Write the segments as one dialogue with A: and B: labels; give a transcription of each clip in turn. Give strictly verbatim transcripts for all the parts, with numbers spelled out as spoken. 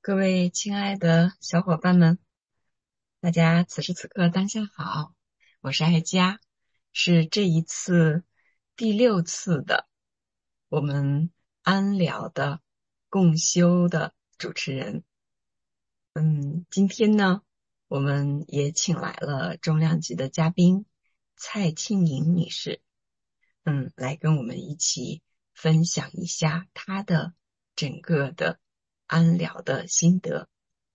A: 各位亲爱的小伙伴们，大家此时此刻当下好，我是爱佳，是这一次第六次的我们安聊的共修的主持人。嗯，今天呢，我们也请来了重量级的嘉宾蔡庆颖女士，嗯，来跟我们一起分享一下她的整个的安疗的心得。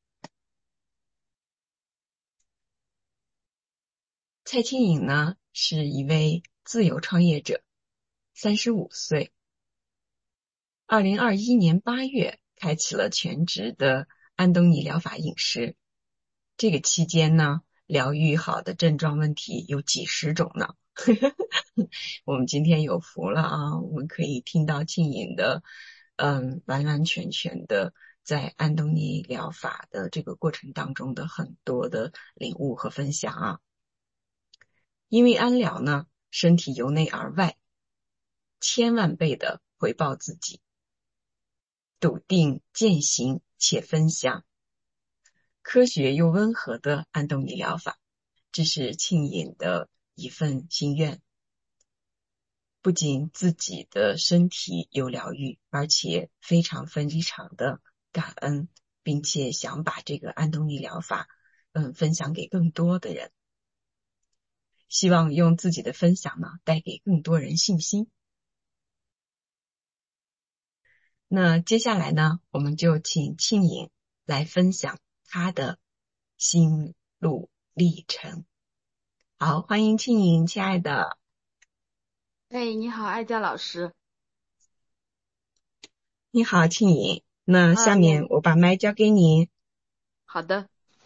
A: 蔡庆颖呢，是一位自由创业者，三十五岁。二零二一年八月开启了全职的安东尼疗法饮食。这个期间呢，疗愈好的症状问题有几十种呢。我们今天有福了啊，我们可以听到庆颖的嗯，完完全全的在安东尼疗法的这个过程当中的很多的领悟和分享啊。因为安疗呢，身体由内而外千万倍的回报自己，笃定践行且分享科学又温和的安东尼疗法，这是庆颖的一份心愿。不仅自己的身体有疗愈，而且非常非常的感恩，并且想把这个安东尼疗法嗯分享给更多的人，希望用自己的分享呢带给更多人信心。那接下来呢，我们就请庆颖来分享她的心路历程。好，欢迎庆颖，亲爱的。
B: 哎，你好，艾佳老师。
A: 你好，庆颖。那下
B: 啊，你
A: 面我把麦交给你。
B: 好的。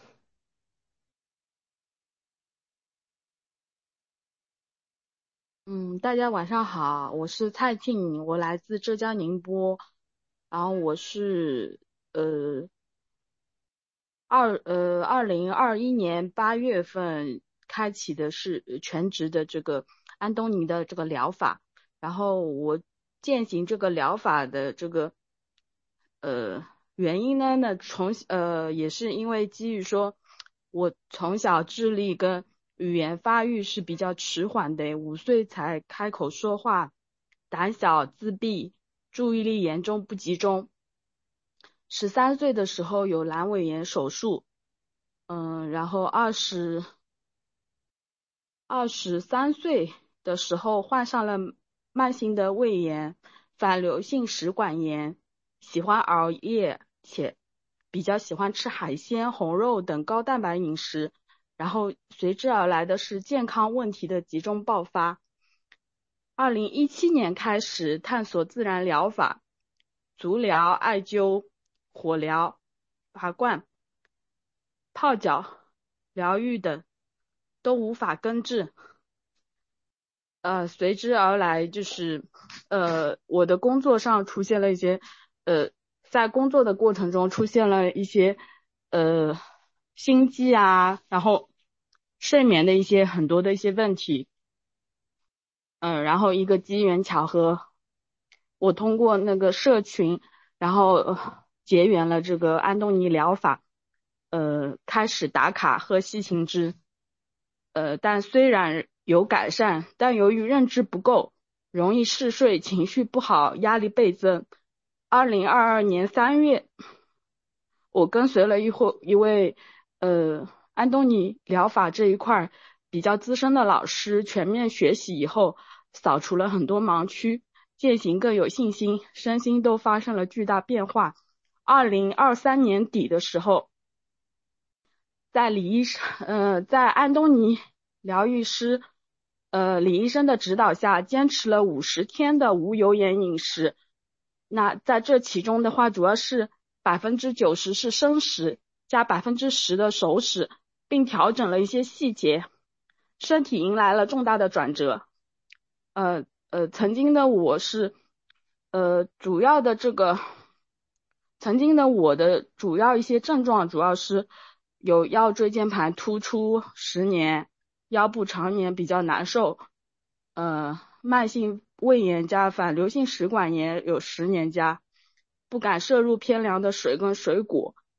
B: 嗯，大家晚上好，我是蔡庆颖，我来自浙江宁波，然后我是呃二呃二零二一年八月份开启的是呃全职的这个安东尼的这个疗法，然后我践行这个疗法的这个呃原因呢，那从呃也是因为基于说，我从小智力跟语言发育是比较迟缓的，五岁才开口说话，胆小自闭，注意力严重不集中。十三岁的时候有阑尾炎手术，嗯，然后二十二十三岁的时候患上了慢性的胃炎、反流性食管炎，喜欢熬夜且比较喜欢吃海鲜、红肉等高蛋白饮食，然后随之而来的是健康问题的集中爆发。二零一七年开始探索自然疗法，足疗、艾灸、火疗、拔罐、泡脚、疗愈等都无法根治。呃，随之而来就是呃，我的工作上出现了一些呃，在工作的过程中出现了一些呃心悸啊，然后睡眠的一些很多的一些问题。嗯，然后一个机缘巧合，我通过那个社群，然后呃结缘了这个安东尼疗法，呃，开始打卡喝西芹汁，呃，但虽然有改善，但由于认知不够，容易嗜睡，情绪不好，压力倍增。二零二二年三月，我跟随了一会一位呃安东尼疗法这一块比较资深的老师全面学习以后，扫除了很多盲区，践行更有信心，身心都发生了巨大变化。二零二三年底的时候，在李医生呃在安东尼疗愈师呃李医生的指导下，坚持了五十天的无油盐饮食。那在这其中的话，主要是百分之九十是生食，加百分之十的熟食，并调整了一些细节，身体迎来了重大的转折。呃呃，曾经的我是呃主要的这个，曾经的我的主要一些症状主要是有腰椎间盘突出十年，腰部常年比较难受，呃，慢性胃炎加反流性食管炎有十年加，不敢摄入偏凉的水跟水果，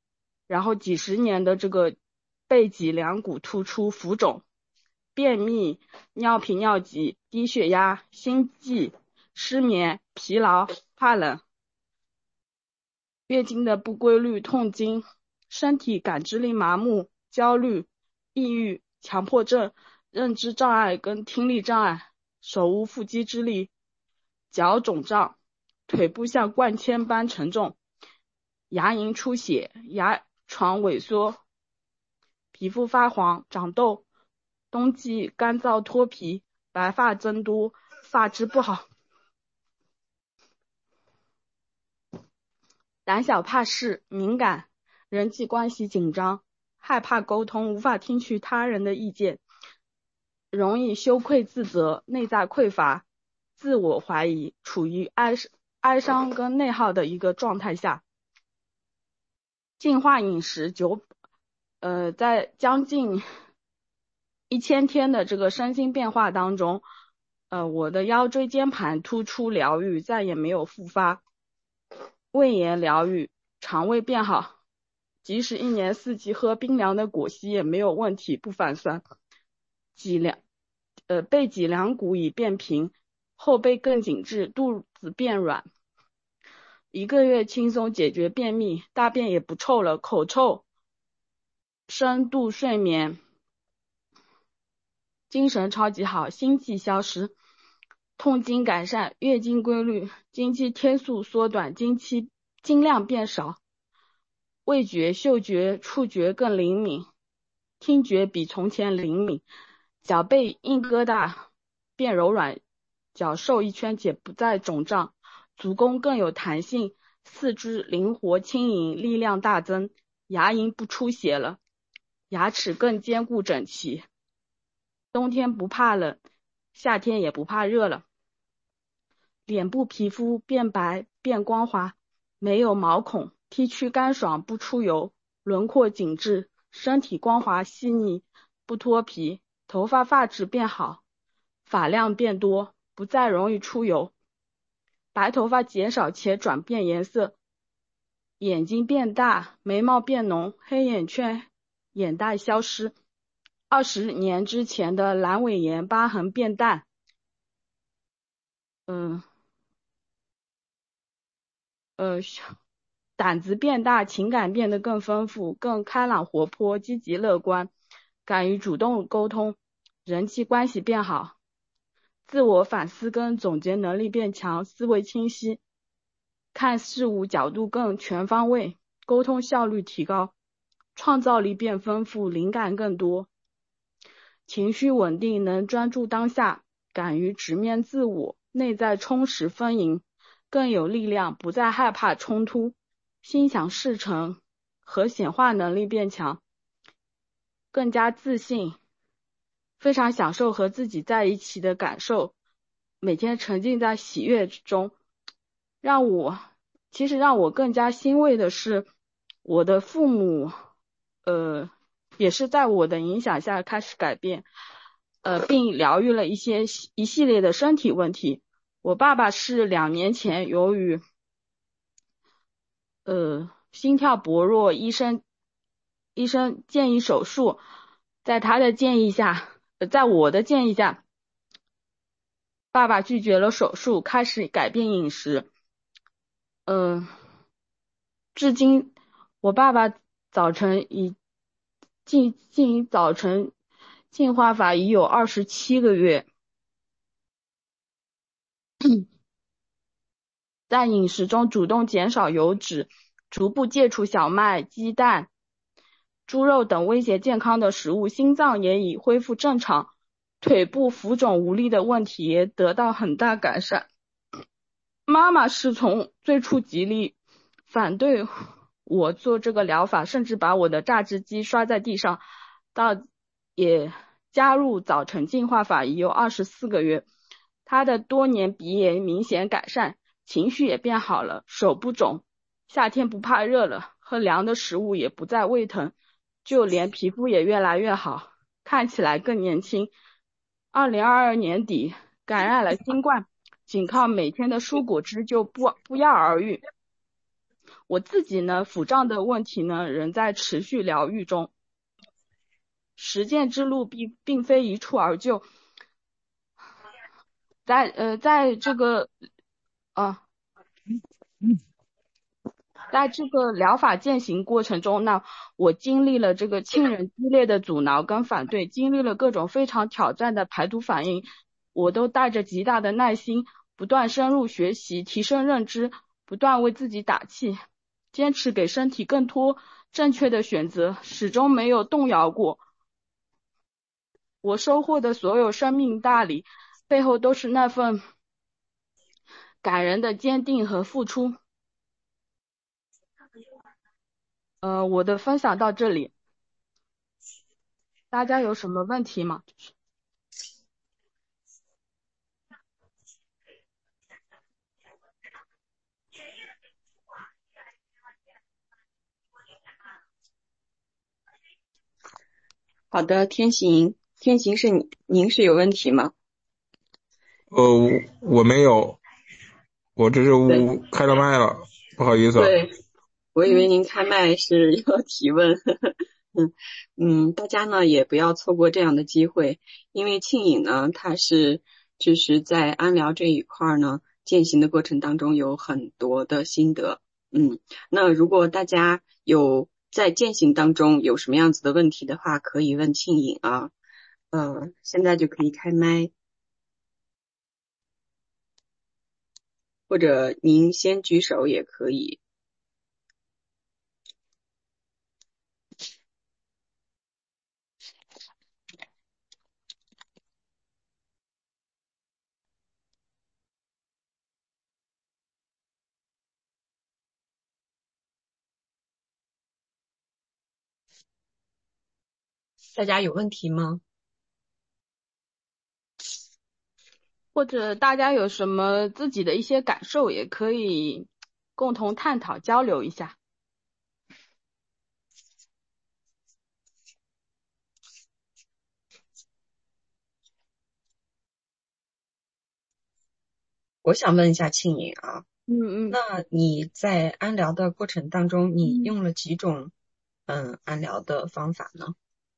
B: 然后几十年的这个背脊梁骨突出、浮肿、便秘、尿频尿急、低血压、心悸、失眠、疲劳、怕冷、月经的不规律、痛经、身体感知力麻木、焦虑、抑郁、强迫症、认知障碍跟听力障碍、手无缚鸡之力、脚肿胀、腿部像灌铅般沉重、牙龈出血、牙床萎缩、皮肤发黄、长痘、冬季干燥脱皮、白发增多、发质不好、胆小怕事、敏感、人际关系紧张、害怕沟通、无法听取他人的意见、容易羞愧自责、内在匮乏、自我怀疑，处于哀哀伤跟内耗的一个状态下。净化饮食九呃，在将近一千天的这个身心变化当中，呃，我的腰椎间盘突出疗愈，再也没有复发，胃炎疗愈，肠胃变好，即使一年四季喝冰凉的果昔也没有问题，不反酸。脊梁呃背脊梁骨已变平，后背更紧致，肚子变软。一个月轻松解决便秘，大便也不臭了，口臭，深度睡眠，精神超级好，心悸消失，痛经改善，月经规律，经期天数缩短，经期经量变少，味觉、嗅觉、触觉更灵敏，听觉比从前灵敏，脚背硬疙瘩变柔软，脚瘦一圈且不再肿胀，足弓更有弹性，四肢灵活轻盈，力量大增，牙龈不出血了，牙齿更坚固整齐，冬天不怕冷，夏天也不怕热了，脸部皮肤变白变光滑，没有毛孔，T 区干爽不出油，轮廓紧致，身体光滑细腻不脱皮，头发发质变好，发量变多，不再容易出油，白头发减少且转变颜色，眼睛变大，眉毛变浓，黑眼圈眼袋消失，二十年之前的阑尾炎疤痕变淡，嗯呃胆子变大，情感变得更丰富，更开朗活泼，积极乐观，敢于主动沟通，人际关系变好，自我反思跟总结能力变强，思维清晰，看事物角度更全方位，沟通效率提高，创造力变丰富，灵感更多，情绪稳定，能专注当下，敢于直面自我，内在充实丰盈，更有力量，不再害怕冲突，心想事成，和显化能力变强，更加自信，非常享受和自己在一起的感受，每天沉浸在喜悦之中。让我其实让我更加欣慰的是，我的父母呃也是在我的影响下开始改变，呃并疗愈了一些一系列的身体问题。我爸爸是两年前由于呃心跳薄弱，医生医生建议手术，在他的建议下，呃在我的建议下，爸爸拒绝了手术，开始改变饮食。嗯、呃，至今我爸爸早晨已进进行早晨净化法已有二十七个月，在饮食中主动减少油脂，逐步戒除小麦、鸡蛋、猪肉等威胁健康的食物，心脏也已恢复正常，腿部浮肿无力的问题也得到很大改善。妈妈是从最初极力反对我做这个疗法，甚至把我的榨汁机摔在地上，到也加入早晨净化法已有二十四个月，她的多年鼻炎明显改善，情绪也变好了，手不肿，夏天不怕热了，喝凉的食物也不再胃疼，就连皮肤也越来越好，看起来更年轻。二零二二年底感染了新冠，仅靠每天的蔬果汁就不不药而愈。 我自己呢，腹胀的问题呢，仍在持续疗愈中。实践之路并并非一蹴而就，在呃，在这个啊。在这个疗法践行过程中，那我经历了这个亲人激烈的阻挠跟反对，经历了各种非常挑战的排毒反应，我都带着极大的耐心，不断深入学习，提升认知，不断为自己打气，坚持给身体更多正确的选择，始终没有动摇过。我收获的所有生命大礼，背后都是那份感人的坚定和付出。呃，我的分享到这里，大家有什么问题吗？
A: 好的，天行，天行是你，您是有问题吗？
C: 呃，我没有，我这是
A: 对
C: 我开了麦了，不好意思。
A: 对，我以为您开麦是要提问。嗯嗯，大家呢也不要错过这样的机会，因为庆颖呢，她是就是在安疗这一块呢，践行的过程当中有很多的心得。嗯，那如果大家有在践行当中有什么样子的问题的话，可以问庆颖啊。呃，现在就可以开麦，或者您先举手也可以。大家有问题吗？
B: 或者大家有什么自己的一些感受，也可以共同探讨交流一下。
A: 我想问一下庆颖啊，
B: 嗯嗯
A: 那你在安疗的过程当中，你
B: 嗯。
A: 用了几种嗯安疗的方法呢？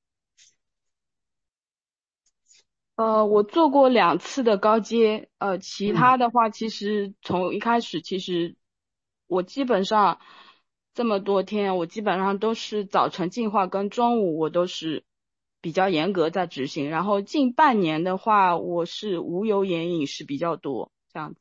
B: 呃，我做过两次的高阶，呃，其
A: 嗯
B: 他的话，其实从一开始，其实我基本上这么多天，我基本上都是早晨净化跟中午我都是比较严格在执行，然后近半年的话，我是无油盐饮食比较多，这样子。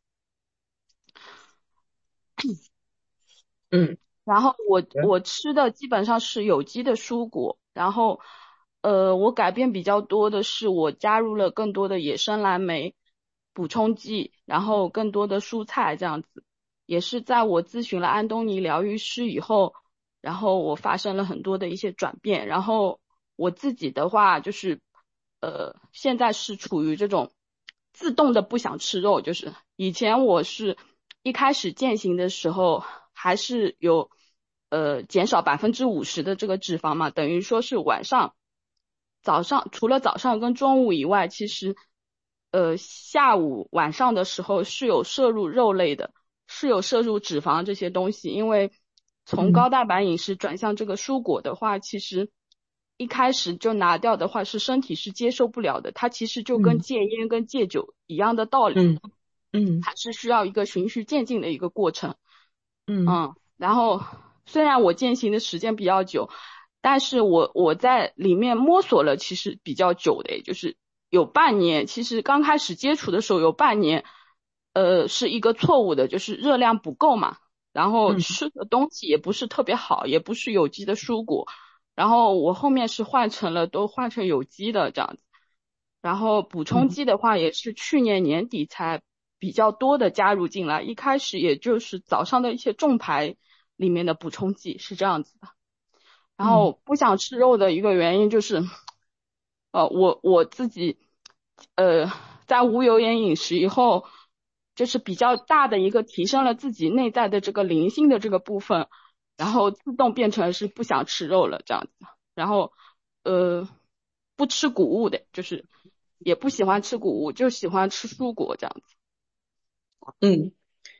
A: 嗯
B: 然后我我吃的基本上是有机的蔬果，然后呃，我改变比较多的是我加入了更多的野生蓝莓补充剂，然后更多的蔬菜这样子，也是在我咨询了安东尼疗愈师以后，然后我发生了很多的一些转变，然后我自己的话就是呃，现在是处于这种自动的不想吃肉，就是以前我是一开始践行的时候还是有呃减少百分之五十的这个脂肪嘛，等于说是晚上早上除了早上跟中午以外，其实呃下午晚上的时候是有摄入肉类的，是有摄入脂肪这些东西，因为从
A: 嗯
B: 高蛋白饮食转向这个蔬果的话，其实一开始就拿掉的话，是身体是接受不了的。它其实就跟
A: 嗯
B: 戒烟跟戒酒一样的道理，
A: 嗯嗯
B: 还是需要一个循序渐进的一个过程。
A: 嗯
B: 嗯，然后虽然我践行的时间比较久，但是我我在里面摸索了，其实比较久的，就是有半年。其实刚开始接触的时候有半年，呃，是一个错误的，就是热量不够嘛，然后
A: 嗯
B: 吃的东西也不是特别好，也不是有机的蔬果。然后我后面是换成了都换成有机的这样子，然后补充
A: 嗯
B: 剂的话也是去年年底才比较多的加入进来，一开始也就是早上的一些重牌里面的补充剂是这样子的。然
A: 嗯
B: 后不想吃肉的一个原因就是，呃，我我自己，呃，在无油盐饮食以后，就是比较大的一个提升了自己内在的这个灵性的这个部分，然后自动变成是不想吃肉了这样子。然后，呃，不吃谷物的，就是也不喜欢吃谷物，就喜欢吃蔬果这样子。
A: 嗯。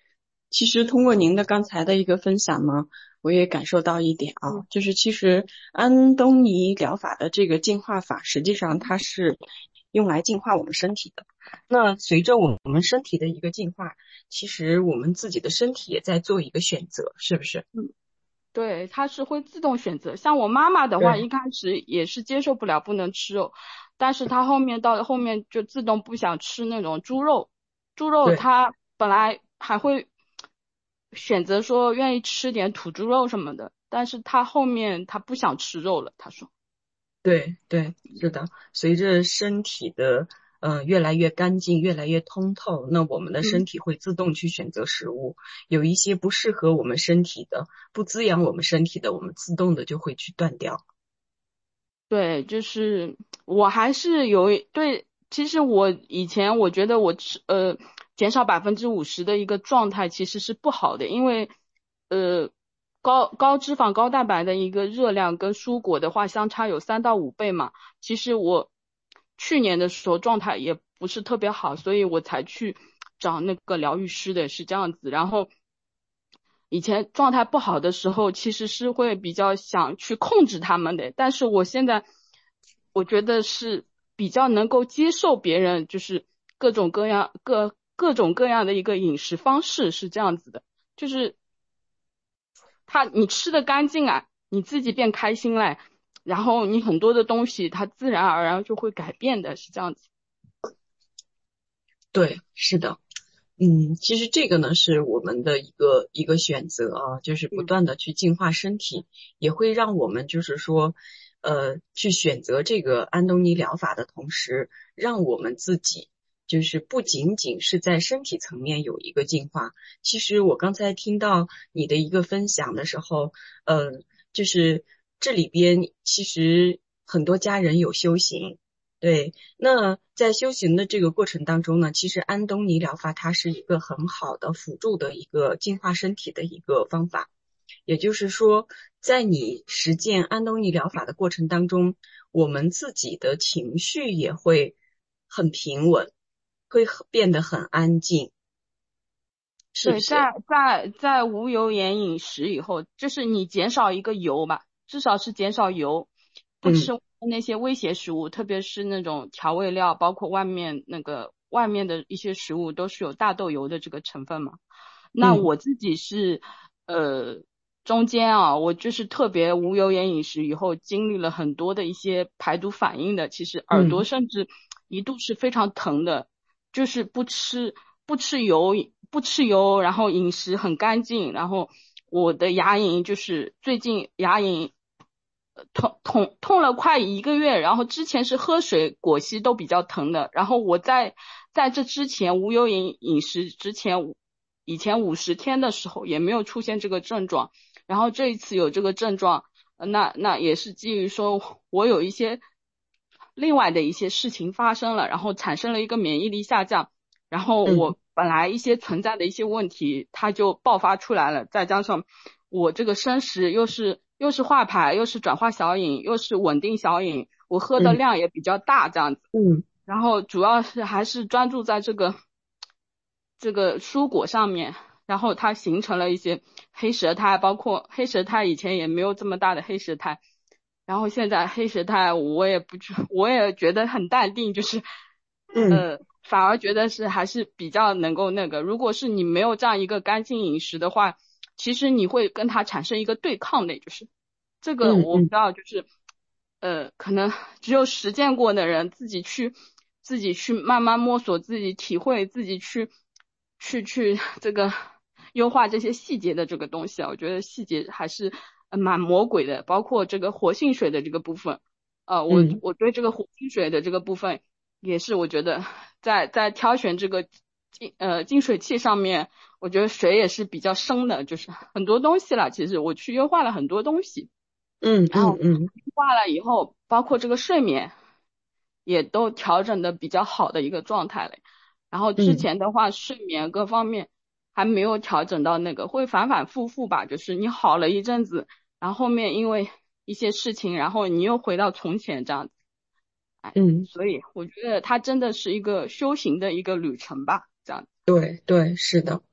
A: 其实通过您的刚才的一个分享呢，我也感受到一点啊，就是其实安东尼疗法的这个净化法，实际上它是用来净化我们身体的。那随着我们身体的一个净化，其实我们自己的身体也在做一个选择，是不是？
B: 嗯，对，它是会自动选择。像我妈妈的话，
A: 对
B: 一开始也是接受不了不能吃肉，但是她后面到了后面就自动不想吃那种猪肉，猪肉
A: 对
B: 她本来还会选择说愿意吃点土猪肉什么的，但是她后面她不想吃肉了，她说。
A: 对对，是的。随着身体的呃越来越干净，越来越通透，那我们的身
B: 嗯。
A: 体会自动去选择食物。有一些不适合我们身体的，不滋养我们身体的，我们自动的就会去断掉。
B: 对，就是我还是有一对，其实我以前我觉得我吃呃减少百分之五十的一个状态其实是不好的，因为呃高高脂肪高蛋白的一个热量跟蔬果的话相差有三到五倍嘛。其实我去年的时候状态也不是特别好，所以我才去找那个疗愈师的，是这样子。然后以前状态不好的时候，其实是会比较想去控制他们的，但是我现在我觉得是比较能够接受别人就是各种各样各各种各样的一个饮食方式，是这样子的，就是他你吃的干净啊，你自己变开心了，然后你很多的东西它自然而然就会改变的，是这样子。
A: 对，是的。嗯，其实这个呢是我们的一个一个选择啊，就是不
B: 嗯。
A: 断的去净化身体，也会让我们就是说，呃，去选择这个安东尼疗法的同时，让我们自己就是不仅仅是在身体层面有一个净化。其实我刚才听到你的一个分享的时候，呃，就是这里边其实很多家人有修行。对，那在修行的这个过程当中呢，其实安东尼疗法它是一个很好的辅助的一个净化身体的一个方法。也就是说，在你实践安东尼疗法的过程当中，我们自己的情绪也会很平稳，会很变得很安静，是不
B: 对，
A: 是？
B: 在在在无油盐饮食以后，就是你减少一个油吧，至少是减少油，不
A: 嗯
B: 吃那些威胁食物，特别是那种调味料，包括外面那个外面的一些食物都是有大豆油的这个成分嘛。那
A: 嗯
B: 我自己是呃中间啊，我就是特别无油盐饮食以后，经历了很多的一些排毒反应的，其实耳朵
A: 嗯
B: 甚至一度是非常疼的。就是不吃不吃油，不吃油，然后饮食很干净，然后我的牙龈就是最近牙龈呃痛痛痛了快一个月，然后之前是喝水果昔都比较疼的，然后我在在这之前无油饮饮食之前，以前五十天的时候也没有出现这个症状，然后这一次有这个症状，呃那那也是基于说我有一些另外的一些事情发生了，然后产生了一个免疫力下降，然后
A: 嗯
B: 我本来一些存在的一些问题，它就爆发出来了，再加上我这个生食又是又是化排，又是转化小饮，又是稳定小饮，我喝的
A: 嗯
B: 量也比较大，这样子，
A: 嗯
B: 然后主要是还是专注在这个这个蔬果上面，然后它形成了一些黑舌苔，包括黑舌苔以前也没有这么大的黑舌苔。然后现在黑舌苔我也不觉，我也觉得很淡定，就是
A: 嗯
B: 呃，反而觉得是还是比较能够那个。如果是你没有这样一个干净饮食的话，其实你会跟它产生一个对抗的，就是这个
A: 嗯嗯
B: 我不知道，就是呃，可能只有实践过的人自己去自己去慢慢摸索，自己体会，自己去去去这个优化这些细节的这个东西啊，我觉得细节还是呃蛮魔鬼的，包括这个活性水的这个部分，呃，我
A: 嗯
B: 我对这个活性水的这个部分也是我觉得在在挑选这个净呃净水器上面，我觉得水也是比较深的，就是很多东西了，其实我去优化了很多东西。
A: 嗯
B: 然后
A: 嗯嗯
B: 化了以后，包括这个睡眠也都调整的比较好的一个状态了。然后之
A: 嗯
B: 前的话，睡眠各方面还没有调整到那个，会反反复复吧，就是你好了一阵子，然后后面因为一些事情，然后你又回到从前这样子。哎，
A: 嗯，
B: 所以我觉得它真的是一个修行的一个旅程吧，这样。
A: 对对，是的。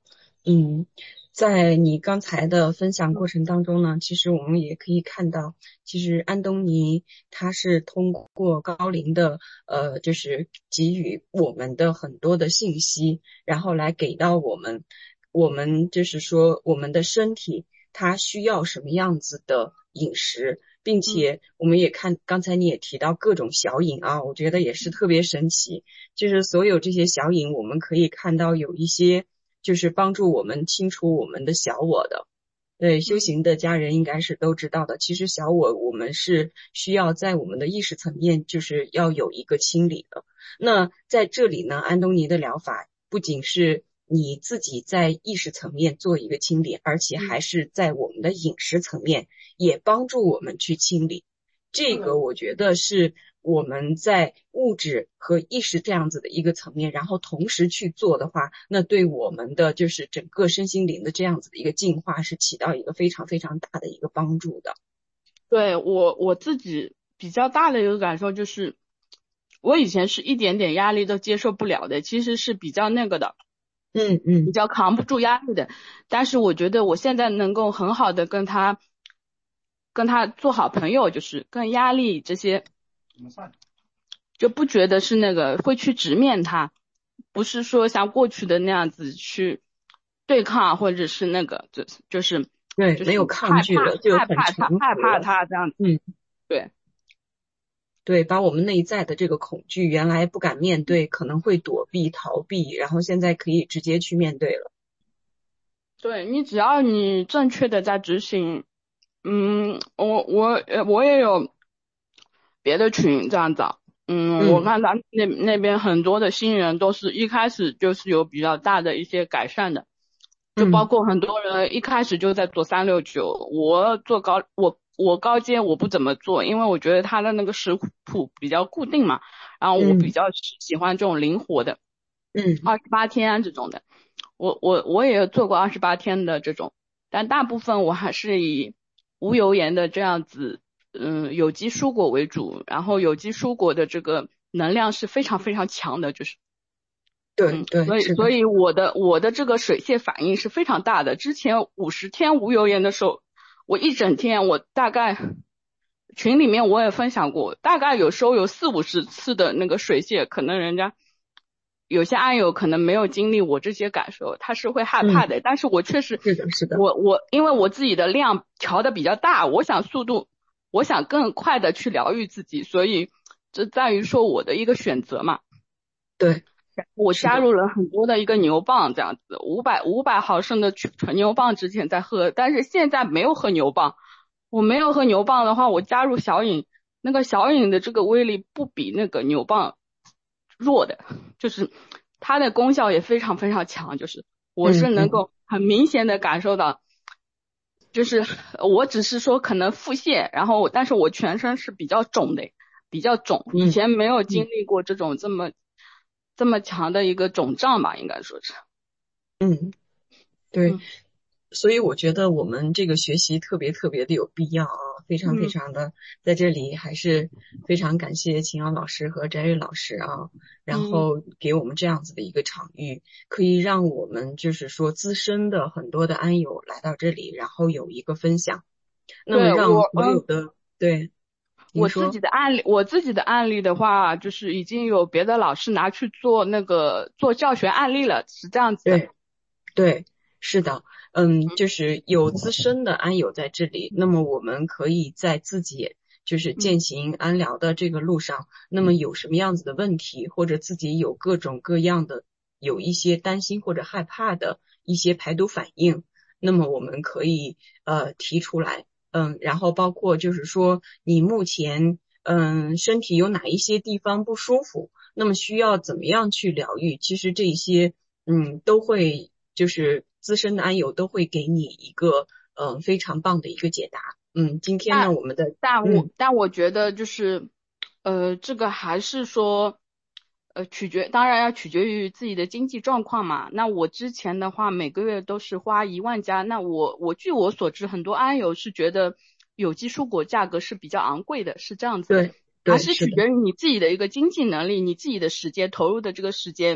A: 嗯，在你刚才的分享过程当中呢，其实我们也可以看到，其实安东尼他是通过高龄的呃，就是给予我们的很多的信息，然后来给到我们，我们就是说我们的身体它需要什么样子的饮食，并且我们也看，刚才你也提到各种小饮啊，我觉得也是特别神奇，就是所有这些小饮，我们可以看到有一些。就是帮助我们清除我们的小我的，对，修行的家人应该是都知道的。其实小我我们是需要在我们的意识层面，就是要有一个清理的。那在这里呢，安东尼的疗法不仅是你自己在意识层面做一个清理，而且还是在我们的饮食层面也帮助我们去清理。这个我觉得是我们在物质和意识这样子的一个层面，然后同时去做的话，那对我们的就是整个身心灵的这样子的一个进化是起到一个非常非常大的一个帮助的。
B: 对，我我自己比较大的一个感受就是，我以前是一点点压力都接受不了的，其实是比较那个的，
A: 嗯嗯，
B: 比较扛不住压力的。但是我觉得我现在能够很好的跟他跟他做好朋友，就是跟压力这些就不觉得是那个会去直面它，不是说像过去的那样子去对抗或者是那个就就是
A: 对，
B: 就是
A: 没有抗拒了，就
B: 害怕
A: 很臣服
B: 他害怕
A: 了。
B: 他这样子。
A: 嗯，
B: 对
A: 对，把我们内在的这个恐惧，原来不敢面对，可能会躲避逃避，然后现在可以直接去面对了。
B: 对，你只要你正确的在执行，嗯，我我呃我也有别的群这样子啊，嗯，我
A: 嗯
B: 看咱那那边很多的新人都是一开始就是有比较大的一些改善的，就包
A: 嗯
B: 括很多人一开始就在做三六九，我做高我我高阶我不怎么做，因为我觉得它的那个食谱比较固定嘛，然后我比
A: 嗯
B: 较喜喜欢这种灵活的，
A: 嗯
B: 二十八天这种的。我我我也做过二十八天的这种，但大部分我还是以无油盐的这样子，嗯，有机蔬果为主，然后有机蔬果的这个能量是非常非常强的，就是，嗯，
A: 对对，
B: 所以
A: 是的。
B: 所以我的我的这个水泄反应是非常大的。之前五十天无油盐的时候，我一整天我大概群里面我也分享过，大概有时候有四五十次的那个水泄，可能人家。有些案友可能没有经历我这些感受，他是会害怕的。
A: 嗯，
B: 但是我确实，
A: 是的，是的。
B: 我我因为我自己的量调的比较大，我想速度，我想更快的去疗愈自己，所以这在于说我的一个选择嘛。
A: 对，
B: 我
A: 是的。
B: 加入了很多的一个牛蒡这样子，五百五百毫升的纯牛蒡之前在喝，但是现在没有喝牛蒡。我没有喝牛蒡的话，我加入小饮，那个小饮的这个威力不比那个牛蒡弱的，就是它的功效也非常非常强，就是我是能够很明显的感受到，就是我只是说可能腹泻，然后但是我全身是比较肿的，比较肿，以前没有经历过这种这么这么强的一个肿胀吧，应该说是。
A: 嗯，对。
B: 嗯
A: 所以我觉得我们这个学习特别特别的有必要啊，非常非常的，在这里还是非常感谢秦阳老师和翟瑞老师啊，然后给我们这样子的一个场域，可以让我们就是说资深的很多的安友来到这里，然后有一个分享，那么让所有的，对，
B: 我自己的案例，我自己的案例的话，就是已经有别的老师拿去做那个做教学案例了，是这样子的。
A: 对，对，是的。嗯，就是有资深的安友在这里，那么我们可以在自己就是践行安疗的这个路上，那么有什么样子的问题，或者自己有各种各样的有一些担心或者害怕的一些排毒反应，那么我们可以呃提出来，嗯，然后包括就是说你目前嗯身体有哪一些地方不舒服，那么需要怎么样去疗愈，其实这些嗯都会就是资深的安友都会给你一个嗯、呃、非常棒的一个解答。嗯，今天呢我们的
B: 但我、
A: 嗯、
B: 但我觉得就是呃这个还是说呃取决当然要取决于自己的经济状况嘛。那我之前的话每个月都是花一万加，那我我据我所知很多安友是觉得有机蔬果价格是比较昂贵的，是这样子。
A: 对，对
B: 还是取决于你自己的一个经济能力，你自己的时间投入的这个时间。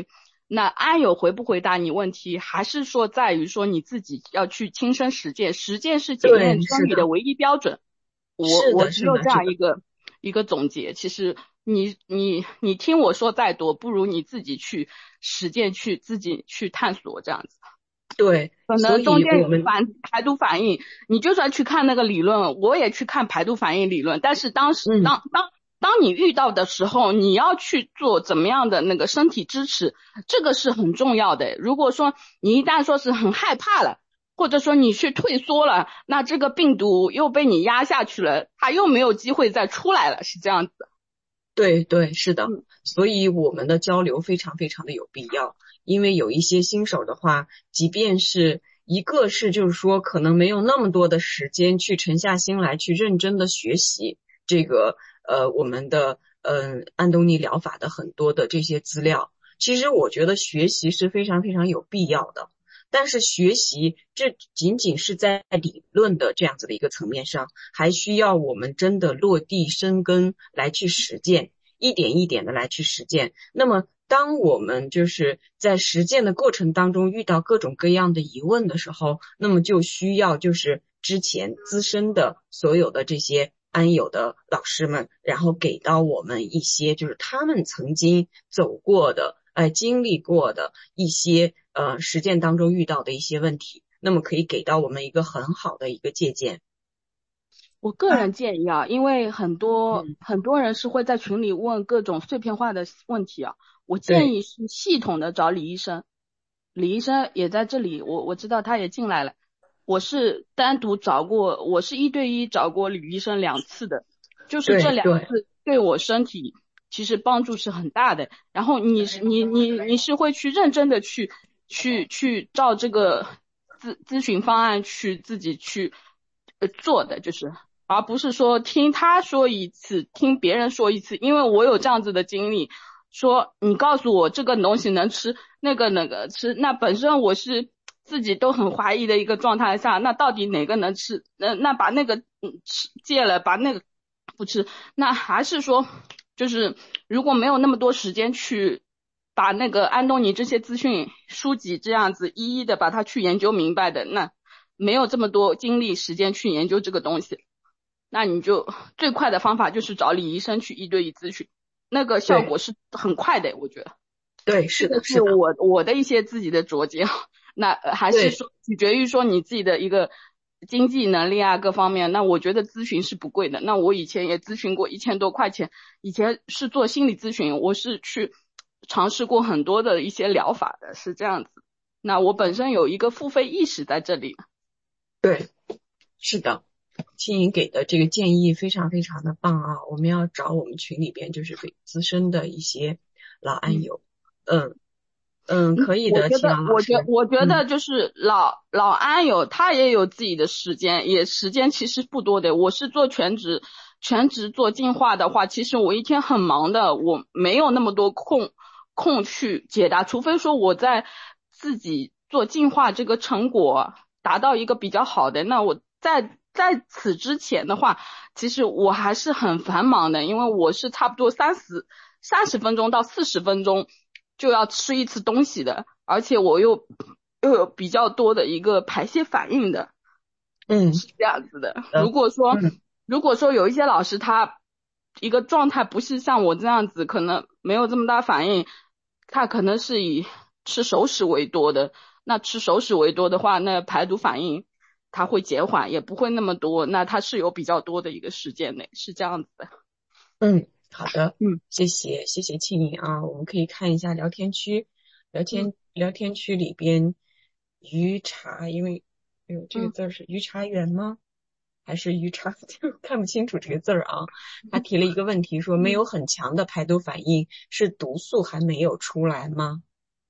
B: 那安有回不回答你问题，还是说在于说你自己要去亲身实践，实践是检验
A: 对，
B: 真
A: 是的，
B: 理的唯一标准。我
A: 是的，
B: 我只有这
A: 是的，是的，
B: 样一个一个总结。其实你你你听我说再多，不如你自己去实践，去自己去探索这样子。
A: 对，
B: 可
A: 所
B: 能中间
A: 以我们
B: 反排毒反应，你就算去看那个理论，我也去看排毒反应理论，但是当时
A: 嗯，
B: 当当当你遇到的时候，你要去做怎么样的那个身体支持，这个是很重要的。如果说你一旦说是很害怕了，或者说你去退缩了，那这个病毒又被你压下去了，它又没有机会再出来了，是这样子。
A: 对对，是的，
B: 嗯
A: 所以我们的交流非常非常的有必要，因为有一些新手的话，即便是一个是就是说可能没有那么多的时间去沉下心来去认真的学习这个呃我们的嗯、呃、安东尼疗法的很多的这些资料，其实我觉得学习是非常非常有必要的。但是学习这仅仅是在理论的这样子的一个层面上，还需要我们真的落地生根来去实践，一点一点的来去实践。那么当我们就是在实践的过程当中遇到各种各样的疑问的时候，那么就需要就是之前资深的所有的这些安友的老师们，然后给到我们一些就是他们曾经走过的呃经历过的一些呃实践当中遇到的一些问题，那么可以给到我们一个很好的一个借鉴。
B: 我个人建议啊，因为很多
A: 嗯，
B: 很多人是会在群里问各种碎片化的问题啊，我建
A: 对
B: 议是系统的找李医生。李医生也在这里，我我知道他也进来了。我是单独找过，我是一对一找过李医生两次的，就是这两
A: 对对
B: 次对我身体其实帮助是很大的。然后你是你你你是会去认真的去去去照这个咨咨询方案去自己去呃做的，就是而不是说听他说一次，听别人说一次，因为我有这样子的经历。说你告诉我这个东西能吃，那个那个吃，那本身我是自己都很怀疑的一个状态下，那到底哪个能吃？那那把那个嗯吃戒了，把那个不吃，那还是说就是如果没有那么多时间去把那个安东尼这些资讯书籍这样子一一的把它去研究明白的，那没有这么多精力时间去研究这个东西，那你就最快的方法就是找李医生去一对一咨询。那个效
A: 对
B: 果是很快的，我觉得
A: 对，
B: 这个
A: 是的，是的，
B: 是我我的一些自己的拙见，那还是
A: 对。
B: 说取决于说你自己的一个经济能力啊各方面。那我觉得咨询是不贵的，那我以前也咨询过一千多块钱，以前是做心理咨询，我是去尝试过很多的一些疗法的，是这样子。那我本身有一个付费意识在这里。
A: 对，是的，青颖给的这个建议非常非常的棒啊！我们要找我们群里边就是非资深的一些老安
B: 嗯。
A: 友，嗯嗯，可以的，
B: 我觉得，
A: 青阳老
B: 我觉，
A: 师，
B: 我觉
A: 嗯
B: 得就是老老安有他也有自己的时间，也时间其实不多的。我是做全职，全职做净化的话，其实我一天很忙的，我没有那么多空空去解答，除非说我在自己做净化这个成果达到一个比较好的，那我在在此之前的话，其实我还是很繁忙的，因为我是差不多三十三十分钟到四十分钟就要吃一次东西的，而且我又又有比较多的一个排泄反应的，
A: 嗯，
B: 是这样子的。如
A: 的，
B: 果说
A: 嗯
B: 如果说有一些老师他一个状态不是像我这样子，可能没有这么大反应，他可能是以吃熟食为多的。那吃熟食为多的话，那排毒反应它会减缓，也不会那么多。那它是有比较多的一个时间内，是这样子的。
A: 嗯，好的，
B: 嗯
A: 谢谢谢谢青颖啊，我们可以看一下聊天区，聊
B: 嗯
A: 天聊天区里边鱼茶，因为哎呦这个
B: 嗯
A: 字儿是鱼茶园吗？还是鱼叉，就看不清楚这个字儿啊。他提了一个问题，说没
B: 嗯，
A: 有很强的排毒反应，是毒素还没有出来吗？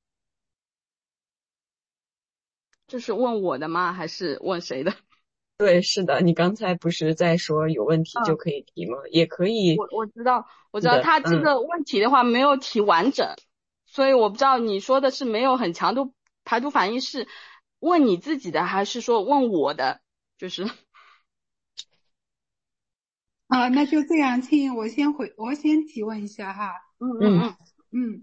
B: 这是问我的吗？还是问谁的？
A: 对，是的，你刚才不是在说有问题就
B: 嗯，
A: 可以提吗？也可以，
B: 我我知道，我知道
A: 是的，嗯，
B: 他这个问题的话没有提完整，所以我不知道你说的是没有很强的排毒反应是问你自己的，还是说问我的？就是，
D: 啊，那就这样，亲，我先回，我先提问一下哈。
B: 嗯嗯
A: 嗯
B: 嗯
D: 嗯，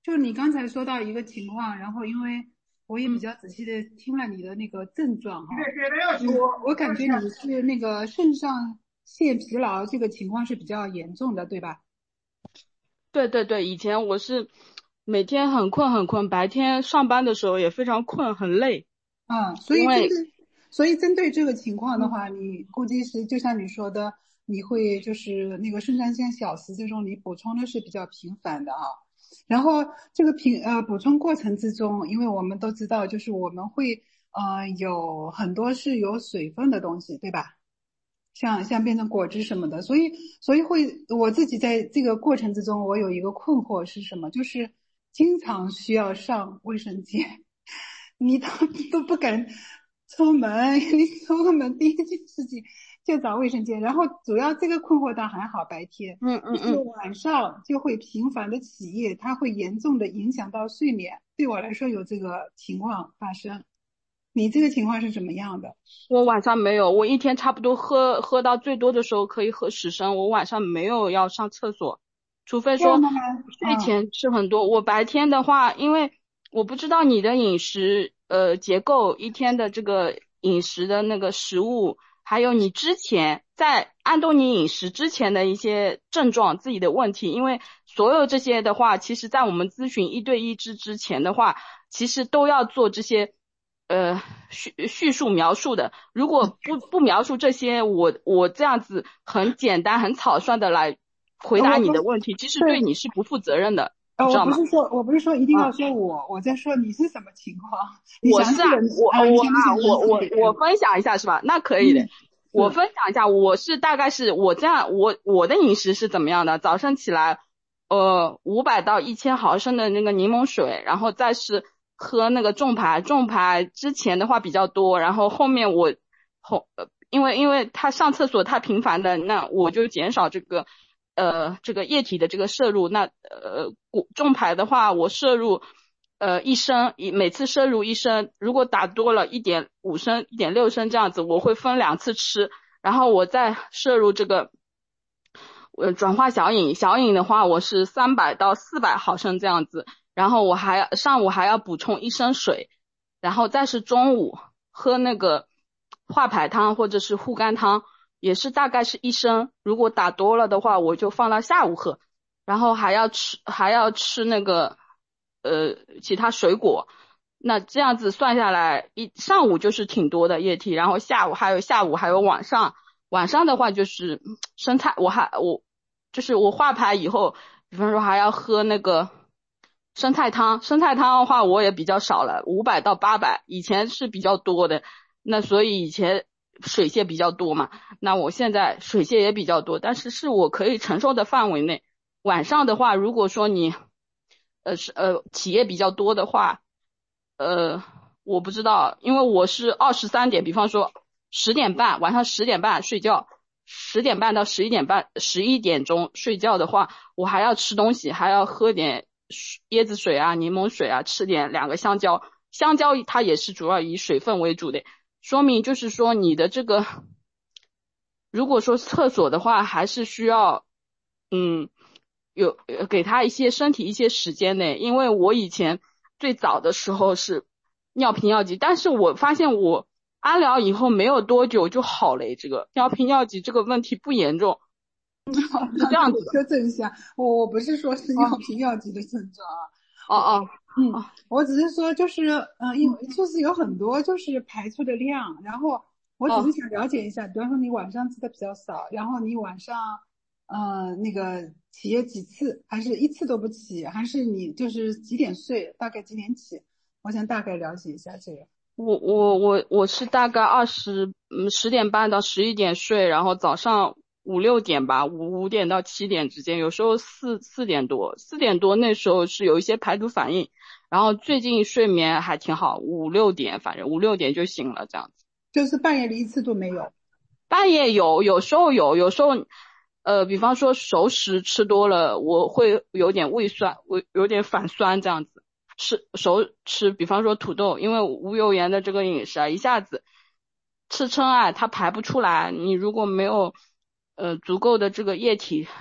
D: 就你刚才说到一个情况，然后因为我也比
B: 嗯
D: 较仔细的听了你的那个症状哈，
B: 嗯，
D: 我我感觉你是那个肾上腺疲劳这个情况是比较严重的，对吧？
B: 对对对，以前我是每天很困很困，白天上班的时候也非常困很累，
D: 嗯，所
B: 因为
D: 以针对，所以针对这个情况的
B: 嗯
D: 话，你估计是就像你说的，你会就是那个肾上腺小丝这种，你补充的是比较频繁的啊。然后这个频呃补充过程之中，因为我们都知道，就是我们会呃有很多是有水分的东西，对吧？像像变成果汁什么的，所以所以会我自己在这个过程之中，我有一个困惑是什么？就是经常需要上卫生间，你都都不敢出门，你出个门第一件事情就找卫生间，然后主要这个困惑倒还好，白天就是
B: 嗯嗯嗯。
D: 晚上就会频繁的起夜，它会严重的影响到睡眠。对我来说有这个情况发生，你这个情况是怎么样的？
B: 我晚上没有，我一天差不多喝喝到最多的时候可以喝十升，我晚上没有要上厕所，除非说
D: 这样的吗？嗯。
B: 睡前吃很多。我白天的话，因为我不知道你的饮食呃结构，一天的这个饮食的那个食物，还有你之前在安东尼饮食之前的一些症状、自己的问题，因为所有这些的话，其实在我们咨询一对一之之前的话，其实都要做这些。呃，叙叙述描述的，如果不不描述这些，我我这样子很简单、很草率的来回答
D: 呃我不
B: 你的问题，其实对
D: 对，
B: 你是不负责任的，
D: 呃，我
B: 你知道吗？
D: 不是说，我不是说一定要
B: 啊，
D: 说我，我在说你是什么情况，你
B: 我是啊，
D: 详细的啊，你
B: 我我啊，
D: 详不详细
B: 我我
D: 说给
B: 我分享一下是吧？那可以的，
D: 嗯，
B: 我
D: 是，
B: 分享一下，我是大概是我这样，我我的饮食是怎么样的？早上起来，呃，五百到一千毫升的那个柠檬水，然后再是喝那个重牌，重牌之前的话比较多，然后后面我后呃，因为因为他上厕所太频繁的，那我就减少这个呃这个液体的这个摄入，那呃果重牌的话，我摄入。呃，一升，一每次摄入一升，如果打多了一点五升、一点六升这样子，我会分两次吃，然后我再摄入这个，呃，转化小饮，小饮的话我是三百到四百毫升这样子，然后我还上午还要补充一升水，然后再是中午喝那个化排汤或者是护肝汤，也是大概是一升，如果打多了的话，我就放到下午喝。然后还要吃还要吃那个呃其他水果，那这样子算下来，一上午就是挺多的液体，然后下午还有下午还有晚上，晚上的话就是嗯生菜，我还我就是我化牌以后，比方说还要喝那个生菜汤，生菜汤的话我也比较少了，五百到八百，以前是比较多的，那所以以前水泻比较多嘛，那我现在水泻也比较多，但是是我可以承受的范围内。晚上的话，如果说你呃是呃企业比较多的话，呃我不知道，因为我是二十三点，比方说十点半晚上十点半睡觉，十点半到十一点半十一点钟睡觉的话，我还要吃东西，还要喝点椰子水啊、柠檬水啊，吃点两个香蕉，香蕉它也是主要以水分为主的，说明就是说你的这个，如果说厕所的话，还是需要嗯。有呃给他一些身体一些时间的，因为我以前最早的时候是尿频尿急，但是我发现我安疗以后没有多久就好了，这个尿频尿急这个问题不严重，是这
D: 那我
B: 样子的。
D: 纠正一下，我我不是说是尿
B: 哦
D: 频尿急的症状啊，
B: 哦哦
D: 嗯，
B: 哦
D: 我只是说就是，嗯、因为就是有很多就是排出的量，然后我只是
B: 哦，
D: 想了解一下，比方说你晚上吃的比较少，然后你晚上，呃，那个起夜几次，还是一次都不起，还是你就是几点睡，大概几点起？我想大概了解一下这个。
B: 我我我我是大概二十嗯十点半到十一点睡，然后早上五六点吧，五五点到七点之间，有时候四四点多，四点多那时候是有一些排毒反应，然后最近睡眠还挺好，五六点反正五六点就醒了这样子。
D: 就是半夜里一次都没有。
B: 半夜有，有时候有，有时候呃，比方说熟食吃多了，我会有点胃酸，胃有点反酸这样子。吃熟吃，比方说土豆，因为无油盐的这个饮食啊，一下子吃撑啊，它排不出来。你如果没有呃足够的这个液体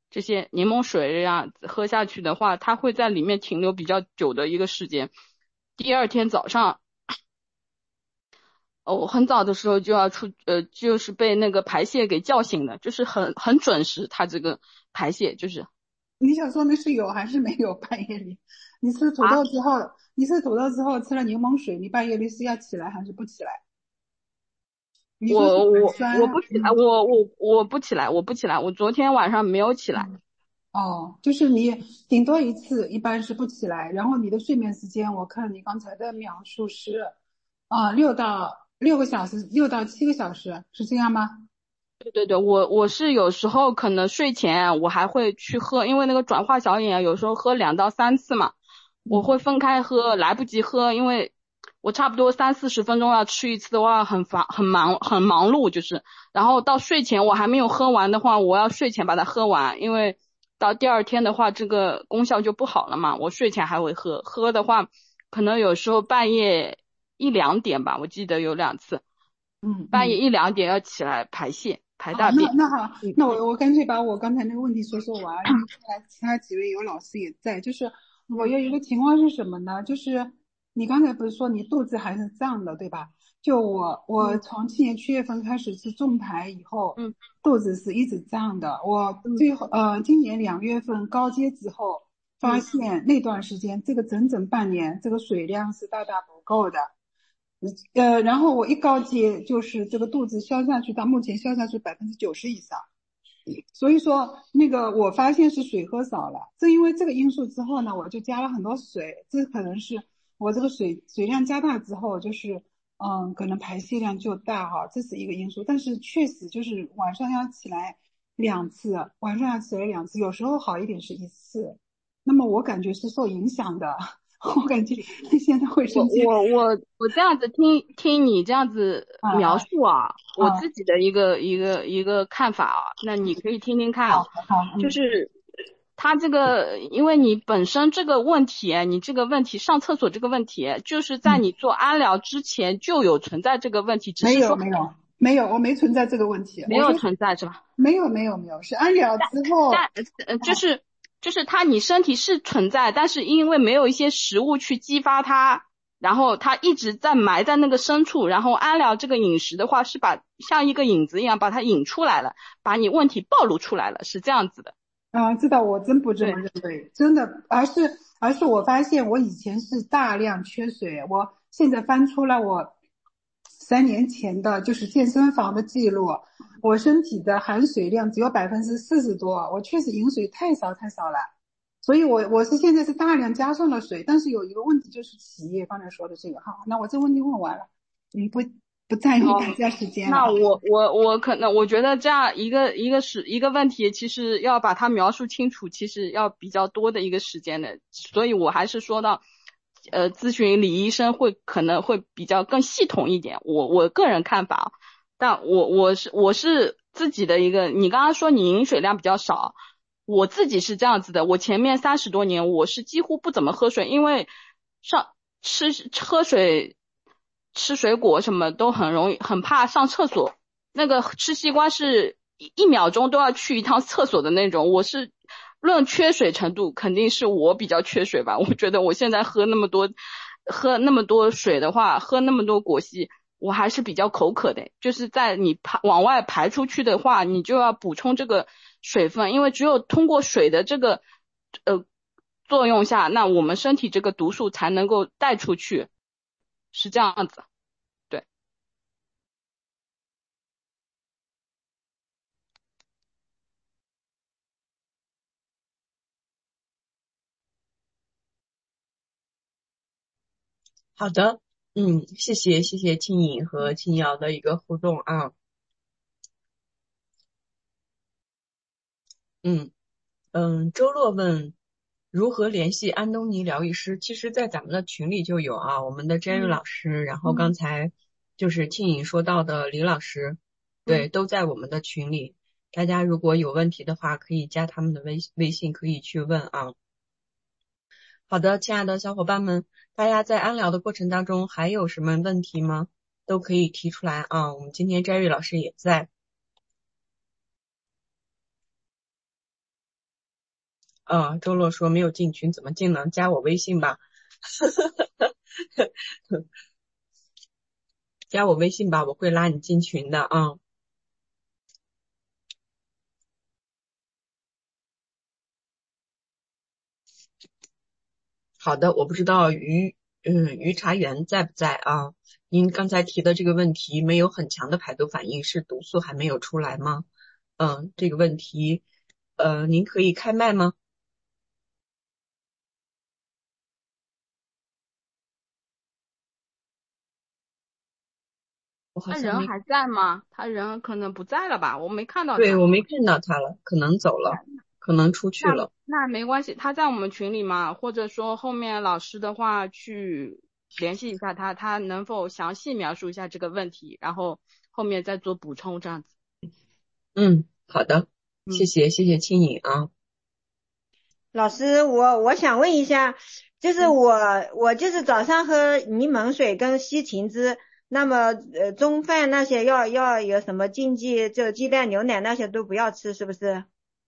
B: 这些柠檬水这样喝下去的话，它会在里面停留比较久的一个时间。第二天早上，哦，我很早的时候就要出，呃，就是被那个排泄给叫醒的，就是很很准时，它这个排泄就是。
D: 你想说的是有还是没有？半夜里，你吃土
B: 啊，
D: 豆之后，你吃土豆之后吃了柠檬水，你半夜里是要起来还是不起来？你说是
B: 我我
D: 反酸，
B: 我不起来，
D: 嗯
B: 我我我不起来，我不起来，我昨天晚上没有起来。
D: 嗯，哦，就是你顶多一次，一般是不起来。然后你的睡眠时间，我看你刚才的描述是，啊、六到六个小时，六到七个小时，是这样吗？
B: 对对对，我我是有时候可能睡前我还会去喝，因为那个转化小饮啊，有时候喝两到三次嘛，我
D: 嗯
B: 会分开喝，来不及喝，因为我差不多三四十分钟要吃一次的话，很烦很忙很忙碌，就是，然后到睡前我还没有喝完的话，我要睡前把它喝完，因为到第二天的话，这个功效就不好了嘛，我睡前还会喝，喝的话可能有时候半夜一两点吧，我记得有两次。
D: 嗯嗯。
B: 半夜一两点要起来排泄排
D: 好，那
B: 大便。
D: 那好，
B: 嗯
D: 那我我干脆把我刚才那个问题说说完，因为现在其他几位有老师也在。就是我
B: 嗯
D: 有一个情况是什么呢？就是你刚才不是说你肚子还是胀的，对吧？就我我
B: 嗯
D: 从去年七月份开始吃重排以后，
B: 嗯
D: 肚子是一直胀的。我
B: 嗯
D: 最后呃今年两月份高阶之后，发
B: 嗯
D: 现那段时间这个整整半年这个水量是大大不够的。呃，然后我一高阶，就是这个肚子消下去，到目前消下去百分之九十以上。所以说，那个我发现是水喝少了。正因为这个因素之后呢，我就加了很多水。这可能是我这个水水量加大之后，就是嗯，可能排泄量就大哈，这是一个因素。但是确实就是晚上要起来两次，晚上要起来两次，有时候好一点是一次。那么我感觉是受影响的，我感觉现在卫
B: 我
D: 生间
B: 我我我这样子听听你这样子
D: 啊
B: 描
D: 啊
B: 述啊，我
D: 啊，
B: 自己的一个一个一个看法啊，那你可以听听看啊。
D: 好好，嗯。
B: 就是他这个，因为你本身这个问题，你这个问题上厕所这个问题，就是在
D: 嗯，
B: 你做安疗之前就有存在这个问题，只
D: 没
B: 是说
D: 有没有没有，我没存在这个问题。
B: 没有
D: 我说
B: 存在是吧？
D: 没有没有没有，是安疗之后，
B: 但呃就是就是它你身体是存在，但是因为没有一些食物去激发它，然后它一直在埋在那个深处，然后安疗这个饮食的话是把像一个引子一样把它引出来了，把你问题暴露出来了，是这样子的。
D: 嗯，知道我真不这么
B: 对，
D: 认为，真的，而是而是我发现我以前是大量缺水，我现在翻出了我三年前的就是健身房的记录，我身体的含水量只有百分之四十多，我确实饮水太少太少了，所以我我是现在是大量加上了水，但是有一个问题就是企业刚才说的这个哈，那我这问题问完了，你不不占用大
B: 哦，
D: 家时间了
B: 那
D: 啊。
B: 我我我可能我觉得这样一个一个是一个问题，其实要把它描述清楚，其实要比较多的一个时间的，所以我还是说到，呃，咨询李医生会可能会比较更系统一点，我我个人看法啊，但我我是我是自己的一个，你刚刚说你饮水量比较少，我自己是这样子的，我前面三十多年我是几乎不怎么喝水，因为上吃喝水。吃水果什么都很容易，很怕上厕所。那个吃西瓜是一一秒钟都要去一趟厕所的那种。我是论缺水程度，肯定是我比较缺水吧。我觉得我现在喝那么多，喝那么多水的话，喝那么多果昔，我还是比较口渴的。就是在你排往外排出去的话，你就要补充这个水分，因为只有通过水的这个呃作用下，那我们身体这个毒素才能够带出去。是这样子，对。
A: 好的，嗯，谢谢谢谢青颖和青瑶的一个互动啊，嗯嗯，周洛问如何联系安东尼疗愈师？其实，在咱们的群里就有啊，我们的 Jerry
B: 嗯
A: 老师，然后刚
B: 嗯
A: 才就是青颖说到的李老师，
B: 嗯，
A: 对，都在我们的群里。大家如果有问题的话，可以加他们的微微信，可以去问啊。好的，亲爱的小伙伴们，大家在安疗的过程当中还有什么问题吗？都可以提出来啊。我们今天 Jerry 老师也在。 啊，周洛说没有进群，怎么进呢？加我微信吧，加我微信吧，我会拉你进群的啊。好的，我不知道于嗯于茶园在不在啊？您刚才提的这个问题，没有很强的排毒反应，是毒素还没有出来吗？嗯，这个问题，呃，您可以开麦吗？我好像没，
B: 他人还在吗？他人可能不在了吧，我没看到
A: 对，
B: 他。
A: 我没看到他了，可能走了，可能出去
B: 那
A: 了。
B: 那没关系，他在我们群里嘛，或者说后面老师的话去联系一下他，他能否详细描述一下这个问题，然后后面再做补充这样子。
A: 嗯，好的，谢
B: 嗯，
A: 谢，谢谢青颖啊。
E: 老师，我我想问一下，就是
B: 嗯
E: 我我就是早上喝柠檬水跟西芹汁，那么呃中饭那些要要有什么禁忌，就鸡蛋、牛奶那些都不要吃，是不是？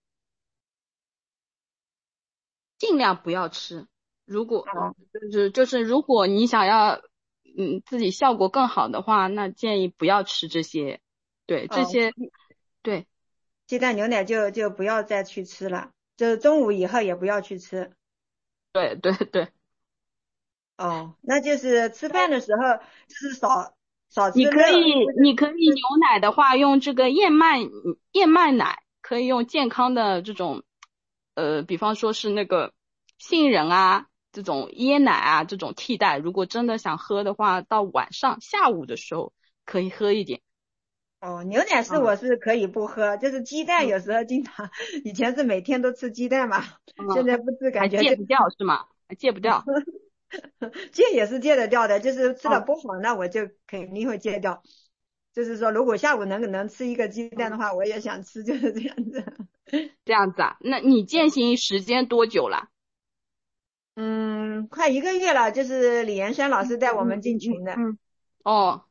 B: 尽量不要吃。如果
E: 哦
B: 就是就是如果你想要嗯自己效果更好的话，那建议不要吃这些。对，这
E: 哦，
B: 些对
E: 鸡蛋、牛奶就就不要再去吃了，就是中午以后也不要去吃。
B: 对对对。
E: 哦，那就是吃饭的时候就是少少吃肉，
B: 你可以，
E: 就是
B: 你可以牛奶的话，用这个燕麦燕麦奶，可以用健康的这种，呃，比方说是那个杏仁啊，这种椰奶啊，这种替代。如果真的想喝的话，到晚上下午的时候可以喝一点。
E: 哦，牛奶是
B: 嗯
E: 我是可以不喝，就是鸡蛋
B: 嗯
E: 有时候经常，以前是每天都吃鸡蛋嘛，现
B: 嗯，
E: 在不吃感觉就
B: 还戒不掉是吗？还戒不掉。
E: 戒也是戒得掉的，就是吃了
B: 嗯
E: 不好，那我就肯定会戒掉。就是说，如果下午能能吃一个鸡蛋的
B: 嗯，
E: 话，我也想吃，就是这样子。
B: 这样子啊？那你践行时间多久了？
E: 嗯，快一个月了，就是李延山老师带我们
B: 嗯嗯
E: 进群的。
B: 嗯嗯。哦。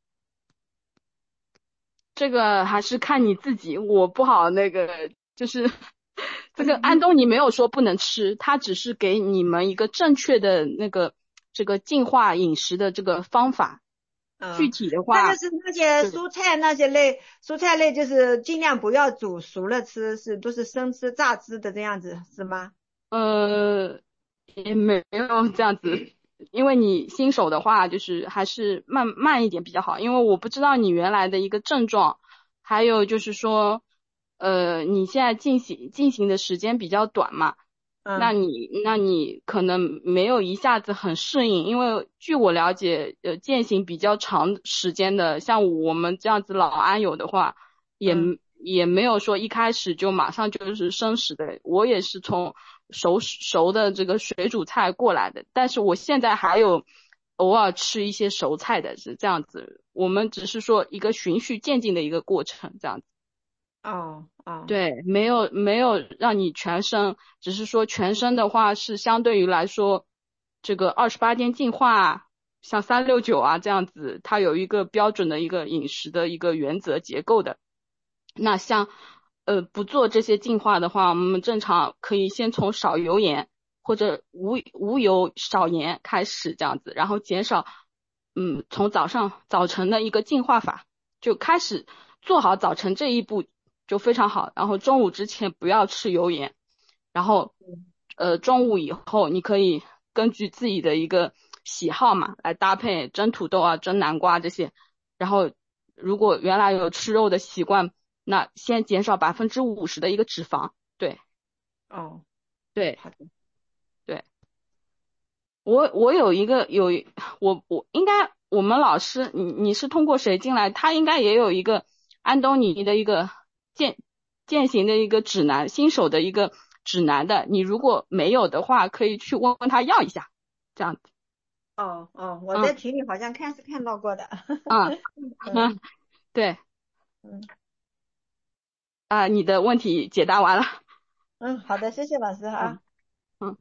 B: 这个还是看你自己，我不好那个，就是这个安东尼没有说不能吃，他只是给你们一个正确的那个这个净化饮食的这个方法。具
E: 嗯，
B: 体的话，
E: 那就是那些
B: 对，
E: 蔬菜那些类，蔬菜类就是尽量不要煮熟了吃，是都是生吃、榨汁的这样子，是吗？
B: 呃，也没有这样子，因为你新手的话，就是还是慢慢一点比较好，因为我不知道你原来的一个症状，还有就是说，呃，你现在进行进行的时间比较短嘛。那
E: 嗯
B: 你那你可能没有一下子很适应，因为据我了解，呃，践行比较长时间的，像我们这样子老安友的话，也
E: 嗯
B: 也没有说一开始就马上就是生食的。我也是从熟熟的这个水煮菜过来的，但是我现在还有偶尔吃一些熟菜的，是这样子。我们只是说一个循序渐进的一个过程，这样子。
E: 哦哦
B: 对，没有没有让你全身，只是说全身的话是相对于来说，这个二十八天净化，像三六九啊这样子，它有一个标准的一个饮食的一个原则结构的。那像呃不做这些净化的话，我们正常可以先从少油盐或者无无油少盐开始这样子，然后减少，嗯，从早上早晨的一个净化法就开始做好早晨这一步就非常好，然后中午之前不要吃油盐，然后呃中午以后你可以根据自己的一个喜好嘛来搭配蒸土豆啊、蒸南瓜这些，然后如果原来有吃肉的习惯，那先减少百分之五十的一个脂肪。对
E: 哦，
B: 对
E: 好的。
B: 对，我我有一个有我我应该我们老师你你是通过谁进来？他应该也有一个安东尼的一个践践行的一个指南，新手的一个指南的。你如果没有的话，可以去问问他要一下，这样子。
E: 哦哦，我在
B: 嗯
E: 群里好像看是看到过的。
B: 嗯
E: 嗯
B: 嗯，对
E: 嗯
B: 啊，你的问题解答完了。
E: 嗯，好的，谢谢老师
B: 嗯
E: 啊。
B: 嗯。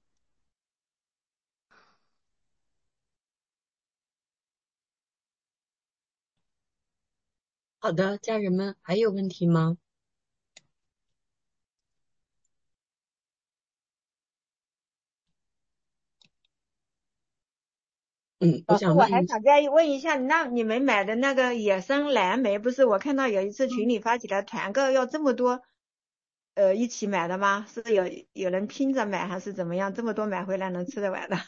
A: 好的，家人们还有问题吗？ 嗯，我
E: 老师，我
A: 想问一下，
E: 还想再问一下，那你们买的那个野生蓝莓，不是我看到有一次群里发起来团购要这么多，呃，一起买的吗？是有有人拼着买还是怎么样？这么多买回来能吃得完的？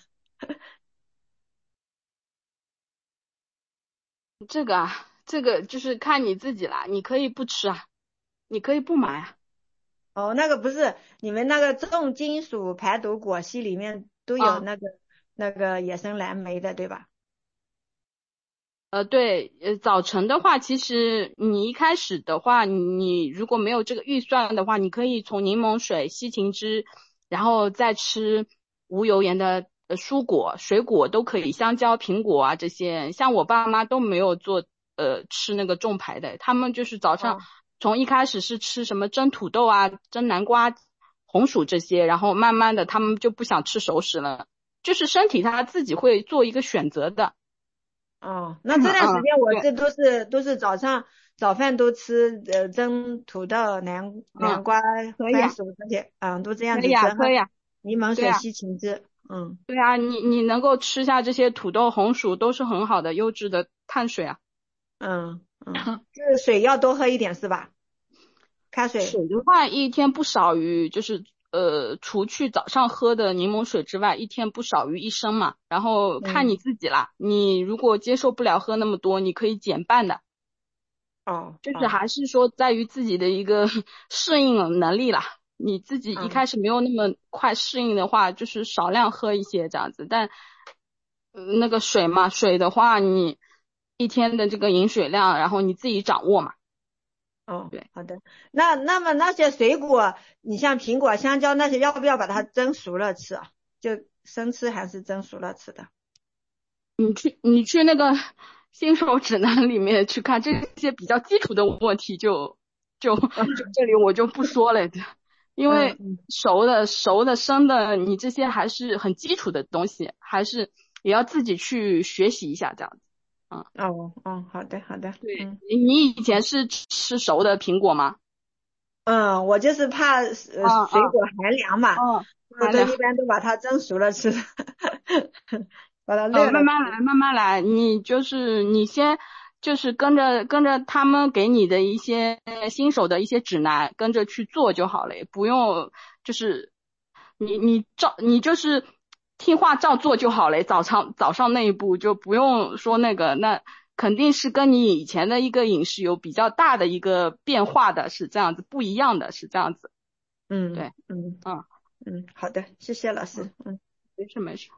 B: 这个啊，这个就是看你自己啦，你可以不吃啊，你可以不买啊。
E: 哦，那个不是你们那个重金属排毒果昔里面都有
B: 啊，
E: 那个那个野生蓝莓的，对吧？
B: 呃，对，呃，早晨的话，其实你一开始的话，你你如果没有这个预算的话，你可以从柠檬水、西芹汁，然后再吃无油盐的呃蔬果、水果都可以，香蕉、苹果啊这些。像我爸妈都没有做呃吃那个重排的，他们就是早上
E: 哦
B: 从一开始是吃什么蒸土豆啊、蒸南瓜、红薯这些，然后慢慢的他们就不想吃熟食了，就是身体他自己会做一个选择的。
E: 哦，那这段时
B: 嗯，对，
E: 间我这都是都是早上早饭都吃呃蒸土豆、南南
B: 嗯，
E: 瓜、
B: 可以啊。
E: 番薯这些，嗯，都这样
B: 可以啊，
E: 子吃，喝
B: 可以啊，
E: 柠檬水、
B: 对啊，
E: 西芹汁，嗯
B: 对啊，你你能够吃下这些土豆、红薯，都是很好的优质的碳水啊。
E: 嗯嗯，这水要多喝一点是吧？开水，
B: 水的话，一天不少于就是呃，除去早上喝的柠檬水之外，一天不少于一升嘛。然后看你
E: 嗯
B: 自己啦，你如果接受不了喝那么多，你可以减半的，就是
E: 哦哦
B: 还是说在于自己的一个适应能力啦。你自己一
E: 嗯
B: 开始没有那么快适应的话，就是少量喝一些这样子。但呃那个水嘛，水的话，你一天的这个饮水量，然后你自己掌握嘛。
E: 哦，
B: 对，
E: 好的。那那么那些水果，你像苹果、香蕉那些，要不要把它蒸熟了吃啊？就生吃还是蒸熟了吃的？
B: 你去你去那个新手指南里面去看这些比较基础的问题就，就就就这里我就不说了，因为
E: 嗯嗯
B: 熟的、熟的、生的，你这些还是很基础的东西，还是也要自己去学习一下这样子。嗯，
E: 哦哦，好的好的，
B: 对，
E: 嗯。
B: 你你以前是吃熟的苹果吗？
E: 嗯，我就是怕呃
B: 啊啊
E: 水果寒凉嘛，
B: 哦，
E: 我都
B: 还凉。
E: 一般都把它蒸熟了吃，把它
B: 呃，
E: 热了吃。
B: 慢慢来，慢慢来。你就是你先就是跟着跟着他们给你的一些新手的一些指南，跟着去做就好了，也不用就是你你照你就是听话照做就好了。早上早上那一步就不用说那个，那肯定是跟你以前的一个饮食有比较大的一个变化的，是这样子，不一样的是这样子。
E: 嗯
B: 对，
E: 嗯
B: 嗯
E: 嗯，好的，谢谢老
B: 嗯，
E: 师。嗯，
B: 没事没事。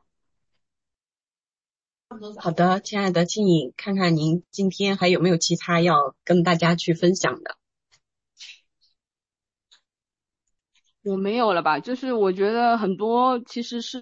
A: 好的，亲爱的青颖，看看您今天还有没有其他要跟大家去分享的？
B: 我没有了吧，就是我觉得很多其实是，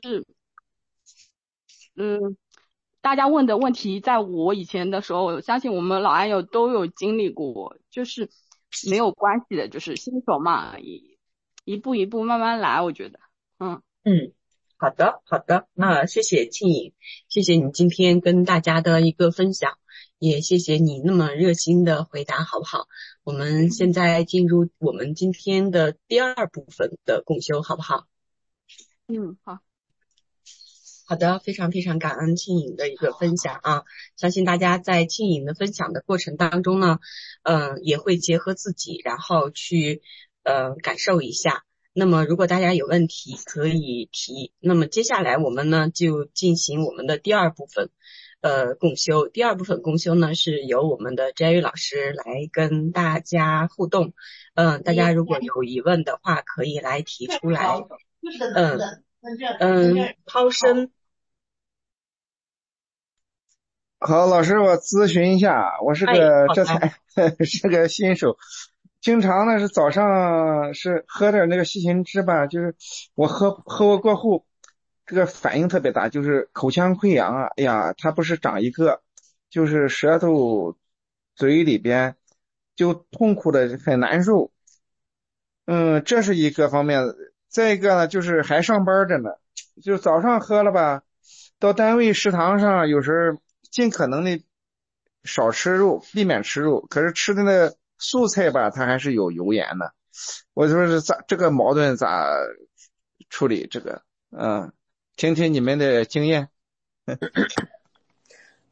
B: 嗯，大家问的问题，在我以前的时候，我相信我们老爱友都有经历过，就是没有关系的，就是新手嘛，一一步一步慢慢来，我觉得，嗯
A: 嗯，好的，好的，那谢谢庆颖，谢谢你今天跟大家的一个分享，也谢谢你那么热心的回答，好不好？我们现在进入我们今天的第二部分的共修，好不好？
B: 嗯，好，
A: 好的，非常非常感恩庆颖的一个分享啊！相信大家在庆颖的分享的过程当中呢，嗯、呃，也会结合自己，然后去呃感受一下。那么，如果大家有问题可以提。那么接下来我们呢就进行我们的第二部分，呃，共修。第二部分共修呢是由我们的翟宇老师来跟大家互动。嗯、呃，大家如果有疑问的话，可以来提出来。嗯嗯，抛身。
F: 好，老师，我咨询一下，我是
A: 哎，
F: 个这
A: 好的，
F: 才是个新手，经常呢是早上是喝点那个西芹汁吧，就是我喝喝过过后，这个反应特别大，就是口腔溃疡啊，哎呀，它不是长一个，就是舌头、嘴里边就痛苦的很难受。嗯，这是一个方面。再一个呢，就是还上班着呢，就早上喝了吧，到单位食堂上有时候尽可能的少吃肉，避免吃肉，可是吃的那素菜吧，它还是有油盐的。我说是咋这个矛盾咋处理这个？嗯，听听你们的经验。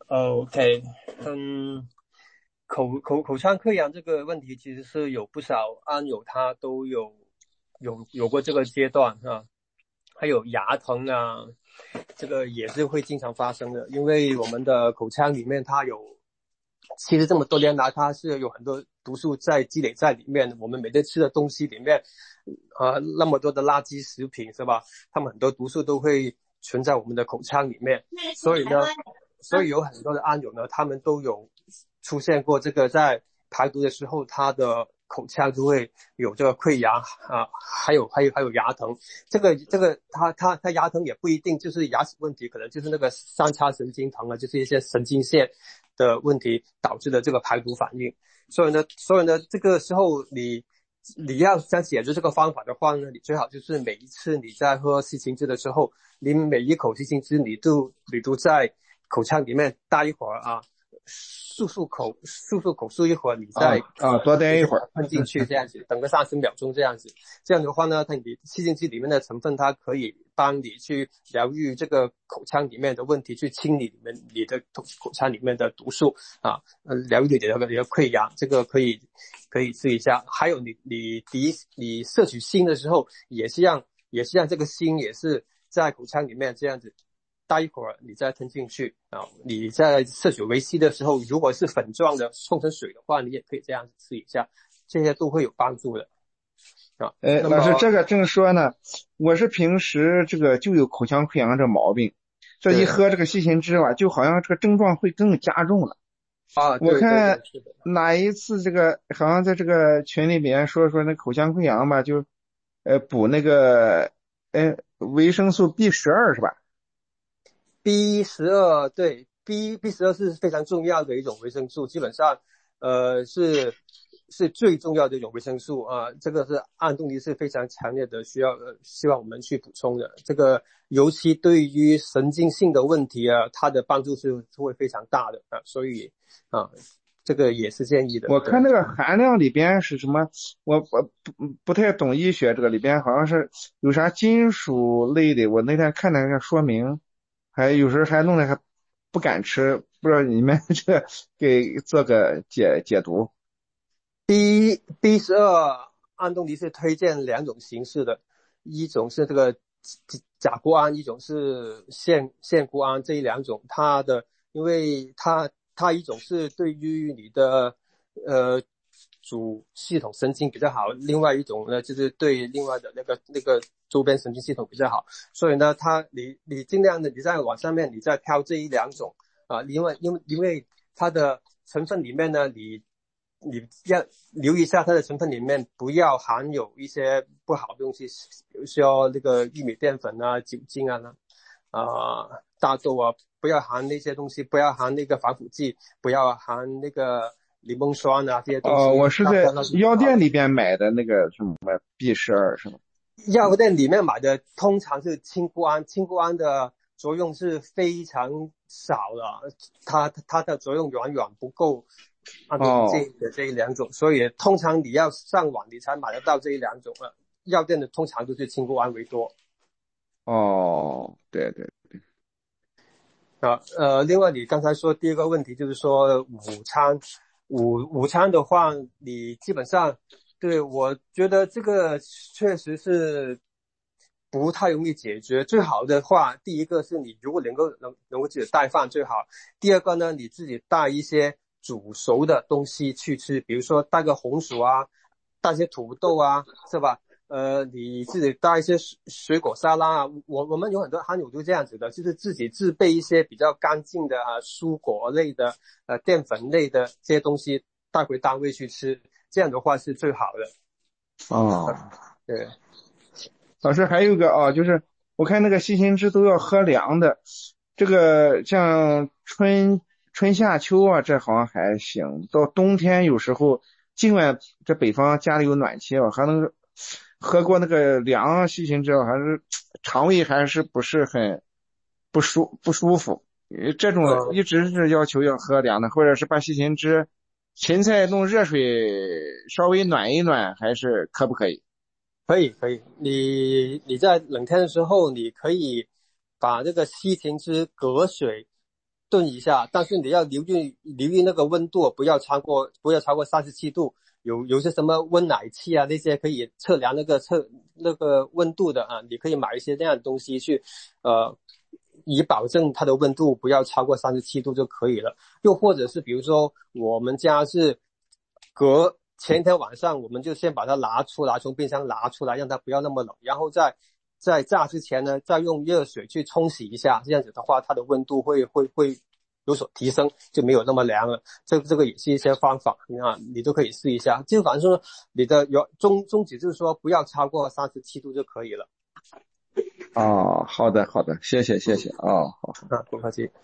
G: OK， 嗯，口口口腔溃疡这个问题其实是有不少案友他都有有有过这个阶段啊，还有牙疼啊，这个也是会经常发生的，因为我们的口腔里面它有，其实这么多年来它是有很多毒素在积累在里面，我们每天吃的东西里面，呃，那么多的垃圾食品是吧？它们很多毒素都会存在我们的口腔里面，所以呢。所以有很多的案友呢，他们都有出现过这个在排毒的时候，他的口腔就会有这个溃疡啊，还有还有还有牙疼。这个这个他他他牙疼也不一定就是牙齿问题，可能就是那个三叉神经疼啊，就是一些神经线的问题导致的这个排毒反应。所以呢，所以呢，这个时候你。你要想解决这个方法的话呢，你最好就是每一次你在喝西芹汁的时候，你每一口西芹汁你都你都在口腔里面待一会儿啊，漱漱口，漱漱口漱一会儿，你再
F: 啊啊多待一会儿，
G: 喷进去这样子，等个三十秒钟这样子。这样的话呢，它你西芹汁里面的成分，它可以帮你去疗愈这个口腔里面的问题，去清理你们你的口腔里面的毒素啊，呃，疗愈你的你的溃疡，这个可以可以试一下。还有你你你你摄取锌的时候，也是让也是让这个锌也是在口腔里面这样子。待一会儿你再吞进去啊！你在摄取维 C 的时候，如果是粉状的冲成水的话，你也可以这样试一下，这些都会有帮助的啊。
F: 哎，老师，这个正说呢，我是平时这个就有口腔溃疡这毛病，这一喝这个西芹汁吧，就好像这个症状会更加重了。
G: 啊，
F: 我看哪一次这个好像在这个群里边说说那口腔溃疡吧，就呃补那个呃维生素 B 十二 是吧？
G: B 十二 对 B B 十二 是非常重要的一种维生素，基本上呃是是最重要的一种维生素啊，这个是按动力是非常强烈的需要呃希望我们去补充的，这个尤其对于神经性的问题啊，它的帮助是会非常大的啊，所以啊这个也是建议的。
F: 我看那个含量里边是什么，我我不不太懂医学，这个里边好像是有啥金属类的，我那天看那个说明。还有时候还弄得还不敢吃，不知道你们这个给做个解解读。
G: B B 十二氨动力是推荐两种形式的，一种是这个甲钴胺，一种是腺腺钴胺，这一两种它的，因为它它一种是对于你的呃主系统神经比较好，另外一种呢就是对另外的那个那个周边神经系统比较好，所以呢，它你你尽量的你在网上面你再挑这一两种啊，因为因为因为它的成分里面呢，你你要留意一下它的成分里面不要含有一些不好的东西，比如说那个玉米淀粉啊、酒精啊、啊大豆啊，不要含那些东西，不要含那个防腐剂，不要含那个柠檬酸啊这些东西。
F: 哦，我是在药店里边买的那个什么 B 十二 是吗？
G: 药店里面买的通常是氢钴胺，氢钴胺的作用是非常少的，它它的作用远远不够按照这的这一两种，所以通常你要上网你才买得到这一两种了。药店的通常都是氢钴胺为多。
F: 哦，对对对。
G: 啊，呃，另外你刚才说第二个问题就是说午餐，午午餐的话，你基本上，对，我觉得这个确实是不太容易解决。最好的话，第一个是你如果能够能能够自己带饭最好。第二个呢，你自己带一些煮熟的东西去吃，比如说带个红薯啊，带一些土豆啊，是吧？呃，你自己带一些水水果沙拉啊，我我们有很多餐友都这样子的，就是自己自备一些比较干净的啊蔬果类的、呃淀粉类的这些东西带回单位去吃，这样的话是最好的。
F: 哦，
G: 对。
F: 老师还有一个啊，就是我看那个西芹汁都要喝凉的，这个像春春夏秋啊，这好像还行，到冬天有时候尽管这北方家里有暖气啊，还能喝过那个凉西芹汁，还是肠胃还是不是很不舒不舒服。这种一直是要求要喝凉的，或者是把西芹汁芹菜弄热水稍微暖一暖，还是可不可以？
G: 可以可以，你你在冷天的时候，你可以把这个西芹汁隔水炖一下，但是你要留意留意那个温度不要超过不要超过三十七度。有有些什么温奶器啊，那些可以测量那个测那个温度的啊，你可以买一些这样的东西去，呃，以保证它的温度不要超过三十七度就可以了。又或者是比如说我们家是隔前一天晚上，我们就先把它拿出来，从冰箱拿出来，让它不要那么冷，然后在在炸之前呢，再用热水去冲洗一下，这样子的话，它的温度会会会有所提升，就没有那么凉了。这个这个也是一些方法，啊，你都可以试一下。就反正说你的有宗宗旨就是说不要超过三十七度就可以了。
F: 哦，好的好的，谢谢谢谢。哦，好
G: 啊，不客气。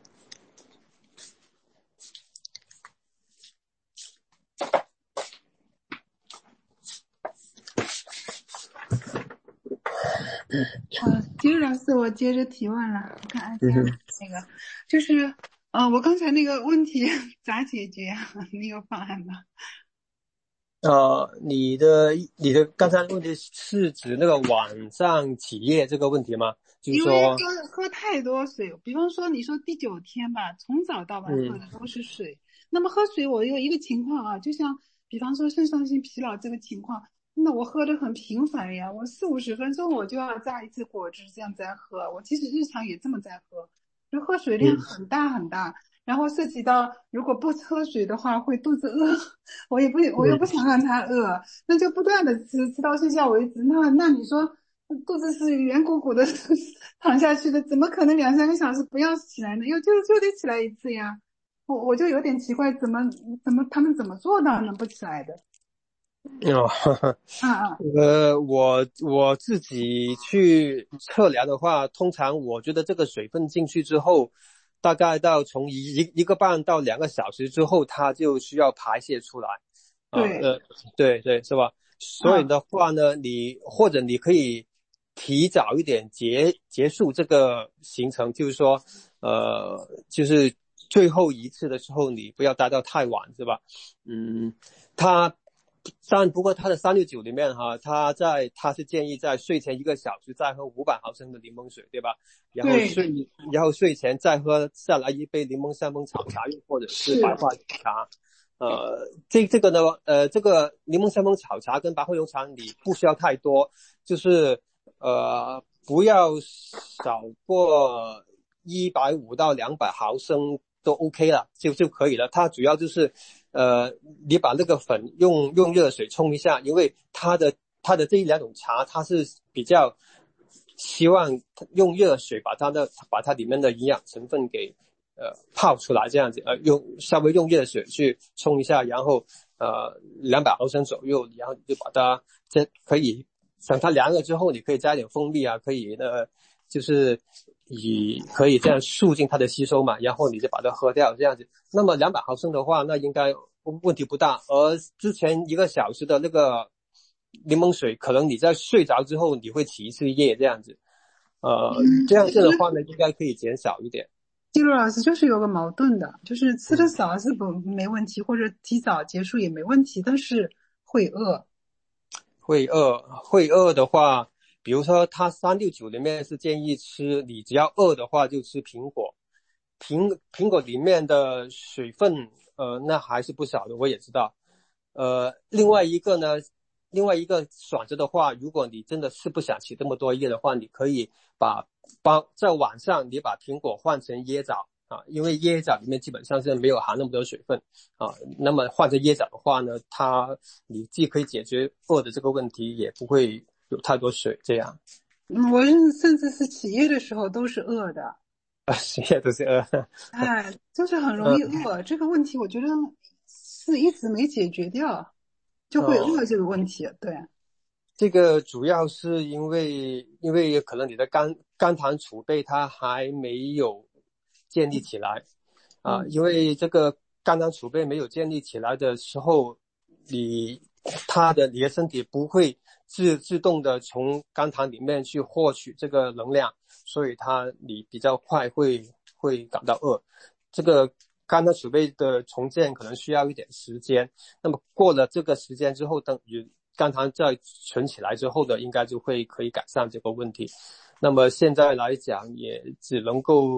D: 啊，金日老师，我接着提问了。我看阿佳那个，就是，呃，我刚才那个问题咋解决啊？你有方案吗？
G: 呃，你的你的刚才的问题是指那个晚上起夜这个问题吗？就是说，
D: 因为喝喝太多水，比方说你说第九天吧，从早到晚喝的都是水。嗯、那么喝水，我有一个情况啊，就像比方说肾上腺疲劳这个情况，那我喝的很频繁呀，我四五十分钟我就要榨一次果汁这样在喝，我其实日常也这么在喝，就喝水量很大很大。嗯，然后涉及到如果不喝水的话会肚子饿，我也不我又不想让他饿，那就不断的吃，吃到睡觉为止。那那你说肚子是圆鼓鼓的躺下去的，怎么可能两三个小时不要起来呢？又就就得起来一次呀。我我就有点奇怪，怎么怎么他们怎么做到能不起来的？
G: 哦，
D: 啊啊，
G: 呃，我我自己去测量的话，通常我觉得这个水分进去之后，大概到从一一个半到两个小时之后，它就需要排泄出来。啊，
D: 对，
G: 呃，对对，是吧？所以的话呢，你或者你可以提早一点结结束这个行程，就是说，呃，就是最后一次的时候，你不要待到太晚，是吧？嗯，它。但不过他的三六九里面哈，他在他是建议在睡前一个小时再喝五百毫升的柠檬水，对吧？然后睡然后睡前再喝下来一杯柠檬香蜂草茶，又或者是白花茶。呃，这这个呢，呃，这个柠檬香蜂草茶跟白花油茶你不需要太多，就是呃不要少过一百五到两百毫升都 OK 了，就就可以了。它主要就是呃，你把那个粉用用热水冲一下，因为它的它的这一两种茶，它是比较希望用热水把它的把它里面的营养成分给呃泡出来，这样子呃用稍微用热水去冲一下，然后呃两百毫升左右，然后你就把它这可以等它凉了之后，你可以加一点蜂蜜啊，可以呃就是以可以这样促进它的吸收嘛，然后你就把它喝掉这样子。那么两百毫升的话，那应该问题不大。而之前一个小时的那个柠檬水，可能你在睡着之后你会起一次夜这样子，呃，这样子的话呢，应该可以减少一点。
D: 季璐老师就是有个矛盾的，就是吃的少是不没问题，或者提早结束也没问题，但是会饿。
G: 会饿，会饿的话，比如说它三六九里面是建议吃，你只要饿的话就吃苹果，苹苹果里面的水分，呃，那还是不少的，我也知道。呃，另外一个呢，另外一个选择的话，如果你真的是不想起这么多夜的话，你可以把把在晚上你把苹果换成椰枣。啊，因为椰枣里面基本上是没有含那么多水分啊，那么换成椰枣的话呢，它你既可以解决饿的这个问题，也不会有太多水这样。
D: 嗯，我甚至是起夜的时候都是饿的。
G: 啊，起夜都是饿。
D: 哎，就是很容易饿，嗯、这个问题我觉得是一直没解决掉，就会饿这个问题。哦、对，
G: 这个主要是因为因为可能你的肝肝糖储备它还没有建立起来啊，因为这个肝糖储备没有建立起来的时候，你它的你的身体不会自自动的从肝糖里面去获取这个能量，所以它你比较快会会感到饿。这个肝糖储备的重建可能需要一点时间，那么过了这个时间之后，等于肝糖再存起来之后的，应该就会可以改善这个问题。那么现在来讲，也只能够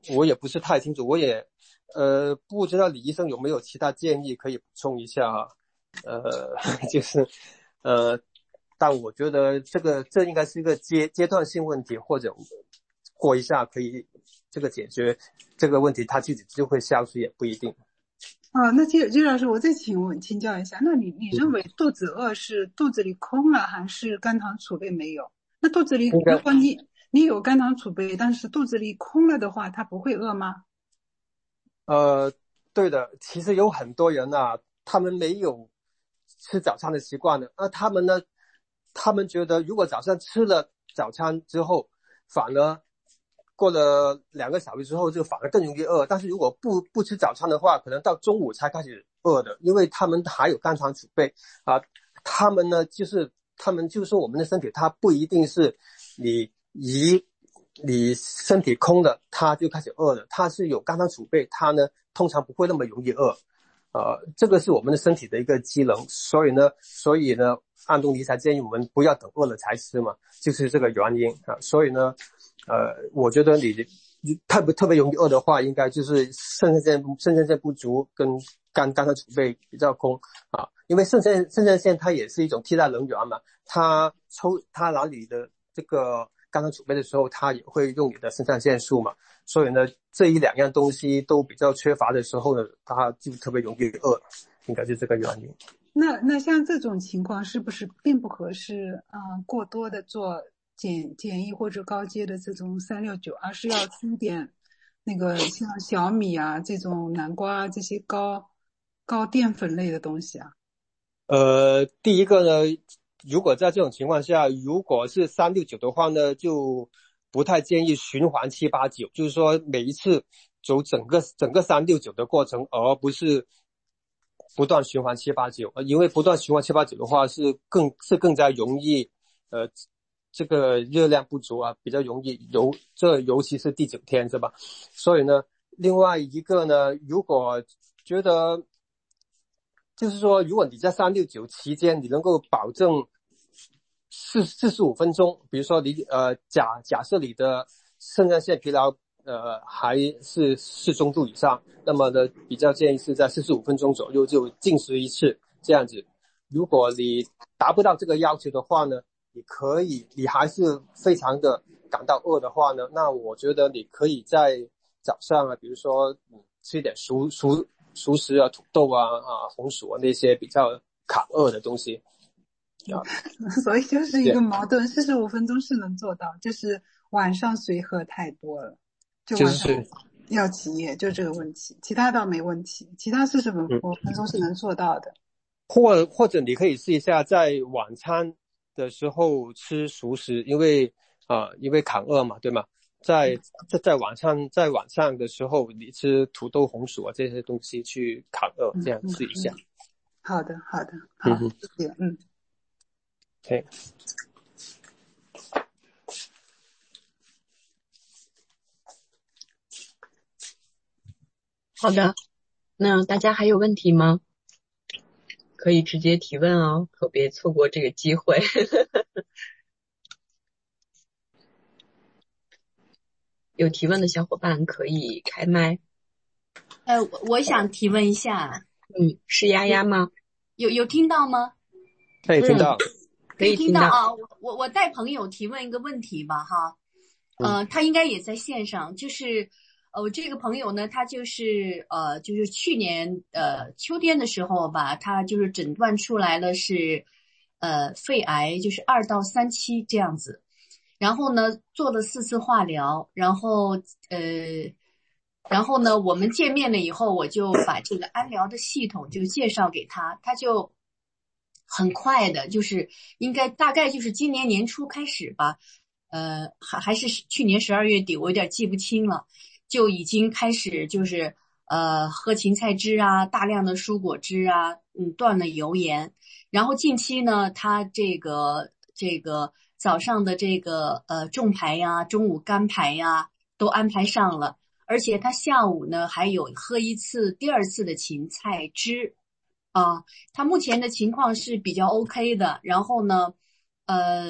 G: 我也不是太清楚，我也呃不知道李医生有没有其他建议可以补充一下啊？呃，就是呃，但我觉得这个这应该是一个阶阶段性问题，或者过一下可以这个解决这个问题，它自己就会消失也不一定。
D: 啊，那季季老师，我再请问请教一下，那你你认为肚子饿是肚子里空了，还是肝糖储备没有？那肚子里，如果你你有肝糖储备，但是肚子里空了的话，它不会饿吗？
G: 呃，对的，其实有很多人啊，他们没有吃早餐的习惯的，那他们呢，他们觉得如果早上吃了早餐之后，反而过了两个小时之后就反而更容易饿，但是如果不不吃早餐的话，可能到中午才开始饿的，因为他们还有肝糖储备啊。他们呢，就是他们就是说我们的身体它不一定是你一你身体空了它就开始饿了，它是有肝糖储备，它呢通常不会那么容易饿。呃，这个是我们的身体的一个机能，所以呢，所以呢，安东尼才建议我们不要等饿了才吃嘛，就是这个原因啊。所以呢，呃，我觉得你特别特别容易饿的话，应该就是肾上腺肾上腺不足跟肝肝糖储备比较空啊，因为肾上肾上腺它也是一种替代能源嘛，它抽它拿你的这个肝糖储备的时候，它也会用你的肾上腺素嘛，所以呢，这一两样东西都比较缺乏的时候呢，它就特别容易饿，应该是这个原因。
D: 那那像这种情况是不是并不合适啊、呃？过多的做简简易或者高阶的这种三六九，而是要吃一点那个像小米啊这种南瓜这些高高淀粉类的东西啊。
G: 呃，第一个呢，如果在这种情况下，如果是三六九的话呢，就不太建议循环七八九，就是说每一次走整个整个三六九的过程，而不是不断循环七八九，因为不断循环七八九的话是更是更加容易呃这个热量不足啊，比较容易尤这尤其是第九天是吧？所以呢，另外一个呢，如果觉得就是说，如果你在三六九期间，你能够保证四四十五分钟，比如说你呃假假设你的肾上腺疲劳呃还是是中度以上，那么呢比较建议是在四十五分钟左右就进食一次这样子。如果你达不到这个要求的话呢，你可以你还是非常的感到饿的话呢，那我觉得你可以在早上啊，比如说嗯吃一点熟熟。熟食啊，土豆啊啊，红薯啊那些比较抗饿的东西啊，
D: 所以就是一个矛盾，四十五分钟是能做到，就是晚上水喝太多了，就晚上要起夜，就这个问题，其他倒没问题，其他四十五分钟是能做到的。
G: 或或者你可以试一下在晚餐的时候吃熟食，因为啊、呃，因为抗饿嘛，对吗？在在在晚上在晚上的时候，你吃土豆、红薯啊这些东西去抗饿，这样试一下。
D: 嗯嗯、好的，好的，好，
G: 嗯、
D: 谢谢，嗯。
G: OK。
A: 好的，那大家还有问题吗？可以直接提问哦，可别错过这个机会。有提问的小伙伴可以开麦。
H: 呃，我想提问一下。
A: 嗯，是丫丫吗？
H: 有有听到吗？
G: 可以听到，
A: 嗯、
H: 可以听到啊。我我带朋友提问一个问题吧，哈，呃，他应该也在线上，就是呃，我这个朋友呢，他就是呃，就是去年呃秋天的时候吧，他就是诊断出来了是呃肺癌，就是二到三期这样子。然后呢，做了四次化疗，然后呃，然后呢，我们见面了以后，我就把这个安疗的系统就介绍给他，他就很快的，就是应该大概就是今年年初开始吧，呃，还还是去年十二月底，我有点记不清了，就已经开始就是呃喝芹菜汁啊，大量的蔬果汁啊，嗯，断了油盐，然后近期呢，他这个这个。早上的这个呃重排呀，中午干排呀都安排上了，而且他下午呢还有喝一次第二次的芹菜汁啊。他目前的情况是比较 OK 的，然后呢，呃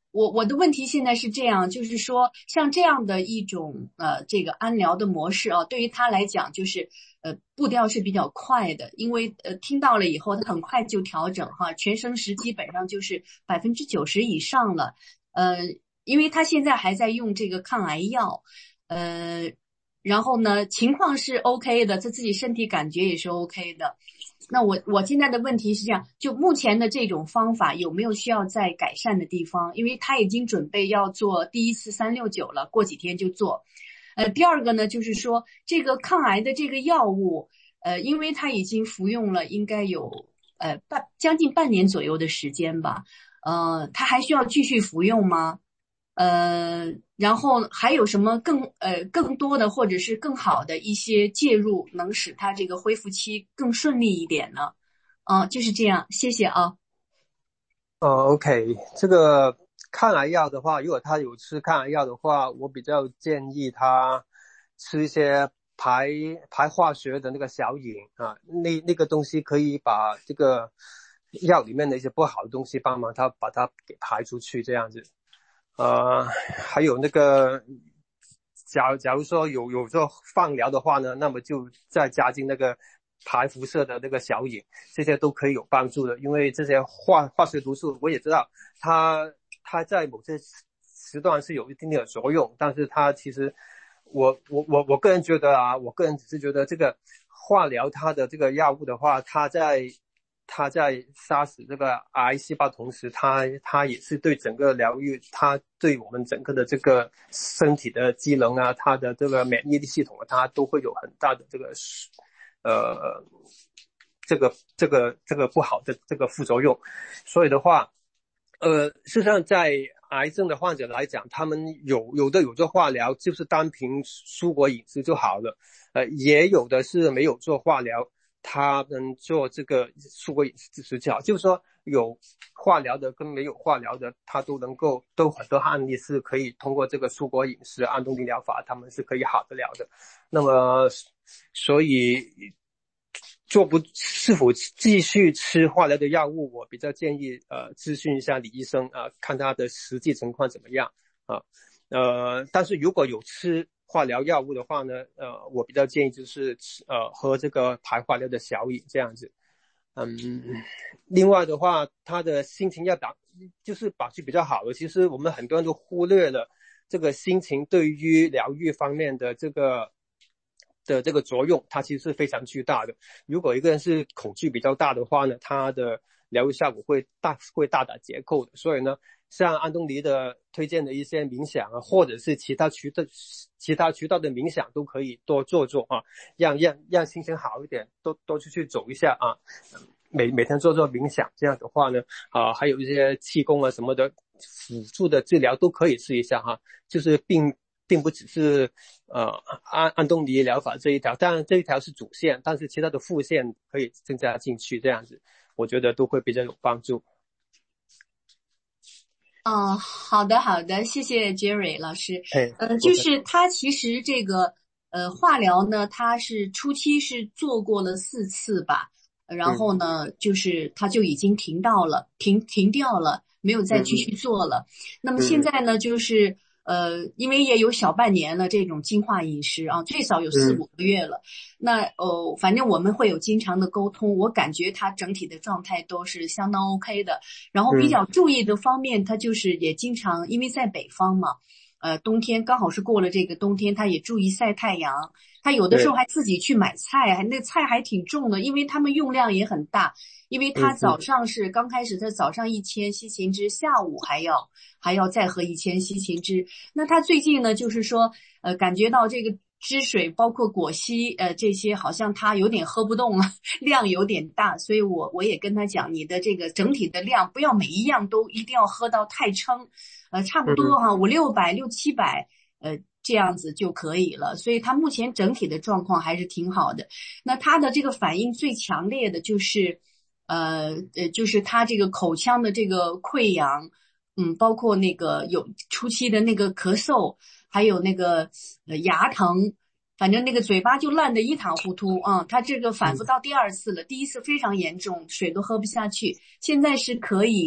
H: 我我的问题现在是这样，就是说像这样的一种呃这个安疗的模式啊，对于他来讲就是呃步调是比较快的，因为呃听到了以后他很快就调整哈，全生时基本上就是百分之九十以上了，呃，因为他现在还在用这个抗癌药，呃，然后呢情况是 OK 的，他自己身体感觉也是 OK 的。那我我现在的问题是这样，就目前的这种方法有没有需要再改善的地方？因为他已经准备要做第一次三六九了，过几天就做。呃，第二个呢，就是说这个抗癌的这个药物，呃，因为他已经服用了应该有呃半将近半年左右的时间吧，呃，他还需要继续服用吗？呃，然后还有什么更呃更多的或者是更好的一些介入，能使它这个恢复期更顺利一点呢？嗯、呃，就是这样，谢谢啊。
G: 哦 ，OK， 这个抗癌药的话，如果他有吃抗癌药的话，我比较建议他吃一些排排化学的那个小饮啊，那那个东西可以把这个药里面的一些不好的东西帮忙他把它给排出去，这样子。呃，还有那个，假假如说有有做放疗的话呢，那么就再加进那个排辐射的那个小饮，这些都可以有帮助的。因为这些化化学毒素，我也知道它它在某些时段是有一定的作用，但是它其实我我我我个人觉得啊，我个人只是觉得这个化疗它的这个药物的话，它在它在杀死这个癌细胞同时，它它也是对整个疗愈，它对我们整个的这个身体的机能啊，它的这个免疫力系统啊，它都会有很大的这个呃这个这个这个不好的这个副作用。所以的话，呃，事实上在癌症的患者来讲，他们有有的有做化疗，就是单凭蔬果饮食就好了，呃，也有的是没有做化疗。他们做这个蔬果饮食就好，就是说有化疗的跟没有化疗的，他都能够都很多案例是可以通过这个蔬果饮食安东尼疗法，他们是可以好得了的。那么，所以做不是否继续吃化疗的药物，我比较建议呃咨询一下李医生啊、呃，看他的实际情况怎么样啊。呃，但是如果有吃化疗药物的话呢，呃，我比较建议就是呃喝这个排化疗的小饮这样子。嗯，另外的话，他的心情要保，就是保持比较好的。其实我们很多人都忽略了这个心情对于疗愈方面的这个的这个作用，它其实是非常巨大的。如果一个人是恐惧比较大的话呢，他的疗愈效果会大会大打折扣的。所以呢，像安东尼的推荐的一些冥想啊，或者是其他渠道其他渠道的冥想都可以多做做啊，让让让心情好一点，多多出去走一下啊，每每天做做冥想，这样的话呢，啊，还有一些气功啊什么的辅助的治疗都可以试一下哈，就是并并不只是呃安安东尼疗法这一条，当然这一条是主线，但是其他的副线可以增加进去，这样子我觉得都会比较有帮助。
H: 哦，好的好的，谢谢 Jerry 老师。呃，就是他其实这个呃化疗呢，他是初期是做过了四次吧，然后呢，嗯、就是他就已经停到了，停停掉了，没有再继续做了。嗯、那么现在呢，就是呃，因为也有小半年了，这种净化饮食啊，最少有四五个月了。嗯、那哦，反正我们会有经常的沟通，我感觉他整体的状态都是相当 OK 的。然后比较注意的方面，他就是也经常，因为在北方嘛，呃，冬天刚好是过了这个冬天，他也注意晒太阳。他有的时候还自己去买菜，还那菜还挺重的，因为他们用量也很大。因为他早上是刚开始，他早上一千西芹汁，下午还要还要再喝一千西芹汁。那他最近呢，就是说，呃，感觉到这个汁水包括果昔，呃，这些好像他有点喝不动了，量有点大，所以我我也跟他讲，你的这个整体的量不要每一样都一定要喝到太撑，呃，差不多哈，五六百六七百，呃。这样子就可以了，所以他目前整体的状况还是挺好的。那他的这个反应最强烈的就是，呃呃，就是他这个口腔的这个溃疡，嗯，包括那个有初期的那个咳嗽，还有那个呃牙疼，反正那个嘴巴就烂得一塌糊涂啊。他这个反复到第二次了，第一次非常严重，水都喝不下去，现在是可以。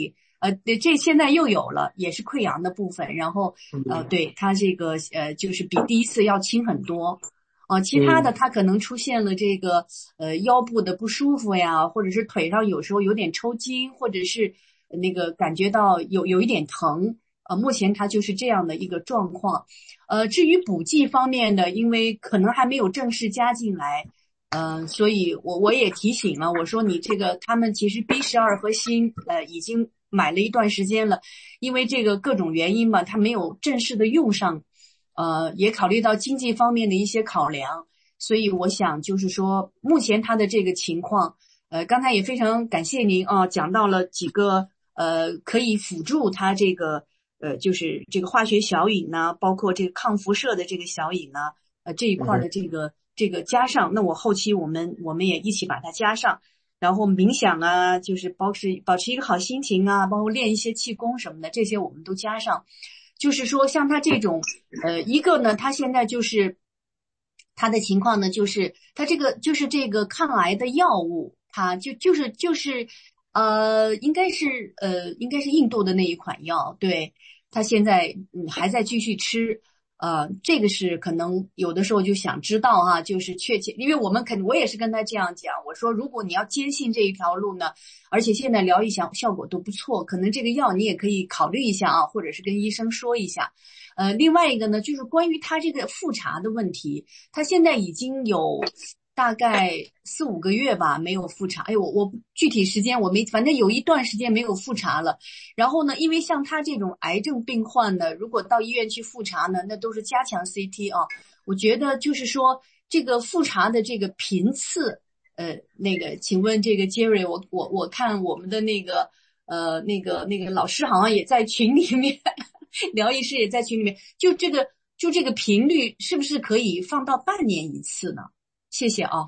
H: 呃，对，这现在又有了，也是溃疡的部分，然后呃，对它这个呃，就是比第一次要轻很多。啊、呃，其他的它可能出现了这个呃腰部的不舒服呀，或者是腿上有时候有点抽筋，或者是那个感觉到有有一点疼。呃，目前它就是这样的一个状况。呃，至于补剂方面的，因为可能还没有正式加进来。嗯、呃，所以我我也提醒了，我说你这个他们其实 B 十二和锌呃已经买了一段时间了，因为这个各种原因嘛，它没有正式的用上，呃，也考虑到经济方面的一些考量，所以我想就是说，目前它的这个情况，呃，刚才也非常感谢您啊，讲到了几个呃可以辅助它这个呃就是这个化学小饮呢，包括这个抗辐射的这个小饮呢，呃这一块的这个。这个加上，那我后期我们我们也一起把它加上，然后冥想啊，就是保持保持一个好心情啊，包括练一些气功什么的，这些我们都加上。就是说，像他这种，呃，一个呢，他现在就是他的情况呢，就是他这个就是这个抗癌的药物，他就就是就是呃，应该是呃，应该是印度的那一款药，对，他现在嗯还在继续吃。呃，这个是可能有的时候就想知道哈，就是确切，因为我们肯我也是跟他这样讲，我说如果你要坚信这一条路呢，而且现在疗愈效效果都不错，可能这个药你也可以考虑一下啊，或者是跟医生说一下。呃，另外一个呢，就是关于他这个复查的问题，他现在已经有大概四五个月吧没有复查，哎，我我具体时间我没，反正有一段时间没有复查了。然后呢，因为像他这种癌症病患呢，如果到医院去复查呢，那都是加强 C T 啊。我觉得就是说这个复查的这个频次，呃，那个，请问这个 Jerry， 我我我看我们的那个呃那个那个老师好像也在群里面，疗愈师也在群里面，就这个就这个频率是不是可以放到半年一次呢？谢谢啊。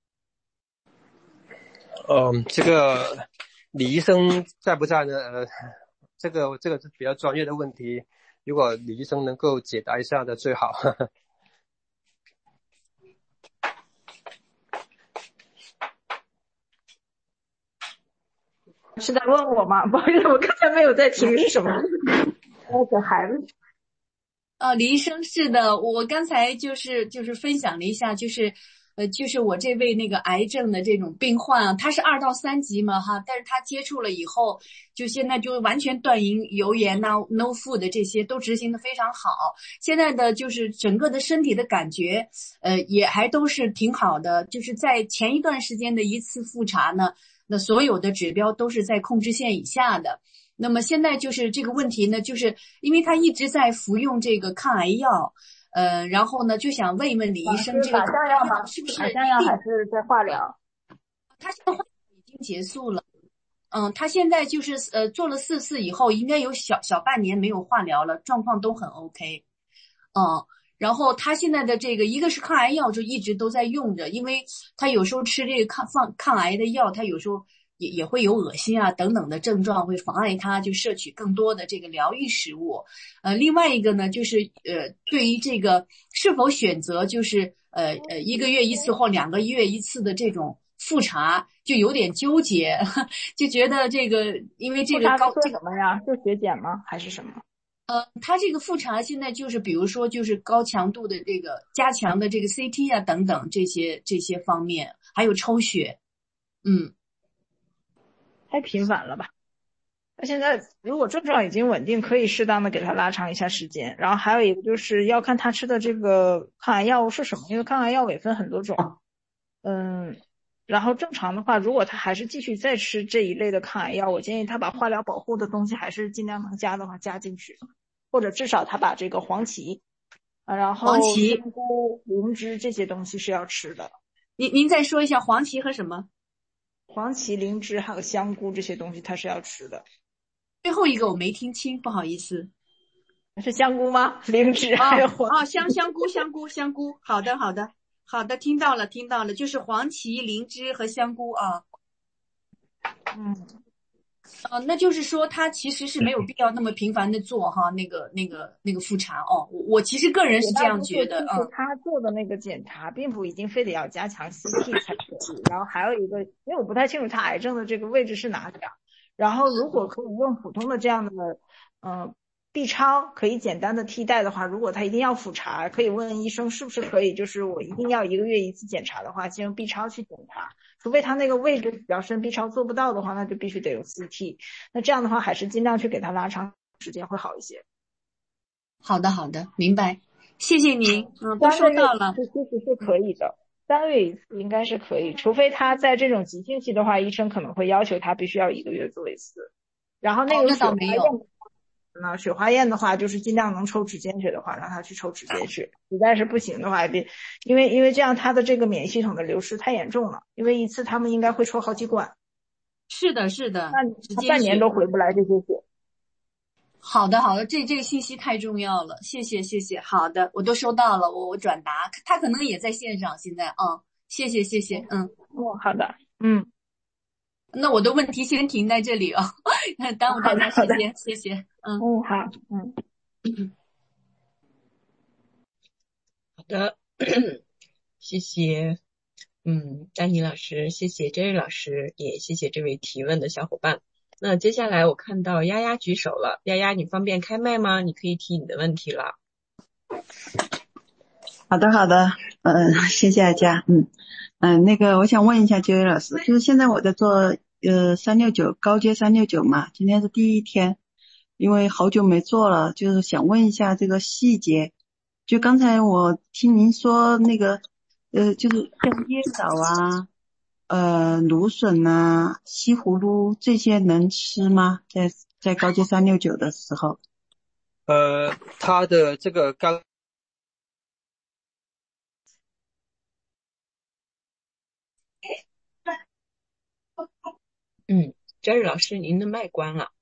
G: 嗯，这个李医生在不在呢？呃，这个这个是比较专业的问题，如果李医生能够解答一下的最好。呵呵
I: 是在问我吗？不好意思，我刚才没有在听是什么。我给孩子。
H: 呃，李医生是的，我刚才就是就是分享了一下，就是呃，就是我这位那个癌症的这种病患啊，他是二到三级嘛哈，但是他接触了以后，就现在就完全断饮油盐呐、no food 的这些都执行的非常好，现在的就是整个的身体的感觉，呃，也还都是挺好的，就是在前一段时间的一次复查呢，那所有的指标都是在控制线以下的。那么现在就是这个问题呢，就是因为他一直在服用这个抗癌药，呃，然后呢就想问一问李医生，这个
I: 打降药吗？
H: 是不是
I: 打降药还是在化疗？
H: 他这个化疗已经结束了，嗯，他现在就是呃做了四次以后，应该有小小半年没有化疗了，状况都很 OK， 嗯。然后他现在的这个一个是抗癌药就一直都在用着，因为他有时候吃这个抗抗抗癌的药，他有时候也也会有恶心啊等等的症状，会妨碍他就摄取更多的这个疗愈食物。呃，另外一个呢，就是呃，对于这个是否选择就是呃呃一个月一次或两个月一次的这种复查，就有点纠结，就觉得这个因为这个高
I: 这个什么呀？是血检吗？还是什么？
H: 呃，他这个复查现在就是比如说就是高强度的这个加强的这个 C T 啊等等这些这些方面，还有抽血，嗯。
I: 太频繁了吧？那现在如果症状已经稳定，可以适当的给他拉长一下时间。然后还有一个就是要看他吃的这个抗癌药物是什么，因为抗癌药物也分很多种。嗯，然后正常的话，如果他还是继续再吃这一类的抗癌药，我建议他把化疗保护的东西还是尽量能加的话加进去，或者至少他把这个黄芪，啊，然后
H: 黄芪、
I: 香菇、灵芝这些东西是要吃的。
H: 您您再说一下黄芪和什么？
I: 黄芪、灵芝还有香菇这些东西它是要吃的。
H: 最后一个我没听清，不好意思。
I: 是香菇吗？灵芝还有黄
H: 哦，香香菇香菇香菇，好的好的好的，听到了听到了，就是黄芪、灵芝和香菇啊。
I: 嗯，
H: 呃，那就是说他其实是没有必要那么频繁的做哈，那个那个那个复查哦。我我其实个人是这样觉得啊。
I: 就是他做的那个检查，并不一定非得要加强 C T 才可以。然后还有一个，因为我不太清楚他癌症的这个位置是哪里啊。 然后如果可以用普通的这样的呃 B 超可以简单的替代的话，如果他一定要复查，可以问医生是不是可以，就是我一定要一个月一次检查的话，先用 B 超去检查，除非他那个位置比较深 B 超做不到的话，那就必须得有 C T， 那这样的话还是尽量去给他拉长时间会好一些。
H: 好的好的，明白，谢谢您。嗯，都收到了。
I: 其实是可以的，三个月一次应该是可以，除非他在这种急性期的话，医生可能会要求他必须要一个月做一次。然后那个血化验，那血化验的话，就是尽量能抽指尖血的话，让他去抽指尖血。实在是不行的话，别因为因为这样他的这个免疫系统的流失太严重了，因为一次他们应该会抽好几管。
H: 是的，是的，
I: 那他半年都回不来这些血。
H: 好的，好的，这这个信息太重要了，谢谢，谢谢。好的，我都收到了，我我转达，他可能也在线上现在，嗯，谢谢，谢谢，嗯，
I: 哦，好的，嗯，
H: 那我的问题先停在这里啊，耽误大家时间，谢谢，嗯，
I: 嗯，好，嗯，
A: 好的，谢谢，嗯，丹妮老师，谢谢 Jerry 老师，也谢谢这位提问的小伙伴。那接下来我看到丫丫举手了，丫丫你方便开麦吗？你可以提你的问题了。
J: 好的好的，嗯，谢谢大家。嗯嗯，那个我想问一下杰伟老师，就是现在我在做呃三六九高阶三六九嘛，今天是第一天，因为好久没做了，就是想问一下这个细节。就刚才我听您说那个呃就是像椰枣啊呃芦笋啊西葫芦这些能吃吗？在在高阶三六九的时候。
G: 呃它的这个高
A: 嗯 Jerry 老师您的麦关了。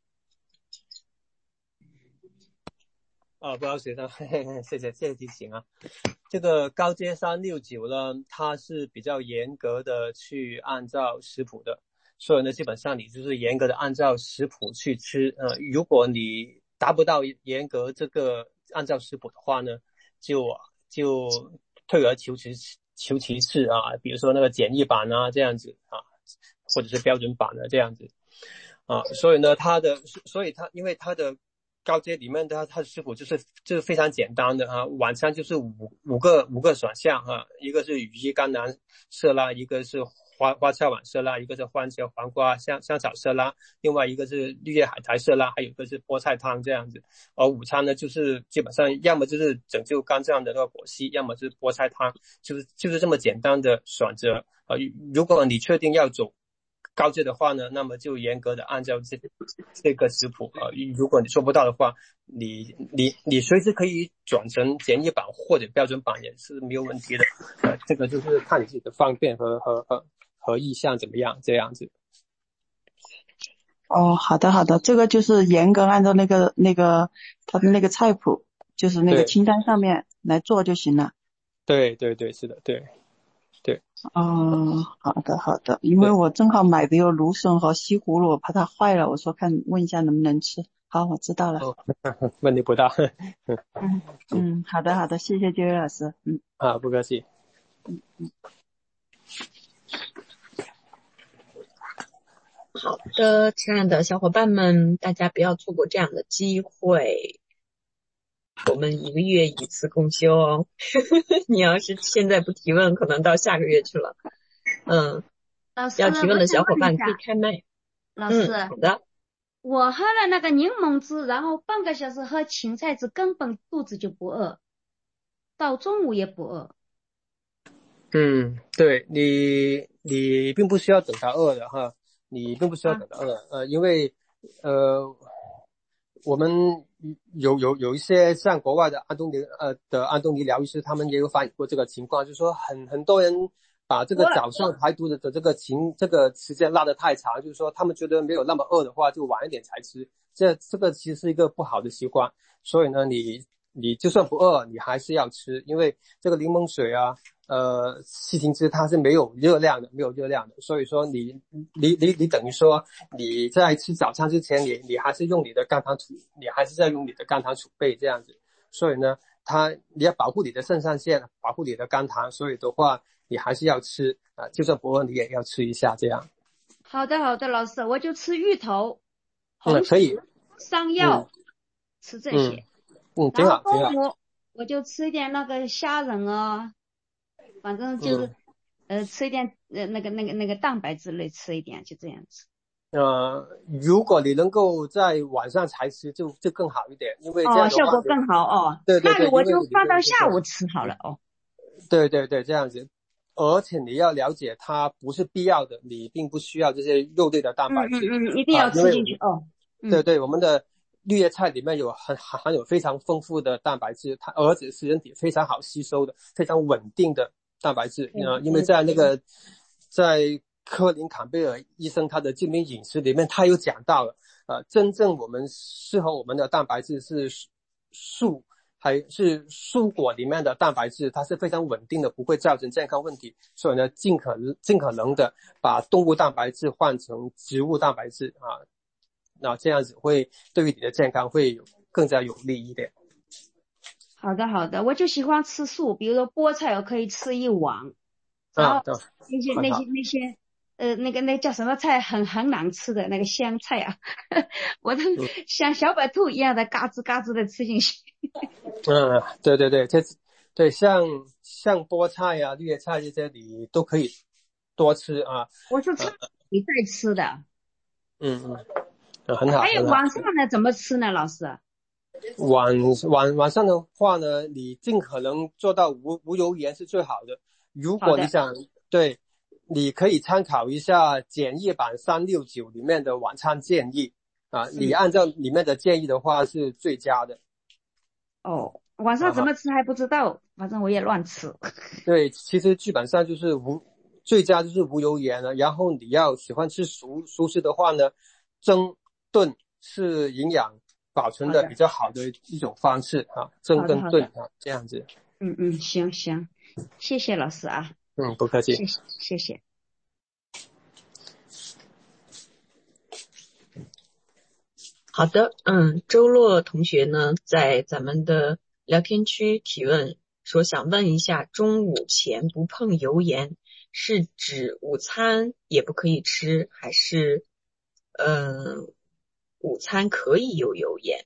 G: 啊，不好意思，谢谢谢谢提醒啊。这个高阶三六九呢，它是比较严格的去按照食谱的，所以呢，基本上你就是严格的按照食谱去吃。呃，如果你达不到严格这个按照食谱的话呢，就就退而求其求其次啊，比如说那个简易版啊这样子啊，或者是标准版的这样子啊，所以呢，它的所以它因为它的高阶里面的它的食谱就是就是非常简单的啊，晚餐就是五五个五个选项啊，一个是羽衣甘蓝色拉，一个是花花菜碗色拉，一个是番茄黄瓜香香草色拉，另外一个是绿叶海苔色拉，还有一个是菠菜汤这样子。而午餐呢，就是基本上要么就是拯救肝脏的那个果昔，要么就是菠菜汤，就是就是这么简单的选择。呃，如果你确定要走高阶的话呢，那么就严格的按照这这个食谱啊、呃。如果你做不到的话，你你你随时可以转成简易版或者标准版也是没有问题的。呃，这个就是看你自己的方便和和和和意向怎么样这样子。
J: 哦，好的好的，这个就是严格按照那个那个他的那个菜谱，就是那个清单上面来做就行了。
G: 对对对，是的，对。对，
J: 哦，好的好的，因为我正好买的有芦笋和西葫芦，我怕它坏了，我说看问一下能不能吃。好，我知道了。
G: 哦，问题不大。
J: 嗯嗯，好的好的，谢谢杰瑞老师。嗯，
G: 啊，不客气。
J: 嗯嗯。
A: 好的，亲爱的小伙伴们，大家不要错过这样的机会。我们一个月一次共修哦，你要是现在不提问，可能到下个月去了。嗯，
K: 老师，
A: 要提问的小伙伴可以开麦。
K: 老师，
A: 嗯，好的。
K: 我喝了那个柠檬汁，然后半个小时喝芹菜汁，根本肚子就不饿，到中午也不饿。
G: 嗯，对你，你并不需要等它饿的哈，你并不需要等它饿，啊、呃，因为呃。我们有有有一些像国外的安东尼呃的安东尼疗愈师，他们也有反映过这个情况，就是说很很多人把这个早上排毒的的这个情这个时间拉得太长，就是说他们觉得没有那么饿的话，就晚一点才吃，这这个其实是一个不好的习惯。所以呢，你你就算不饿，你还是要吃，因为这个柠檬水啊。呃，西芹汁它是没有热量的，没有热量的，所以说你你你你等于说你在吃早餐之前，你你还是用你的肝糖储，你还是在用你的肝糖储备这样子，所以呢，它你要保护你的肾上腺，保护你的肝糖，所以的话你还是要吃啊、呃，就算不饿你也要吃一下这样。
K: 好的好的，老师，我就吃芋头、
G: 嗯，
K: 红
G: 可以，
K: 薯、山药，
G: 嗯
K: 吃这
G: 嗯
K: 些。
G: 嗯，挺
K: 然后
G: 好挺好，
K: 中午我就吃一点那个虾仁啊，反正就是
G: 嗯。
K: 呃吃一点呃那个那个那个蛋白质类吃一点，就这样子。
G: 呃，如果你能够在晚上才吃就，就更好一点，因为这
K: 哦，
G: 样的话你，
K: 效果更好哦。
G: 对对对，
K: 那我
G: 因为
K: 就放到
G: 你的这个，
K: 下午吃好了哦。
G: 对对对，这样子，而且你要了解它不是必要的，你并不需要这些肉类的蛋
K: 嗯
G: 白质
K: 嗯嗯，一定
G: 啊，
K: 要吃
G: 因为我们，
K: 进去哦。嗯，
G: 对对，我们的绿叶菜里面有很含含有非常丰富的蛋白质，它而且是人体非常好吸收的、非常稳定的蛋白质。
K: 对
G: 呃，因为
K: 对对，
G: 在那个在科林坎贝尔医生他的健康饮食里面，他有讲到了，呃，真正我们适合我们的蛋白质是素。还是蔬果里面的蛋白质，它是非常稳定的，不会造成健康问题。所以呢，尽可尽可能的把动物蛋白质换成植物蛋白质啊，那这样子会对于你的健康会有更加有利一点。
K: 好的好的，我就喜欢吃素，比如说菠菜我可以吃一碗，然
G: 啊，
K: 后
G: 对，
K: 那些那些
G: 很好。
K: 那些呃那个那叫什么菜很很难吃的那个香菜啊，我都
G: 嗯
K: 像小白兔一样的嘎吱嘎吱的吃进去。
G: 嗯，对对对，这对像像菠菜呀、绿叶菜这些你都可以多吃啊。
K: 我是吃你再吃的。
G: 嗯嗯，嗯很好
K: 还有
G: 很好。
K: 晚上呢怎么吃呢，老师？
G: 晚晚晚上的话呢，你尽可能做到无无油盐是最好的。如
K: 好的。
G: 果你想，对，你可以参考一下简易版三六九里面的晚餐建议啊，你
K: 嗯。
G: 按照里面的建议的话是最佳的。
K: 哦，晚上怎么吃还不知道，反正我也乱吃。
G: 对，其实基本上就是无最佳就是无油盐了。然后你要喜欢吃熟熟食的话呢，蒸炖是营养保存的比较好的一种方式啊，蒸
K: 好的好的。
G: 跟炖啊，这样子。
K: 嗯嗯，行行，谢谢老师啊。
G: 嗯，不客气。
K: 谢谢谢谢。
A: 好的，嗯，周洛同学呢，在咱们的聊天区提问说，想问一下，中午前不碰油盐，是指午餐也不可以吃，还是，呃，午餐可以有油盐？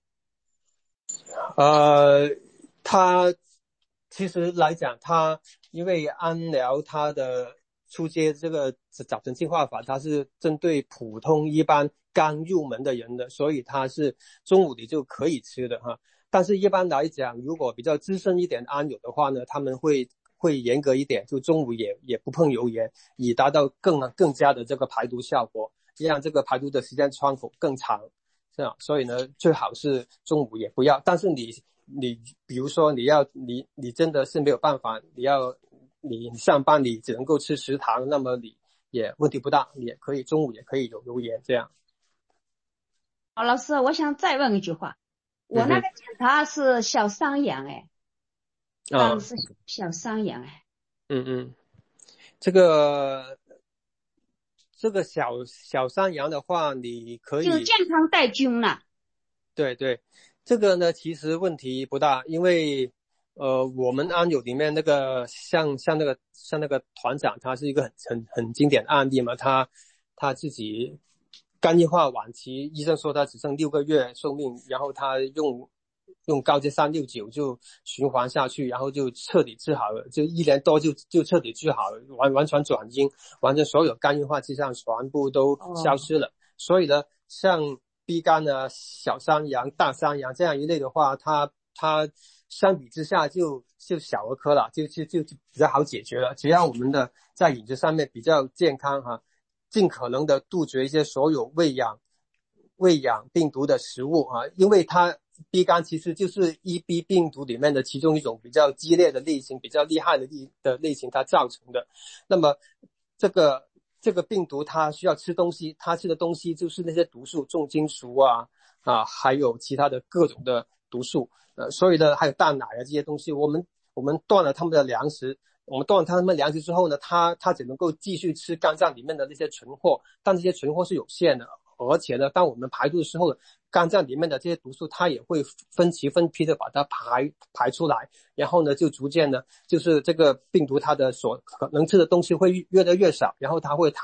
G: 呃，他其实来讲，他因为安疗他的初阶这个早晨净化法，它是针对普通一般刚入门的人的，所以它是中午你就可以吃的哈。但是一般来讲，如果比较资深一点的安友的话呢，他们会会严格一点，就中午也也不碰油盐，以达到更更加的这个排毒效果，让这个排毒的时间窗口更长。这样，所以呢，最好是中午也不要。但是你你比如说你要你你真的是没有办法，你要你上班你只能够吃食堂，那么你也问题不大，你也可以中午也可以有油盐这样。
K: 好，老师，我想再问一句话，我那个检查是小山羊哎，当时是小山羊哎。
G: 嗯嗯，这个。这个小小山羊的话，你可以
K: 就健康带菌了。
G: 对对，这个呢其实问题不大，因为呃我们安友里面那个像像那个像那个团长，他是一个很很很经典的案例嘛，他他自己肝硬化晚期，医生说他只剩六个月寿命，然后他用用高阶三六九就循环下去，然后就彻底治好了，就一年多就就彻底治好了，完完全转阴，完全所有肝硬化迹象全部都消失了。哦、所以呢，像 B 肝呢、小山羊、大山羊这样一类的话，它它相比之下就就小儿科了，就就就就比较好解决了。只要我们的在饮食上面比较健康哈，尽可能的杜绝一些所有喂养喂养病毒的食物啊，因为它。B 肝其实就是 E B 病毒里面的其中一种比较激烈的类型，比较厉害的类的类型它造成的。那么这个这个病毒它需要吃东西，它吃的东西就是那些毒素，重金属啊啊，还有其他的各种的毒素。呃，所以呢，还有蛋奶啊这些东西，我们我们断了他们的粮食，我们断了他们的粮食之后呢，它它只能够继续吃肝脏里面的那些存货，但这些存货是有限的。而且呢，当我们排毒的时候，肝脏里面的这些毒素，它也会分期分批的把它排排出来，然后呢，就逐渐呢，就是这个病毒它的所可能吃的东西会越来越少，然后它会逃